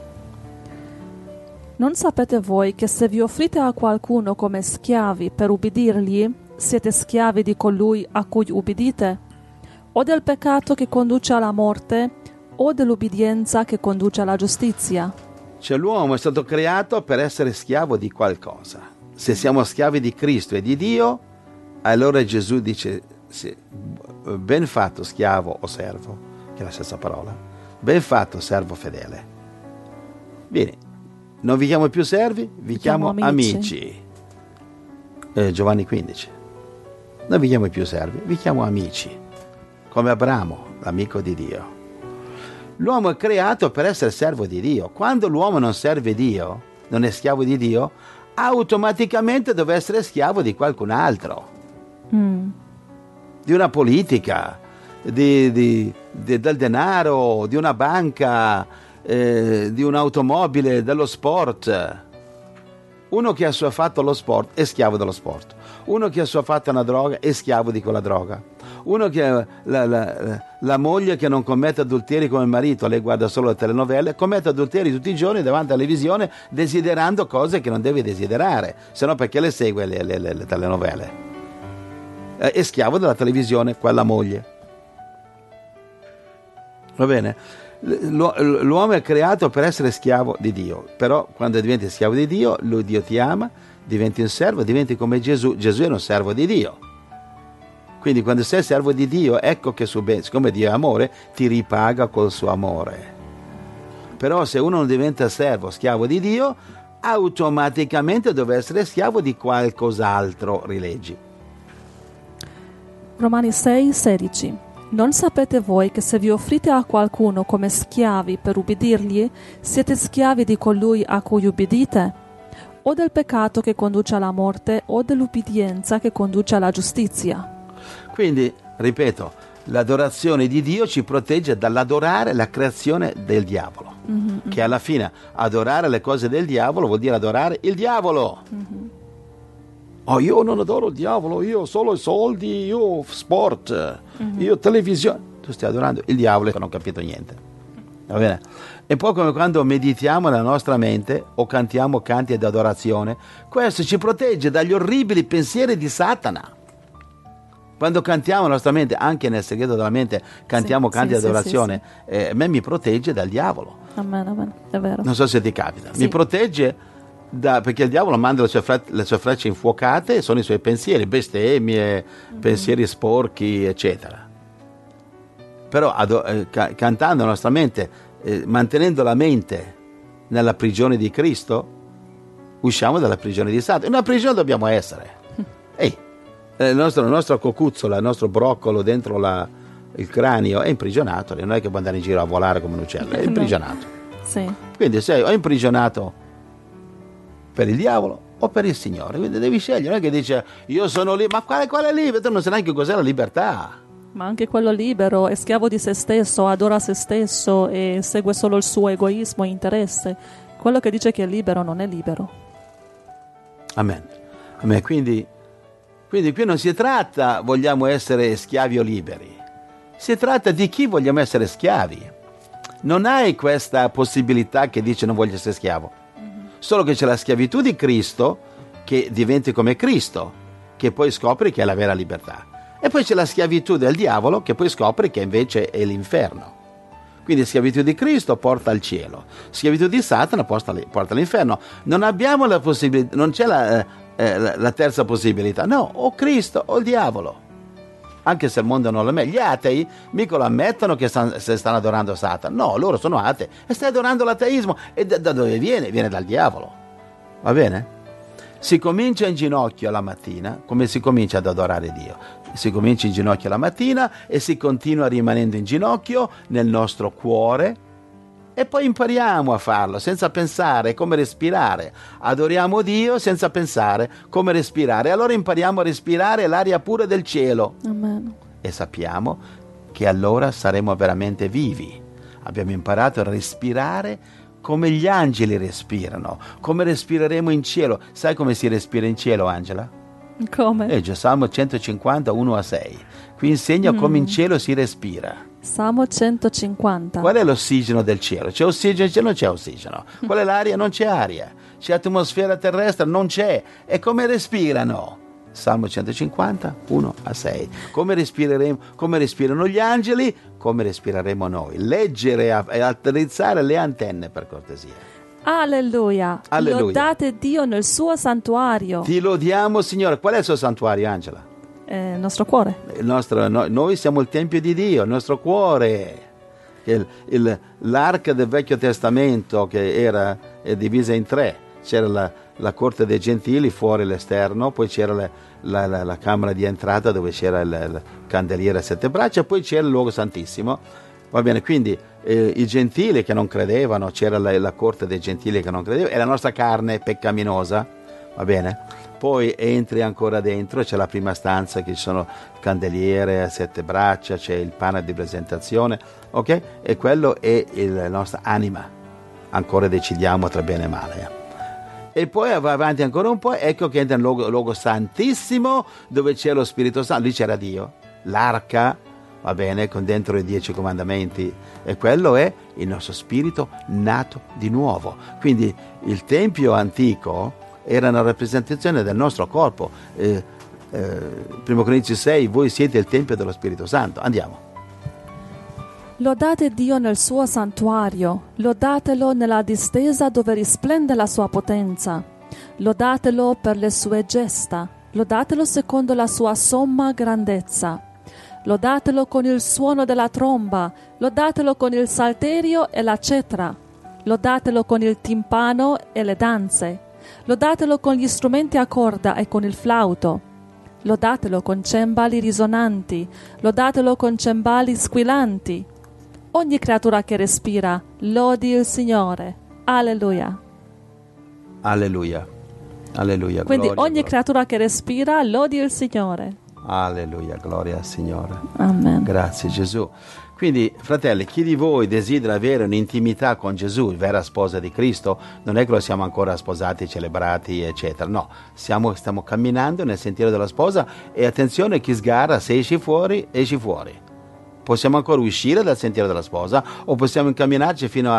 Non sapete voi che se vi offrite a qualcuno come schiavi per ubbidirgli, siete schiavi di colui a cui ubbidite? O del peccato che conduce alla morte, o dell'ubbidienza che conduce alla giustizia? Cioè l'uomo è stato creato per essere schiavo di qualcosa. Se siamo schiavi di Cristo e di Dio, allora Gesù dice, sì, ben fatto schiavo o servo, che è la stessa parola, ben fatto servo fedele. Vieni. Non vi chiamo più servi, vi chiamo amici. Giovanni 15. Non vi chiamo più servi, vi chiamo amici. Come Abramo, l'amico di Dio. L'uomo è creato per essere servo di Dio. Quando l'uomo non serve Dio, non è schiavo di Dio, automaticamente deve essere schiavo di qualcun altro. Di una politica, del denaro, di una banca, di un'automobile, dello sport. Uno che ha fatto lo sport è schiavo dello sport. Uno che ha fatto una droga è schiavo di quella droga. Uno che la moglie che non commette adulteri come il marito, lei guarda solo le telenovelle, commette adulteri tutti i giorni davanti alla televisione desiderando cose che non deve desiderare, se no perché le segue le telenovelle. È schiavo della televisione quella moglie. Va bene? L'uomo è creato per essere schiavo di Dio, però quando diventi schiavo di Dio, Dio ti ama, diventi un servo, diventi come Gesù. Gesù era un servo di Dio. Quindi quando sei servo di Dio, ecco che siccome Dio è amore, ti ripaga col suo amore. Però se uno non diventa servo, schiavo di Dio, automaticamente deve essere schiavo di qualcos'altro, rileggi. Romani 6,16. Non sapete voi che se vi offrite a qualcuno come schiavi per ubbidirgli, siete schiavi di colui a cui ubbidite? O del peccato che conduce alla morte, o dell'ubbidienza che conduce alla giustizia? Quindi, ripeto, l'adorazione di Dio ci protegge dall'adorare la creazione del diavolo. Che alla fine adorare le cose del diavolo vuol dire adorare il diavolo. Oh, io non adoro il diavolo, io solo i soldi, io sport, io televisione. Tu stai adorando il diavolo e non ho capito niente. Va bene? È un po' come quando meditiamo nella nostra mente o cantiamo canti di adorazione. Questo ci protegge dagli orribili pensieri di Satana. Quando cantiamo la nostra mente, anche nel segreto della mente, cantiamo canti di adorazione, a me mi protegge dal diavolo. Amen, amen, è vero. Non so se ti capita. Sì. Mi protegge perché il diavolo manda le sue frecce infuocate e sono i suoi pensieri, bestemmie, pensieri sporchi, eccetera. Però cantando la nostra mente, mantenendo la mente nella prigione di Cristo, usciamo dalla prigione di Satana. In una prigione dobbiamo essere. Ehi, il nostro cocuzzola, il nostro broccolo dentro il cranio è imprigionato, non è che può andare in giro a volare come un uccello, è imprigionato. Sì. Quindi sei o imprigionato per il diavolo o per il Signore, quindi devi scegliere, non è che dice io sono lì, ma quale libero? Tu non sai neanche cos'è la libertà. Ma anche quello libero è schiavo di se stesso, adora se stesso e segue solo il suo egoismo e interesse. Quello che dice che è libero non è libero. Amen. Amen. Quindi qui non si tratta vogliamo essere schiavi o liberi, si tratta di chi vogliamo essere schiavi. Non hai questa possibilità che dice non voglio essere schiavo, solo che c'è la schiavitù di Cristo, che diventi come Cristo, che poi scopri che è la vera libertà, e poi c'è la schiavitù del diavolo, che poi scopri che invece è l'inferno. Quindi schiavitù di Cristo porta al cielo, schiavitù di Satana porta all'inferno. Non abbiamo la possibilità, non c'è la terza possibilità, no, o Cristo o il diavolo. Anche se il mondo non lo ammette. Gli atei mica lo ammettono che stanno adorando Satana, no, loro sono atei e stai adorando l'ateismo. E da dove viene? Viene dal diavolo, va bene? Si comincia in ginocchio la mattina, come si comincia ad adorare Dio? Si comincia in ginocchio la mattina e si continua rimanendo in ginocchio nel nostro cuore, e poi impariamo a farlo senza pensare, come respirare. Adoriamo Dio senza pensare come respirare. Allora impariamo a respirare l'aria pura del cielo. Amen. E sappiamo che allora saremo veramente vivi. Abbiamo imparato a respirare come gli angeli respirano, come respireremo in cielo. Sai come si respira in cielo, Angela? Come? Salmo 150, 1-6. Qui insegna come in cielo si respira. Salmo 150. Qual è l'ossigeno del cielo? C'è ossigeno in cielo? Non c'è ossigeno. Qual è l'aria? Non c'è aria. C'è atmosfera terrestre? Non c'è. E come respirano? Salmo 150, 1-6. Come respirano gli angeli? Come respireremo noi? Leggere e attrezzare le antenne, per cortesia. Alleluia. Alleluia. Lodate Dio nel suo santuario. Ti lodiamo, Signore. Qual è il suo santuario, Angela? Il nostro cuore. Noi siamo il Tempio di Dio, il nostro cuore. L'arca del Vecchio Testamento, che è divisa in tre. C'era la corte dei gentili fuori l'esterno, poi c'era la camera di entrata dove c'era il candeliere a 7 braccia, poi c'era il luogo santissimo. Va bene, quindi i gentili che non credevano, c'era la corte dei gentili che non credevano, e la nostra carne peccaminosa, va bene? Poi entri ancora dentro, c'è la prima stanza, che ci sono candeliere a 7 braccia, c'è il pane di presentazione, ok? E quello è la nostra anima, ancora decidiamo tra bene e male. E poi va avanti ancora un po', ecco che entra nel luogo santissimo, dove c'è lo Spirito Santo, lì c'era Dio, l'arca, va bene, con dentro i 10 comandamenti, e quello è il nostro spirito nato di nuovo. Quindi il Tempio antico era una rappresentazione del nostro corpo. 1 Corinzi 6, voi siete il Tempio dello Spirito Santo. Andiamo. Lodate Dio nel suo santuario, lodatelo nella distesa dove risplende la sua potenza, lodatelo per le sue gesta, lodatelo secondo la sua somma grandezza, lodatelo con il suono della tromba, lodatelo con il salterio e la cetra, lodatelo con il timpano e le danze, lodatelo con gli strumenti a corda e con il flauto, lodatelo con cembali risonanti, lodatelo con cembali squillanti. Ogni creatura che respira, lodi il Signore. Alleluia. Alleluia. Alleluia. Quindi gloria, ogni gloria. creatura che respira, lodi il Signore. Alleluia, gloria al Signore. Amen. Grazie Gesù. Quindi, fratelli, chi di voi desidera avere un'intimità con Gesù, vera sposa di Cristo, non è che lo siamo ancora sposati, celebrati, eccetera. No, stiamo camminando nel sentiero della sposa, e attenzione, chi sgarra, se esci fuori, esci fuori. Possiamo ancora uscire dal sentiero della sposa, o possiamo incamminarci fino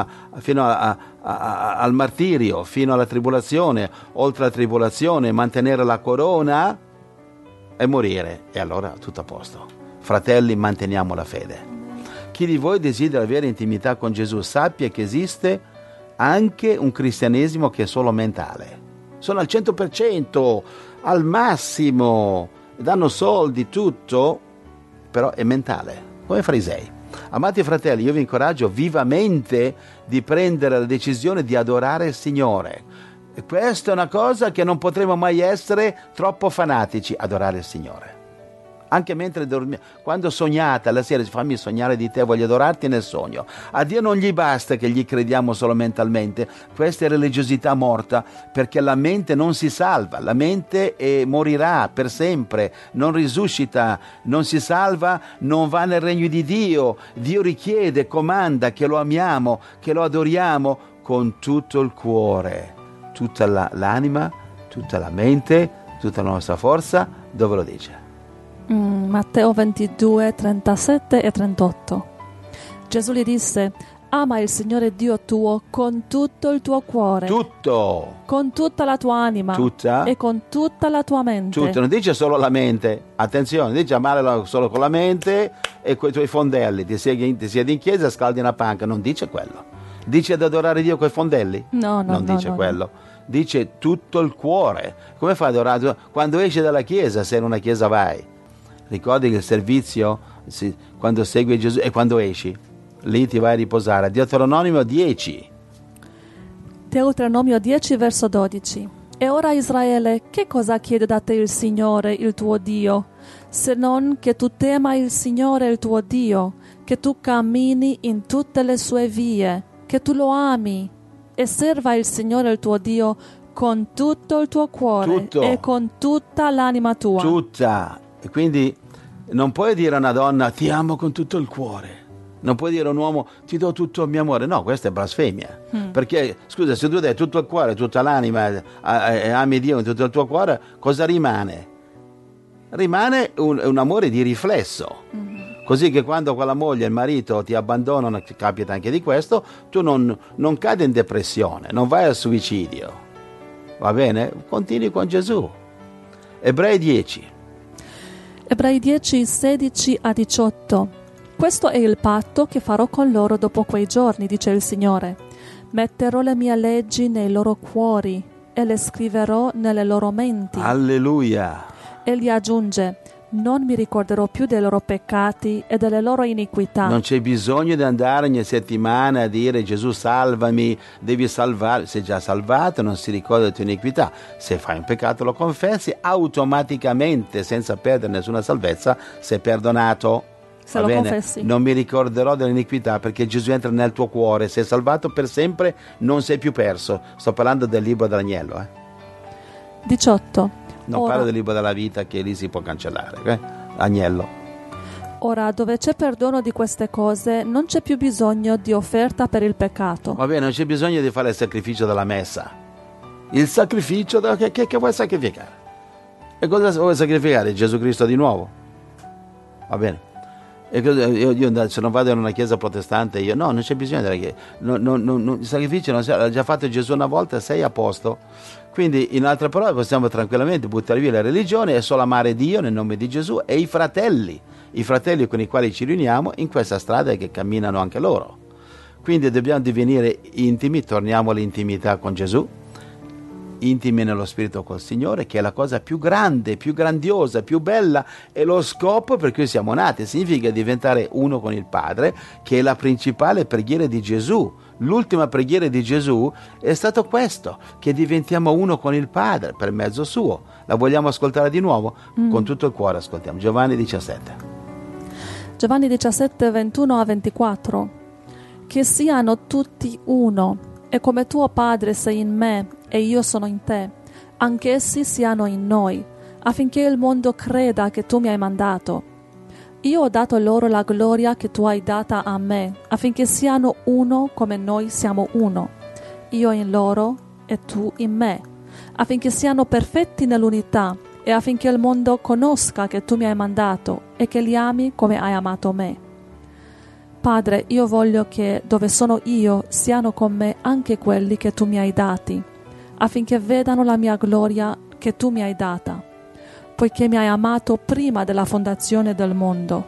al martirio, fino alla tribolazione, oltre la tribolazione, mantenere la corona e morire, e allora tutto a posto. Fratelli, manteniamo la fede. Chi di voi desidera avere intimità con Gesù sappia che esiste anche un cristianesimo che è solo mentale. Sono al 100%, al massimo, danno soldi, tutto, però è mentale, come i farisei. Amati fratelli, io vi incoraggio vivamente di prendere la decisione di adorare il Signore. E questa è una cosa che non potremo mai essere troppo fanatici, adorare il Signore. Anche mentre dormiamo, quando sognate alla sera, fammi sognare di te, voglio adorarti nel sogno. A Dio non gli basta che gli crediamo solo mentalmente. Questa è religiosità morta, perché la mente non si salva, la mente morirà per sempre, non risuscita, non si salva, non va nel regno di Dio. Dio richiede, comanda che lo amiamo, che lo adoriamo con tutto il cuore, tutta l'anima, tutta la mente, tutta la nostra forza. Dove lo dice? Matteo 22, 37 e 38. Gesù gli disse: ama il Signore Dio tuo con tutto il tuo cuore, Tutto. con tutta la tua anima Tutta. e con tutta la tua mente. Tutto, non dice solo la mente, attenzione, dice amare solo con la mente e con i tuoi fondelli, ti siedi in chiesa e scaldi una panca, non dice quello. Dice ad adorare Dio coi fondelli? No, non dice quello. Dice tutto il cuore. Come fai ad adorare? Quando esci dalla chiesa, se in una chiesa vai, ricordi che il servizio, quando segui Gesù e quando esci, lì ti vai a riposare. Deuteronomio 10. Deuteronomio 10, verso 12. E ora Israele, che cosa chiede da te il Signore, il tuo Dio, se non che tu tema il Signore, il tuo Dio, che tu cammini in tutte le sue vie, che tu lo ami e serva il Signore, il tuo Dio, con tutto il tuo cuore e con tutta l'anima tua. Tutta. E quindi non puoi dire a una donna ti amo con tutto il cuore. Non puoi dire a un uomo ti do tutto il mio amore. No, questa è blasfemia. Perché, scusa, se tu dai tutto il cuore, tutta l'anima e ami Dio in tutto il tuo cuore, cosa rimane? Rimane un amore di riflesso. Così che quando quella moglie e il marito ti abbandonano, capita anche di questo, tu non cadi in depressione, non vai al suicidio. Va bene? Continui con Gesù. Ebrei 10. Ebrei 10, 16 a 18. Questo è il patto che farò con loro dopo quei giorni, dice il Signore. Metterò le mie leggi nei loro cuori e le scriverò nelle loro menti. Alleluia. E gli aggiunge: non mi ricorderò più dei loro peccati e delle loro iniquità. Non c'è bisogno di andare ogni settimana a dire Gesù salvami, devi salvare. Sei già salvato, non si ricorda le tue iniquità. Se fai un peccato lo confessi, automaticamente, senza perdere nessuna salvezza, sei perdonato. Se lo confessi. Non mi ricorderò dell'iniquità, perché Gesù entra nel tuo cuore, sei salvato per sempre, non sei più perso. Sto parlando del libro dell'agnello. 18. Non parlo del libro della vita, che lì si può cancellare. Agnello. Ora, dove c'è perdono di queste cose, non c'è più bisogno di offerta per il peccato. Va bene, non c'è bisogno di fare il sacrificio della messa. Il sacrificio che vuoi sacrificare? E cosa vuoi sacrificare? Gesù Cristo di nuovo? Va bene. Io se non vado in una chiesa protestante, non c'è bisogno della chiesa. Il sacrificio l'ha già fatto Gesù una volta, sei a posto. Quindi, in altre parole, possiamo tranquillamente buttare via la religione e solo amare Dio nel nome di Gesù e i fratelli con i quali ci riuniamo in questa strada, che camminano anche loro. Quindi dobbiamo divenire intimi, torniamo all'intimità con Gesù, intimi nello spirito col Signore, che è la cosa più grande, più grandiosa, più bella, e lo scopo per cui siamo nati. Significa diventare uno con il Padre, che è la principale preghiera di Gesù. L'ultima preghiera di Gesù è stato questo, che diventiamo uno con il Padre per mezzo suo. La vogliamo ascoltare di nuovo? Con tutto il cuore ascoltiamo. Giovanni 17. Giovanni 17, 21 a 24. Che siano tutti uno, e come tuo Padre sei in me e io sono in te, anch'essi siano in noi, affinché il mondo creda che tu mi hai mandato. Io ho dato loro la gloria che tu hai data a me, affinché siano uno come noi siamo uno, io in loro e tu in me, affinché siano perfetti nell'unità e affinché il mondo conosca che tu mi hai mandato e che li ami come hai amato me. Padre, io voglio che dove sono io siano con me anche quelli che tu mi hai dati, affinché vedano la mia gloria che tu mi hai data. poiché mi hai amato prima della fondazione del mondo.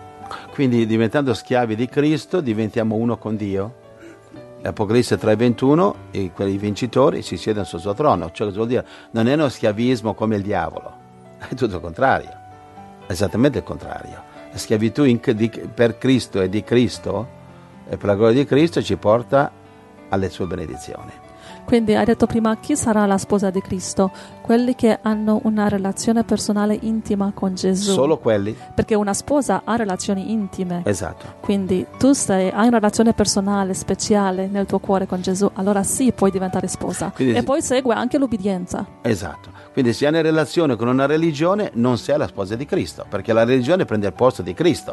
Quindi diventando schiavi di Cristo diventiamo uno con Dio. Apocalisse 3:21, e quelli vincitori si siedono sul suo trono. Cioè, cosa vuol dire? Non è uno schiavismo come il diavolo, è tutto il contrario, esattamente il contrario. La schiavitù per Cristo e di Cristo e per la gloria di Cristo ci porta alle sue benedizioni. Quindi hai detto prima, chi sarà la sposa di Cristo? Quelli che hanno una relazione personale intima con Gesù. Solo quelli? Perché una sposa ha relazioni intime. Esatto. Quindi tu hai una relazione personale, speciale nel tuo cuore con Gesù, allora sì, puoi diventare sposa. Quindi e poi segue anche l'obbedienza. Esatto. Quindi se hai una relazione con una religione non sei la sposa di Cristo, perché la religione prende il posto di Cristo.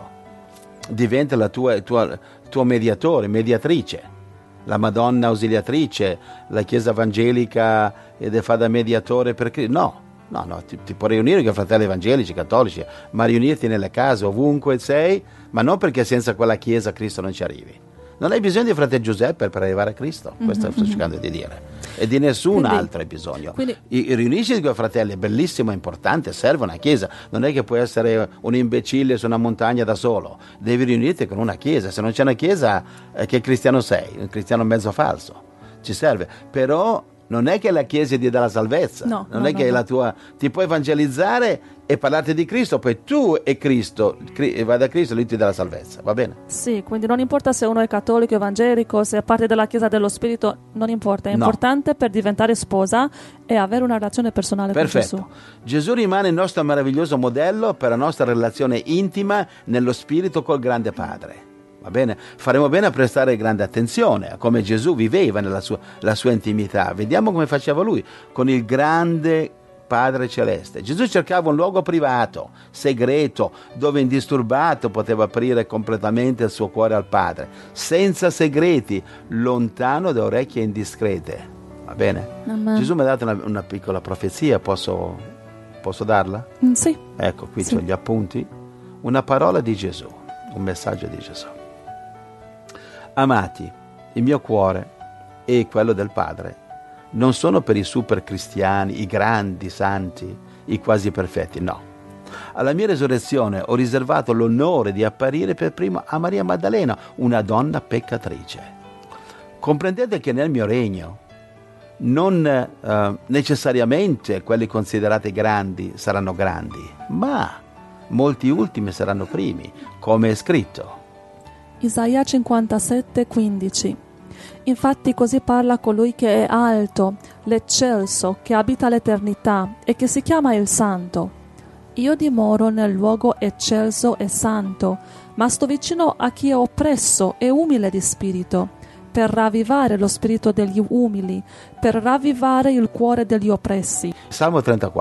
Diventa la tuo mediatore, mediatrice. La Madonna ausiliatrice, la Chiesa evangelica ed fa da mediatore per Cristo. No, ti puoi riunire con i fratelli evangelici, cattolici, ma riunirti nelle case, ovunque sei, ma non perché senza quella Chiesa Cristo non ci arrivi. Non hai bisogno di fratello Giuseppe per arrivare a Cristo, questo sto cercando di dire. E di nessun altro hai bisogno. Riunisci con i fratelli, è bellissimo, è importante, serve una Chiesa. Non è che puoi essere un imbecille su una montagna da solo, devi riunirti con una Chiesa. Se non c'è una Chiesa, che cristiano sei? Un cristiano mezzo falso. Ci serve, però non è che la Chiesa ti dà la salvezza, non è che la tua ti può evangelizzare e parlarti di Cristo, poi tu e Cristo vai da Cristo e lui ti dà la salvezza, va bene? Sì, quindi non importa se uno è cattolico, evangelico, se è parte della Chiesa dello Spirito, non importa, è importante per diventare sposa e avere una relazione personale con Gesù. Gesù rimane il nostro meraviglioso modello per la nostra relazione intima nello Spirito col grande Padre. Va bene? Faremo bene a prestare grande attenzione a come Gesù viveva la sua intimità. Vediamo come faceva lui con il grande Padre Celeste. Gesù cercava un luogo privato, segreto, dove indisturbato poteva aprire completamente il suo cuore al Padre, senza segreti, lontano da orecchie indiscrete. Va bene? Amen. Gesù mi ha dato una piccola profezia, posso darla? Sì. Ecco, qui c'ho gli appunti. Una parola di Gesù, un messaggio di Gesù. Amati, il mio cuore e quello del Padre non sono per i super cristiani, i grandi santi, i quasi perfetti, no. Alla mia resurrezione ho riservato l'onore di apparire per primo a Maria Maddalena, una donna peccatrice. Comprendete che nel mio regno non necessariamente quelli considerati grandi saranno grandi, ma molti ultimi saranno primi, come è scritto. Isaia 57:15. Infatti così parla colui che è alto, l'eccelso, che abita l'eternità e che si chiama il Santo. Io dimoro nel luogo eccelso e santo, ma sto vicino a chi è oppresso e umile di spirito, per ravvivare lo spirito degli umili, per ravvivare il cuore degli oppressi. Salmo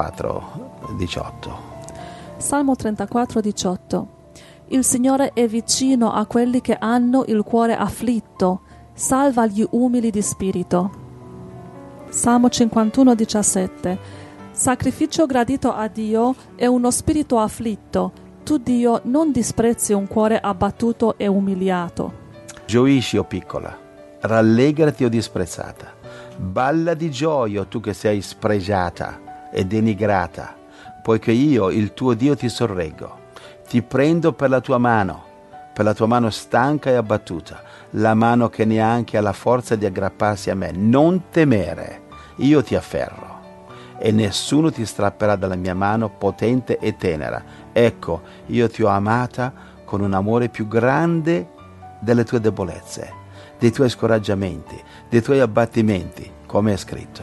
34:18. Salmo 34:18. Il Signore è vicino a quelli che hanno il cuore afflitto, salva gli umili di spirito. Salmo 51:17. Sacrificio gradito a Dio è uno spirito afflitto. Tu, Dio, non disprezzi un cuore abbattuto e umiliato. Gioisci, o piccola, rallegrati, o disprezzata. Balla di gioia, tu che sei spregiata e denigrata, poiché io, il tuo Dio, ti sorreggo. Ti prendo per la tua mano stanca e abbattuta, la mano che neanche ha la forza di aggrapparsi a me. Non temere, io ti afferro, e nessuno ti strapperà dalla mia mano potente e tenera. Ecco, io ti ho amata con un amore più grande delle tue debolezze, dei tuoi scoraggiamenti, dei tuoi abbattimenti, come è scritto.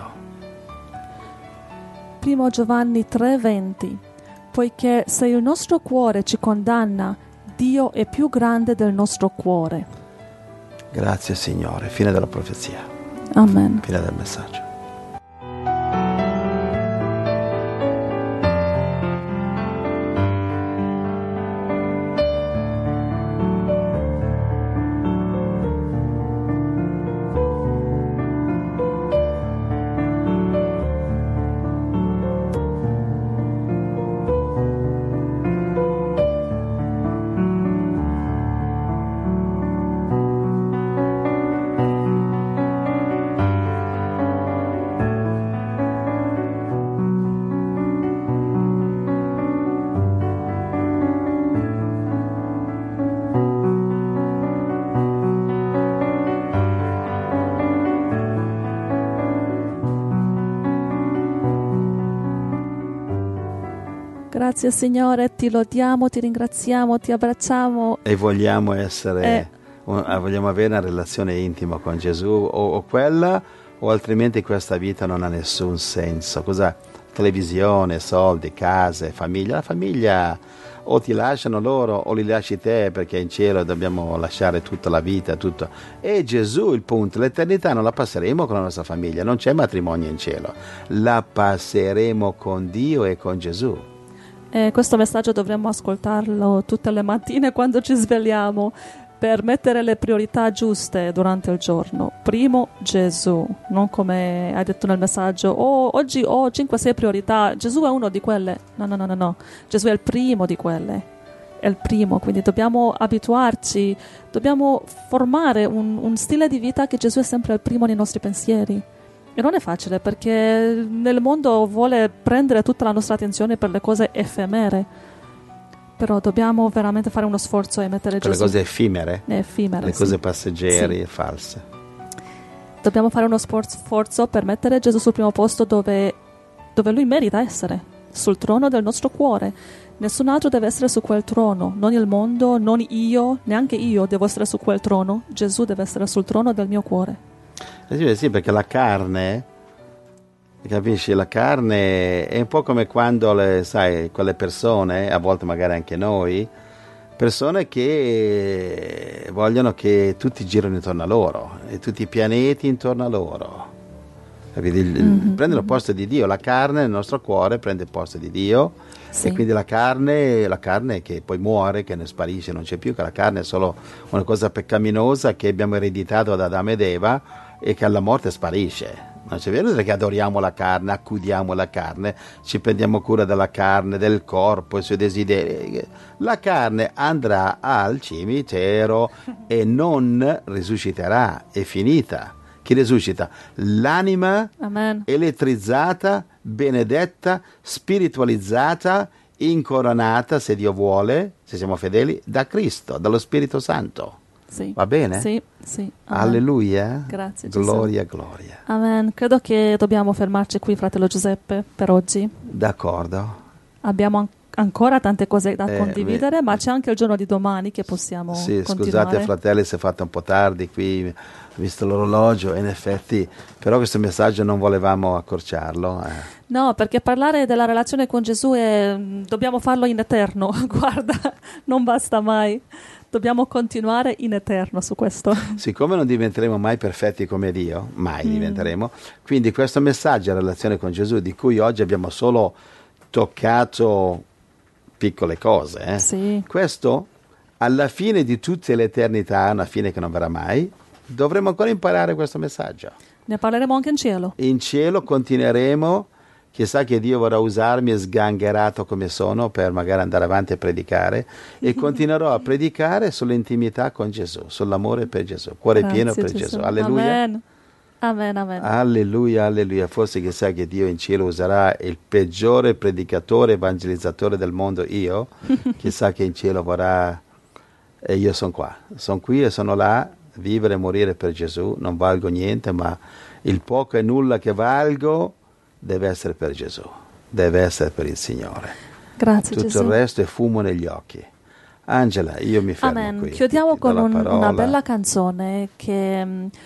1 Giovanni 3:20. Poiché se il nostro cuore ci condanna, Dio è più grande del nostro cuore. Grazie Signore, fine della profezia. Amen. Fine del messaggio. Grazie Signore, ti lodiamo, ti ringraziamo, ti abbracciamo. E vogliamo vogliamo avere una relazione intima con Gesù, o quella, o altrimenti questa vita non ha nessun senso. Cos'è? Televisione, soldi, case, famiglia. La famiglia o ti lasciano loro o li lasci te, perché in cielo dobbiamo lasciare tutta la vita, tutto. E Gesù, il punto, l'eternità non la passeremo con la nostra famiglia, non c'è matrimonio in cielo, la passeremo con Dio e con Gesù. Questo messaggio dovremmo ascoltarlo tutte le mattine quando ci svegliamo, per mettere le priorità giuste durante il giorno. Primo Gesù, non come hai detto nel messaggio, oggi ho 5-6 priorità, Gesù è uno di quelle. No. Gesù è il primo di quelle. È il primo, quindi dobbiamo abituarci, dobbiamo formare un stile di vita che Gesù è sempre il primo nei nostri pensieri. E non è facile, perché nel mondo vuole prendere tutta la nostra attenzione per le cose effemere. Però dobbiamo veramente fare uno sforzo e mettere per Gesù. Le cose effimere, le cose passeggere e false. Dobbiamo fare uno sforzo per mettere Gesù sul primo posto dove Lui merita essere, sul trono del nostro cuore. Nessun altro deve essere su quel trono, non il mondo, non io, neanche io devo essere su quel trono. Gesù deve essere sul trono del mio cuore. Sì, perché la carne, capisci, la carne è un po' come quando quelle persone, a volte magari anche noi, persone che vogliono che tutti girino intorno a loro e tutti i pianeti intorno a loro, capito? Prendono il posto di Dio. La carne nel nostro cuore prende il posto di Dio, e quindi la carne che poi muore, che ne sparisce, non c'è più, che la carne è solo una cosa peccaminosa che abbiamo ereditato da Adamo ed Eva e che alla morte sparisce. Non c'è vero che adoriamo la carne, accudiamo la carne, ci prendiamo cura della carne, del corpo, i suoi desideri. La carne andrà al cimitero e non risusciterà, è finita. Chi risuscita? L'anima Amen. Elettrizzata, benedetta, spiritualizzata, incoronata, se Dio vuole, se siamo fedeli, da Cristo, dallo Spirito Santo. Sì. Va bene? Sì. Amen. Alleluia. Grazie Gesù. Gloria. Amen. Credo che dobbiamo fermarci qui, fratello Giuseppe, per oggi. D'accordo. Abbiamo ancora tante cose da condividere, ma c'è anche il giorno di domani che possiamo continuare. Scusate fratelli se è fatto un po' tardi qui, ho visto l'orologio, e in effetti, però questo messaggio non volevamo accorciarlo. No, perché parlare della relazione con Gesù dobbiamo farlo in eterno, guarda, non basta mai. Dobbiamo continuare in eterno su questo. Siccome non diventeremo mai perfetti come Dio, mai diventeremo, quindi questo messaggio in relazione con Gesù, di cui oggi abbiamo solo toccato piccole cose, Sì. Questo, alla fine di tutta l'eternità, una fine che non verrà mai, dovremo ancora imparare questo messaggio. Ne parleremo anche in cielo. In cielo continueremo. Chissà che Dio vorrà usarmi sgangherato come sono per magari andare avanti a predicare, e continuerò a predicare sull'intimità con Gesù, sull'amore per Gesù, cuore pieno per Gesù. Alleluia. Amen. Alleluia. Forse chissà che Dio in cielo userà il peggiore predicatore, evangelizzatore del mondo, io. Chissà che in cielo vorrà, e io sono qua. Sono qui e sono là, vivere e morire per Gesù. Non valgo niente, ma il poco e nulla che valgo deve essere per Gesù, deve essere per il Signore. Grazie Tutto Gesù. il resto è fumo negli occhi. Angela, io mi fermo Amen. qui. Chiudiamo con parola. una bella canzone che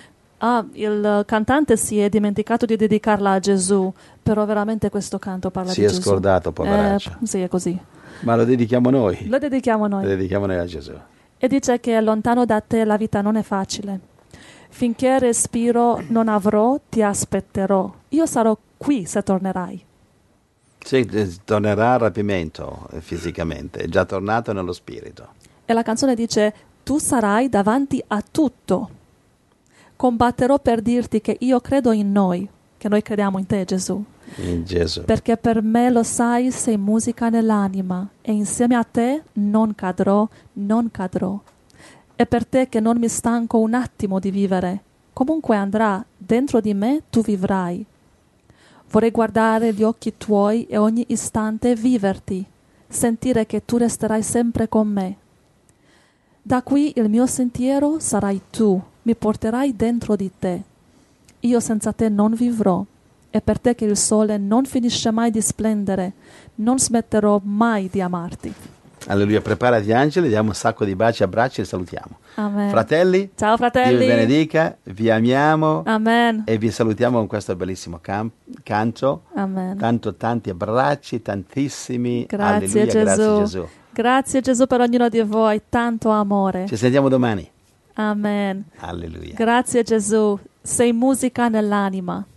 il cantante si è dimenticato di dedicarla a Gesù, però veramente questo canto parla di Gesù. Si è scordato, poveraccio. Sì, è così. Ma lo dedichiamo noi. Lo dedichiamo noi. Lo dedichiamo noi a Gesù. E dice che lontano da te la vita non è facile. Finché respiro non avrò, ti aspetterò. Io sarò qui se tornerai. Sì, tornerà al rapimento fisicamente, è già tornato nello spirito. E la canzone dice: tu sarai davanti a tutto. Combatterò per dirti che io credo in noi, che noi crediamo in te, Gesù. In Gesù. Perché per me, lo sai, sei musica nell'anima, e insieme a te non cadrò. È per te che non mi stanco un attimo di vivere. Comunque andrà, dentro di me tu vivrai. Vorrei guardare gli occhi tuoi e ogni istante viverti, sentire che tu resterai sempre con me. Da qui il mio sentiero sarai tu, mi porterai dentro di te. Io senza te non vivrò, è per te che il sole non finisce mai di splendere. Non smetterò mai di amarti. Alleluia, preparati Angeli, diamo un sacco di baci, abbracci e salutiamo. Amen. Fratelli, Ciao fratelli. Dio vi benedica, vi amiamo Amen. e vi salutiamo con questo bellissimo canto. Amen. Tanti abbracci, tantissimi. Grazie Alleluia, Gesù. grazie Gesù. Grazie Gesù per ognuno di voi, tanto amore. Ci sentiamo domani. Amen. Alleluia. Grazie Gesù, sei musica nell'anima.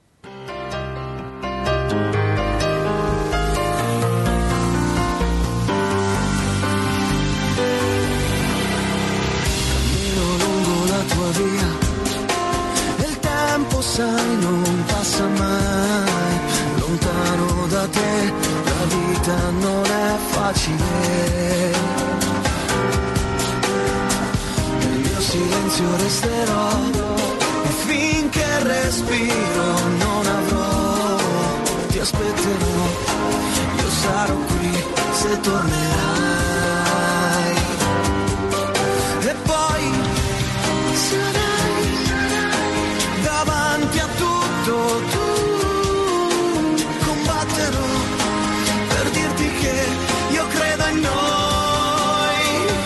Sai, non passa mai, lontano da te, la vita non è facile. Nel mio silenzio resterò e finché respiro non avrò, ti aspetterò, io sarò qui se tornerai. E poi sarai davanti a tutto, tu combatterò per dirti che io credo in noi,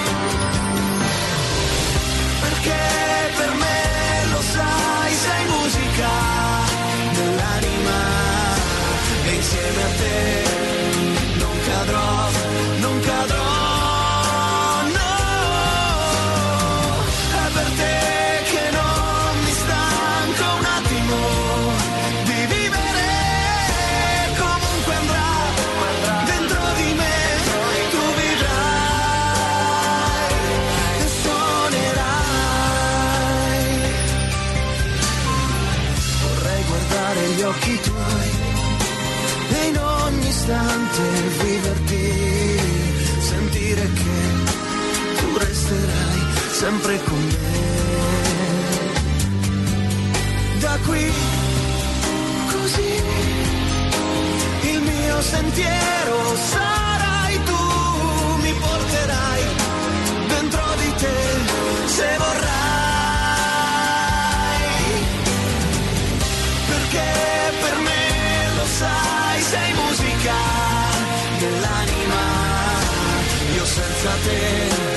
perché per me lo sai, sei musica nell'anima e insieme a te non cadrò, non cadrò. Occhi tuoi e in ogni istante viverti, sentire che tu resterai sempre con me. Da qui così il mio sentiero sarai tu, mi porterai dentro di te se vorrai, perché per me lo sai, sei musica nell'anima, io senza te